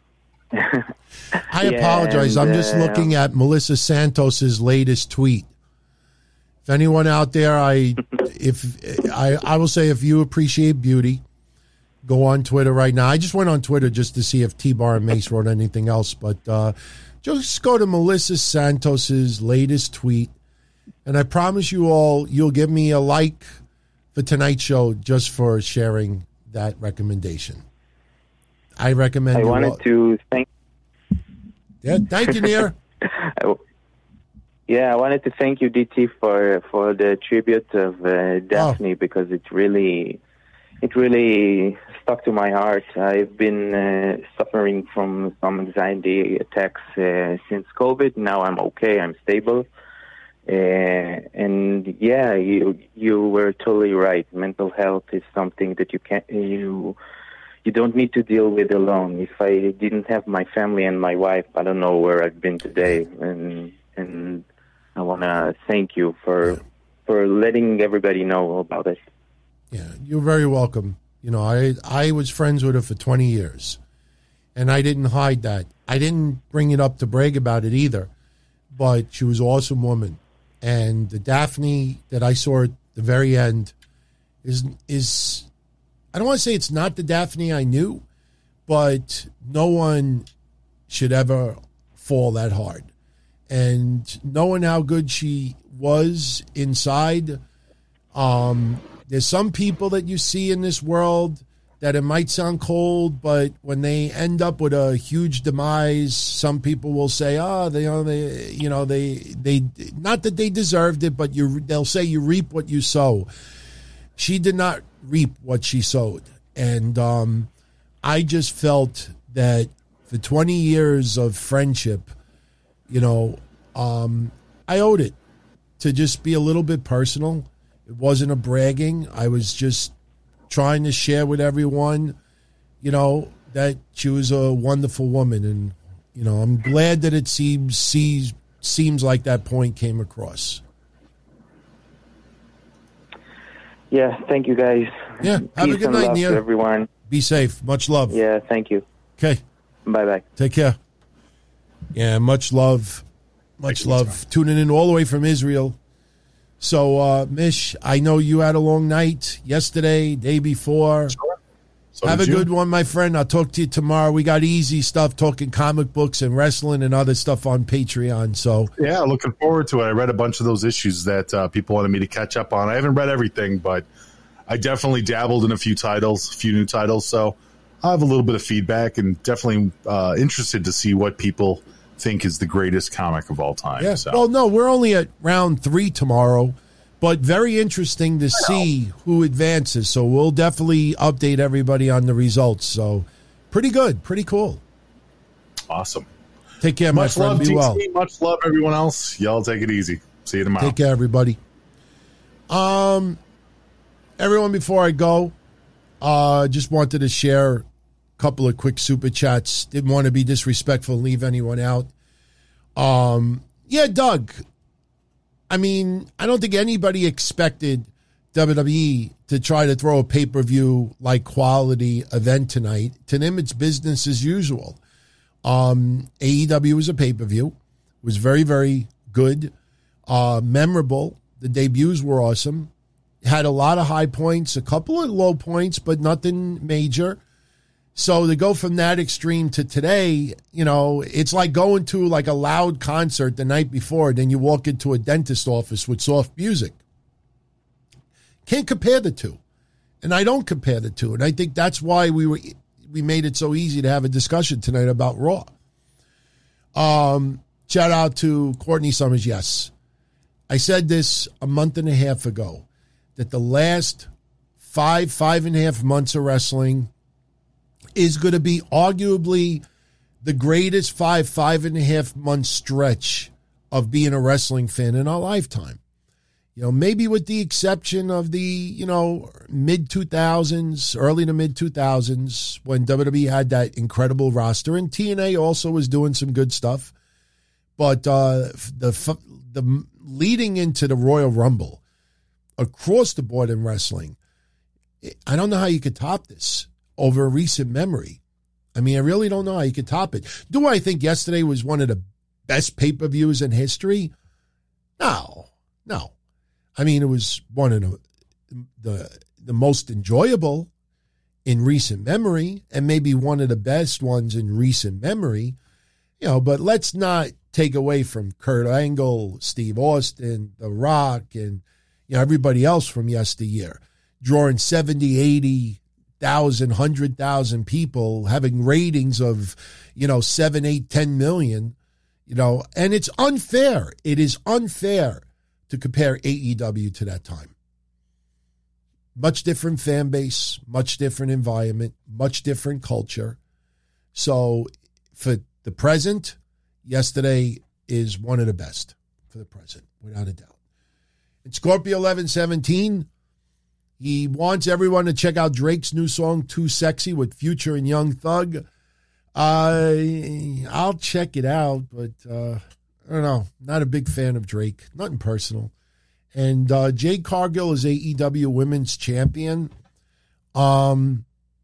I Yeah, apologize. and, I'm just uh, looking at Melissa Santos's latest tweet. If anyone out there, I if I I will say if you appreciate beauty, go on Twitter right now. I just went on Twitter just to see if T-Bar and Mace wrote anything else, but uh, just go to Melissa Santos's latest tweet, and I promise you all, you'll give me a like for tonight's show just for sharing that recommendation. I recommend I you wanted all. to thank. Yeah, thank you, Nir. I- Yeah, I wanted to thank you, D T, for for the tribute of uh, Daphne because it really, it really stuck to my heart. I've been uh, suffering from some anxiety attacks uh, since COVID. Now I'm okay. I'm stable. Uh, and yeah, you you were totally right. Mental health is something that you can't you you don't need to deal with alone. If I didn't have my family and my wife, I don't know where I've been today. And and I want to thank you for for letting everybody know about it. Yeah, you're very welcome. You know, I I was friends with her for twenty years, and I didn't hide that. I didn't bring it up to brag about it either, but she was an awesome woman. And the Daphne that I saw at the very end is is I don't want to say it's not the Daphne I knew, but no one should ever fall that hard. And knowing how good she was inside, um, there's some people that you see in this world that it might sound cold, but when they end up with a huge demise, some people will say, "Oh, they, you know, they, you know, they, they, not that they deserved it, but you, they'll say you reap what you sow." She did not reap what she sowed, and um, I just felt that for twenty years of friendship, you know, um, I owed it to just be a little bit personal. It wasn't a bragging. I was just trying to share with everyone, you know, that she was a wonderful woman. And, you know, I'm glad that it seems seems, seems like that point came across. Yeah, thank you guys. Yeah, have Peace a good and night, love Nia. to everyone. Be safe. Much love. Yeah, thank you. Okay. Bye-bye. Take care. Yeah, much love. Much love. Tuning in all the way from Israel. So, uh, Mish, I know you had a long night yesterday, day before. Sure. So Have a did you. good one, my friend. I'll talk to you tomorrow. We got easy stuff, talking comic books and wrestling and other stuff on Patreon. So, Yeah, looking forward to it. I read a bunch of those issues that uh, people wanted me to catch up on. I haven't read everything, but I definitely dabbled in a few titles, a few new titles. So I have a little bit of feedback and definitely uh, interested to see what people think is the greatest comic of all time. yeah. So. Well, no, we're only at round three tomorrow, but very interesting to see who advances. So we'll definitely update everybody on the results. So pretty good, pretty cool. Awesome. Take care, my Much friend. love, Be T C. well. Much love, everyone else. Y'all take it easy. See you tomorrow. Take care, everybody. Um, everyone, before I go, uh, just wanted to share a couple of quick super chats. Didn't want to be disrespectful and leave anyone out. Um, yeah, Doug. I mean, I don't think anybody expected W W E to try to throw a pay-per-view like quality event tonight. To them, it's business as usual. Um, A E W was a pay-per-view. It was very, very good, uh, memorable. The debuts were awesome. Had a lot of high points, a couple of low points, but nothing major. So to go from that extreme to today, you know, it's like going to like a loud concert the night before, then you walk into a dentist office with soft music. Can't compare the two. And I don't compare the two. And I think that's why we were we made it so easy to have a discussion tonight about Raw. Um, shout out to Courtney Summers. Yes. I said this a month and a half ago, that the last five, five and a half months of wrestling is going to be arguably the greatest five, five and a half month stretch of being a wrestling fan in our lifetime. You know, maybe with the exception of the, you know, mid two thousands, early to mid two thousands, when W W E had that incredible roster, and T N A also was doing some good stuff. But uh, the the leading into the Royal Rumble across the board in wrestling, I don't know how you could top this over recent memory. I mean, I really don't know how you could top it. Do I think yesterday was one of the best pay-per-views in history? No, no. I mean, it was one of the, the the most enjoyable in recent memory, and maybe one of the best ones in recent memory. You know, but let's not take away from Kurt Angle, Steve Austin, The Rock, and you know everybody else from yesteryear, drawing seventy, eighty thousand, one hundred thousand people, having ratings of, you know, seven, eight, ten million. You know, and it's unfair. It is unfair to compare A E W to that time. Much different fan base, much different environment, much different culture. So for the present, yesterday is one of the best for the present, without a doubt. And Scorpio eleven seventeen, he wants everyone to check out Drake's new song, Too Sexy, with Future and Young Thug. Uh, I'll check it out, but uh, I don't know. Not a big fan of Drake. Nothing personal. And uh, Jade Cargill is A E W Women's Champion. Um,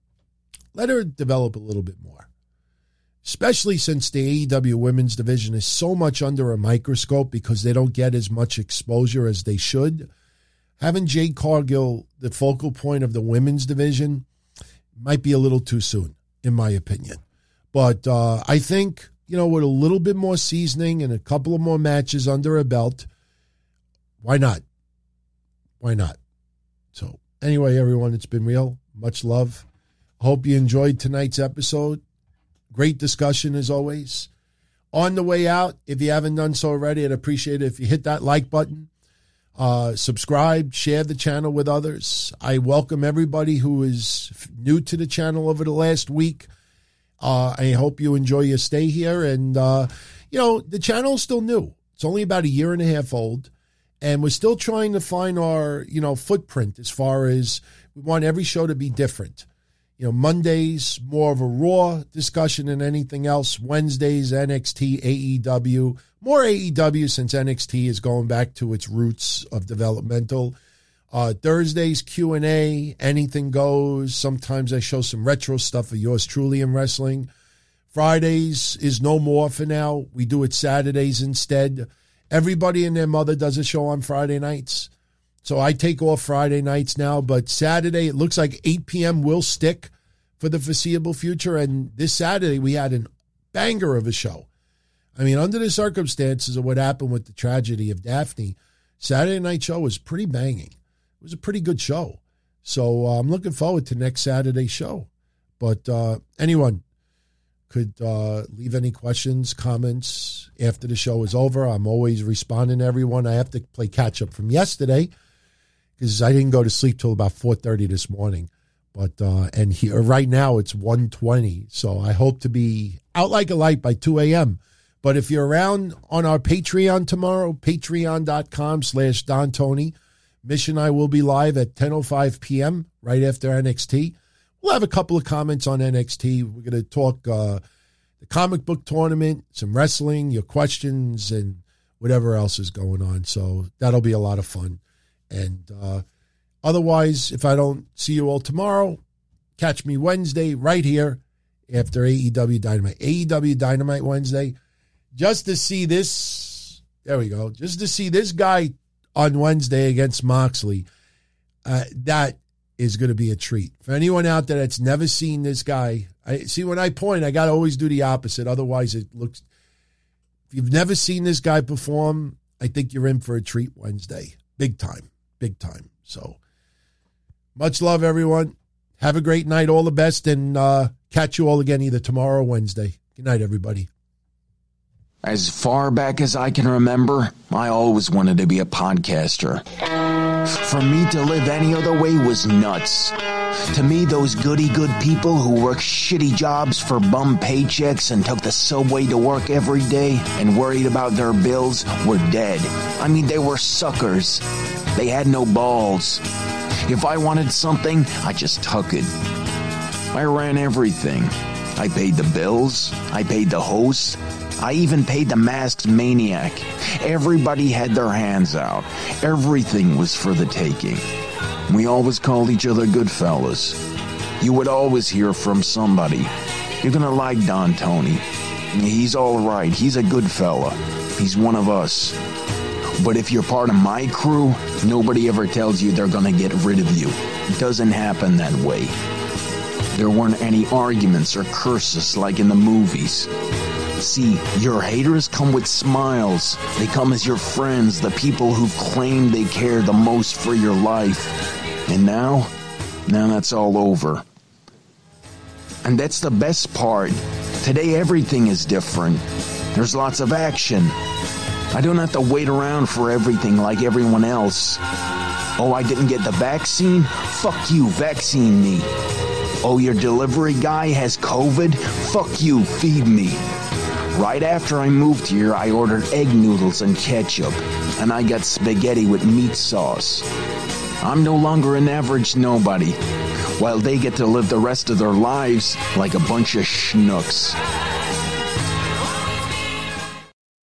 let her develop a little bit more, especially since the A E W Women's division is so much under a microscope because they don't get as much exposure as they should. Having Jade Cargill the focal point of the women's division might be a little too soon, in my opinion. But uh, I think, you know, with a little bit more seasoning and a couple of more matches under her belt, why not? Why not? So anyway, everyone, it's been real. Much love. Hope you enjoyed tonight's episode. Great discussion as always. On the way out, if you haven't done so already, I'd appreciate it if you hit that like button. Uh, subscribe, share the channel with others. I welcome everybody who is new to the channel over the last week. Uh, I hope you enjoy your stay here. And, uh, you know, the channel is still new. It's only about a year and a half old. And we're still trying to find our, you know, footprint as far as we want every show to be different. You know, Mondays, more of a Raw discussion than anything else. Wednesdays, N X T, A E W. More A E W since N X T is going back to its roots of developmental. Uh, Thursdays, Q and A, anything goes. Sometimes I show some retro stuff of yours truly in wrestling. Fridays is no more for now. We do it Saturdays instead. Everybody and their mother does a show on Friday nights. So I take off Friday nights now, but Saturday, it looks like eight p.m. will stick for the foreseeable future. And this Saturday, we had a banger of a show. I mean, under the circumstances of what happened with the tragedy of Daphne, Saturday night show was pretty banging. It was a pretty good show. So uh, I'm looking forward to next Saturday's show. But uh, anyone could uh, leave any questions, comments after the show is over. I'm always responding to everyone. I have to play catch up from yesterday because I didn't go to sleep till about four thirty this morning. But uh, and here right now it's one twenty. So I hope to be out like a light by two a.m. But if you're around on our Patreon tomorrow, patreon.com slash Don Tony, Mish and I will be live at ten oh five p.m. right after N X T. We'll have a couple of comments on N X T. We're going to talk uh, the comic book tournament, some wrestling, your questions, and whatever else is going on. So that'll be a lot of fun. And uh, otherwise, if I don't see you all tomorrow, catch me Wednesday right here after A E W Dynamite. A E W Dynamite Wednesday. Just to see this, there we go, just to see this guy on Wednesday against Moxley, uh, that is going to be a treat. For anyone out there that's never seen this guy, I see when I point, I got to always do the opposite. Otherwise, it looks, if you've never seen this guy perform, I think you're in for a treat Wednesday. Big time, big time. So much love, everyone. Have a great night. All the best, and uh, catch you all again either tomorrow or Wednesday. Good night, everybody. As far back as I can remember, I always wanted to be a podcaster. For me to live any other way was nuts. To me, those goody-good people who worked shitty jobs for bum paychecks and took the subway to work every day and worried about their bills were dead. I mean, they were suckers. They had no balls. If I wanted something, I just took it. I ran everything. I paid the bills. I paid the host. I even paid the masked maniac. Everybody had their hands out. Everything was for the taking. We always called each other good fellas. You would always hear from somebody. You're gonna like Don Tony. He's all right. He's a good fella. He's one of us. But if you're part of my crew, nobody ever tells you they're gonna get rid of you. It doesn't happen that way. There weren't any arguments or curses like in the movies. See, your haters come with smiles. They come as your friends, the people who've claimed they care the most for your life. And now, now that's all over. And that's the best part. Today everything is different. There's lots of action. I don't have to wait around for everything like everyone else. Oh, I didn't get the vaccine? Fuck you, vaccine me. Oh, your delivery guy has COVID? Fuck you, feed me. Right after I moved here, I ordered egg noodles and ketchup, and I got spaghetti with meat sauce. I'm no longer an average nobody, while they get to live the rest of their lives like a bunch of schnooks.